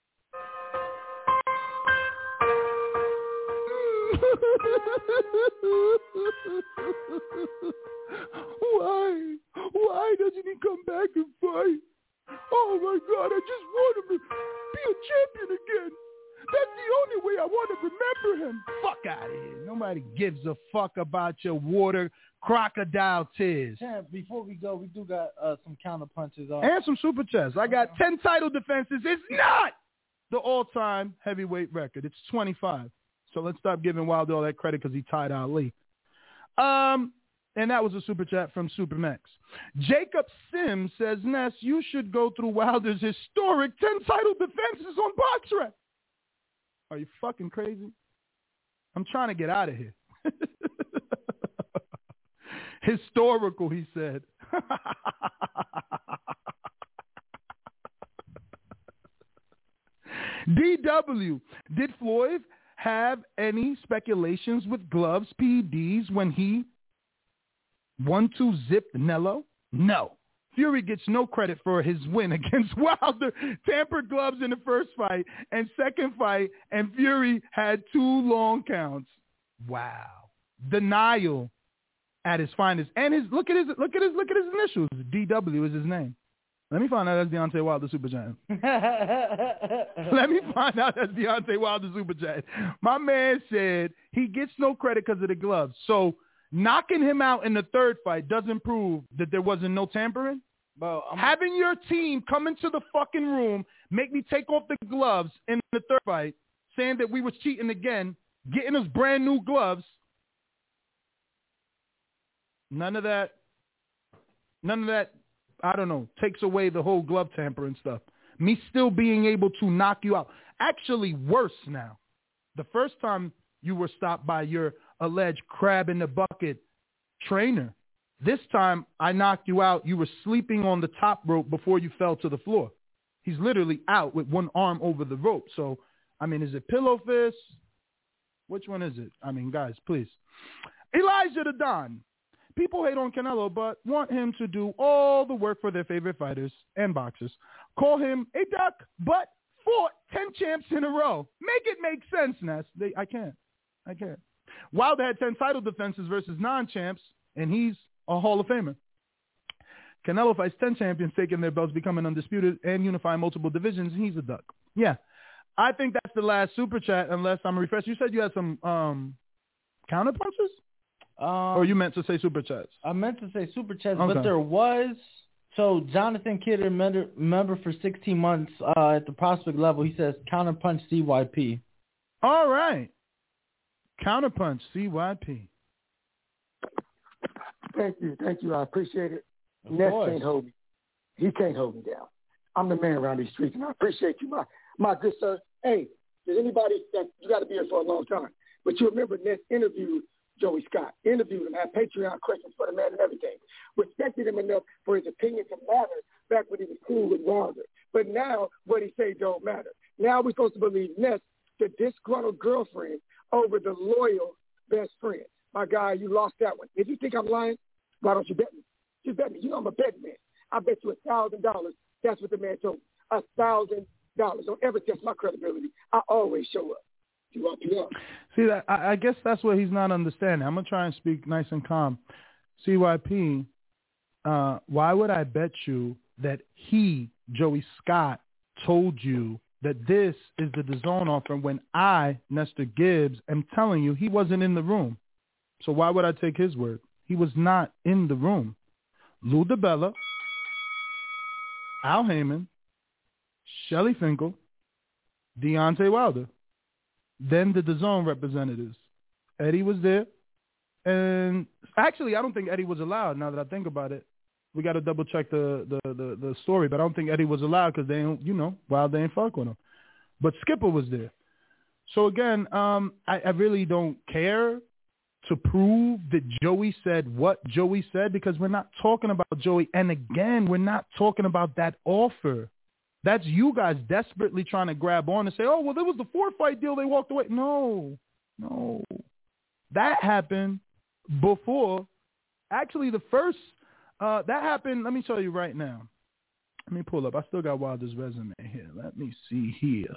Speaker 2: Why? Why doesn't he come back and fight? Oh my God, I just want him to be a champion again. That's the only way I want to remember him. Fuck out of here. Nobody gives a fuck about your water crocodile tears.
Speaker 1: Champ, before we go, we do got uh, some counter punches. On.
Speaker 2: And some super chats. I got ten title defenses. It's not the all-time heavyweight record. It's twenty-five. So let's stop giving Wilder all that credit because he tied Ali. Um, and that was a super chat from Supermax. Jacob Sims says, Ness, you should go through Wilder's historic ten title defenses on BoxRec. Are you fucking crazy? I'm trying to get out of here. Historical, he said. D W, did Floyd have any speculations with gloves, P E Ds, when he one two zipped Nello? No. Fury gets no credit for his win against Wilder. Tampered gloves in the first fight and second fight, and Fury had two long counts. Wow. Denial at his finest. And his look at his look at his look at his initials. D W is his name. Let me find out that's Deontay Wilder Supergiant. Let me find out that's Deontay Wilder Supergiant. My man said he gets no credit because of the gloves. So knocking him out in the third fight doesn't prove that there wasn't no tampering.
Speaker 1: Bro, I'm...
Speaker 2: Having your team come into the fucking room, make me take off the gloves in the third fight, saying that we was cheating again, getting us brand new gloves. None of that. None of that. I don't know, takes away the whole glove tampering stuff. Me still being able to knock you out. Actually worse now. The first time you were stopped by your alleged crab in the bucket trainer. This time I knocked you out. You were sleeping on the top rope before you fell to the floor. He's literally out with one arm over the rope. So, I mean, is it pillow fist? Which one is it? I mean, guys, please. Elijah the Don. People hate on Canelo, but want him to do all the work for their favorite fighters and boxers. Call him a duck, but fought ten champs in a row. Make it make sense, Ness. They, I can't. I can't. Wilder had ten title defenses versus non-champs, and he's a Hall of Famer. Canelo fights ten champions, taking their belts, becoming undisputed, and unifying multiple divisions, and he's a duck. Yeah. I think that's the last super chat, unless I'm refreshed. You said you had some um, counter punches?
Speaker 1: Um,
Speaker 2: or you meant to say super chats?
Speaker 1: I meant to say super chats,
Speaker 2: Okay.
Speaker 1: but there was. So Jonathan Kidder, member, member for sixteen months uh, at the prospect level, he says counterpunch C Y P.
Speaker 2: All right. Counterpunch C Y P.
Speaker 11: Thank you. Thank you. I appreciate it.
Speaker 1: Of
Speaker 11: Ness
Speaker 1: course.
Speaker 11: can't hold me. He can't hold me down. I'm the man around these streets, and I appreciate you, my, my good sir. Hey, there's anybody that you got to be here for a long time. But you remember Ness interviewed Joey Scott, interviewed him, had Patreon questions for the man and everything. Respected him enough for his opinion to matter back when he was cool with Wilder. But now what he say don't matter. Now we're supposed to believe Ness, the disgruntled girlfriend, over the loyal best friend. My guy, you lost that one. If you think I'm lying, why don't you bet me? Just bet me. You know I'm a betting man. I bet you a thousand dollars. That's what the man told me. A thousand dollars. Don't ever test my credibility. I always show up. You up, you up.
Speaker 2: See, that, I, I guess that's what he's not understanding. I'm going to try and speak nice and calm. C Y P, uh, why would I bet you that he, Joey Scott, told you that this is the DAZN offer when I, Nestor Gibbs, am telling you he wasn't in the room? So why would I take his word? He was not in the room. Lou DiBella, Al Heyman, Shelly Finkel, Deontay Wilder, then the DAZN representatives. Eddie was there. And actually, I don't think Eddie was allowed, now that I think about it. We got to double check the, the, the, the story, but I don't think Eddie was allowed because they ain't, you know, Wilder ain't fuck with him. But Skipper was there. So again, um, I, I really don't care to prove that Joey said what Joey said because we're not talking about Joey. And again, we're not talking about that offer. That's you guys desperately trying to grab on and say, oh, well, there was the four-fight deal. They walked away. No, no. That happened before. Actually, the first, uh, that happened, let me tell you right now. Let me pull up. I still got Wilder's resume here. Let me see here.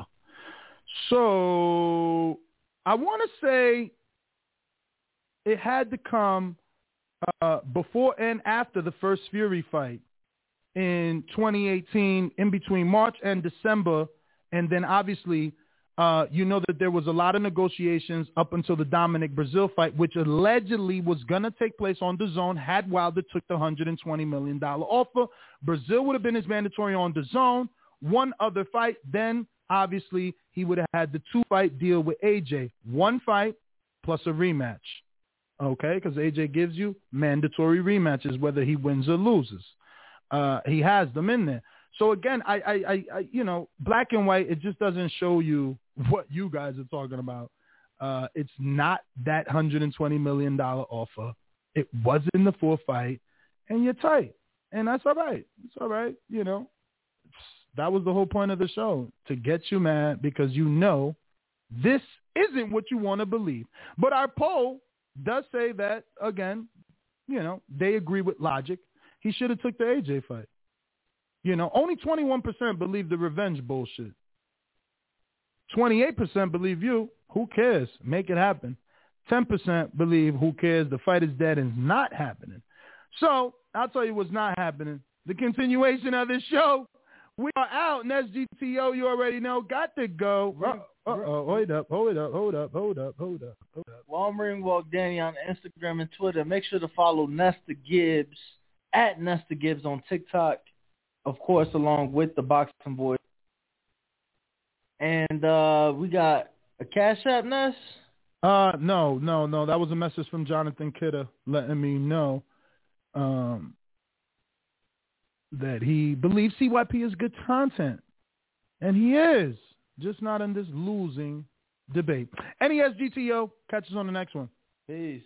Speaker 2: So I want to say it had to come uh, before and after the first Fury fight in twenty eighteen, in between March and December. And then obviously, uh, you know that there was a lot of negotiations up until the Dominic Brazil fight, which allegedly was going to take place on DAZN had Wilder took the one hundred twenty million dollars offer. Brazil would have been his mandatory on DAZN. One other fight, then obviously he would have had the two-fight deal with A J. One fight plus a rematch. Okay, because A J gives you mandatory rematches whether he wins or loses. Uh, he has them in there. So again, I, I, I, I, you know, black and white, it just doesn't show you what you guys are talking about. Uh, it's not that one hundred twenty million dollars offer. It was in the fourth fight, and you're tight. And that's all right. It's all right, you know. That was the whole point of the show, to get you mad because you know this isn't what you want to believe. But our poll does say that, again, you know, they agree with logic. He should have took the A J fight. You know, only twenty-one percent believe the revenge bullshit. twenty-eight percent believe you. Who cares? Make it happen. ten percent believe who cares? The fight is dead and it's not happening. So I'll tell you what's not happening. The continuation of this show. We are out. And S G T O, you already know. Got to go. Uh, uh-oh. Hold up. Hold up. Hold up. Hold up. Hold up. Hold up.
Speaker 1: Long Ring Walk Danny on Instagram and Twitter. Make sure to follow Nestor Gibbs at Nestor Gibbs on TikTok. Of course, along with the Boxing Boys. And uh, we got a Cash App, Ness?
Speaker 2: Uh, no, no, no. That was a message from Jonathan Kidder letting me know um, that he believes C Y P is good content. And he is. Just not in this losing debate. Any S G T O, catch us on the next one.
Speaker 1: Peace.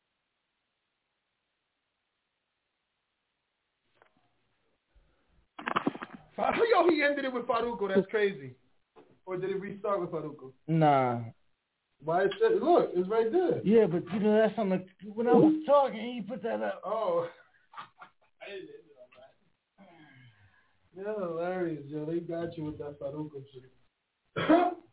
Speaker 2: Yo, he ended it with Faruko. That's crazy. Or did it restart with Faruko?
Speaker 1: Nah.
Speaker 2: Why is it? Look, it's right there.
Speaker 1: Yeah, but you know that's on the when I was talking, he put that up.
Speaker 2: Oh. I didn't end it on that. You're hilarious, Joe. They got you with that Faruko shit.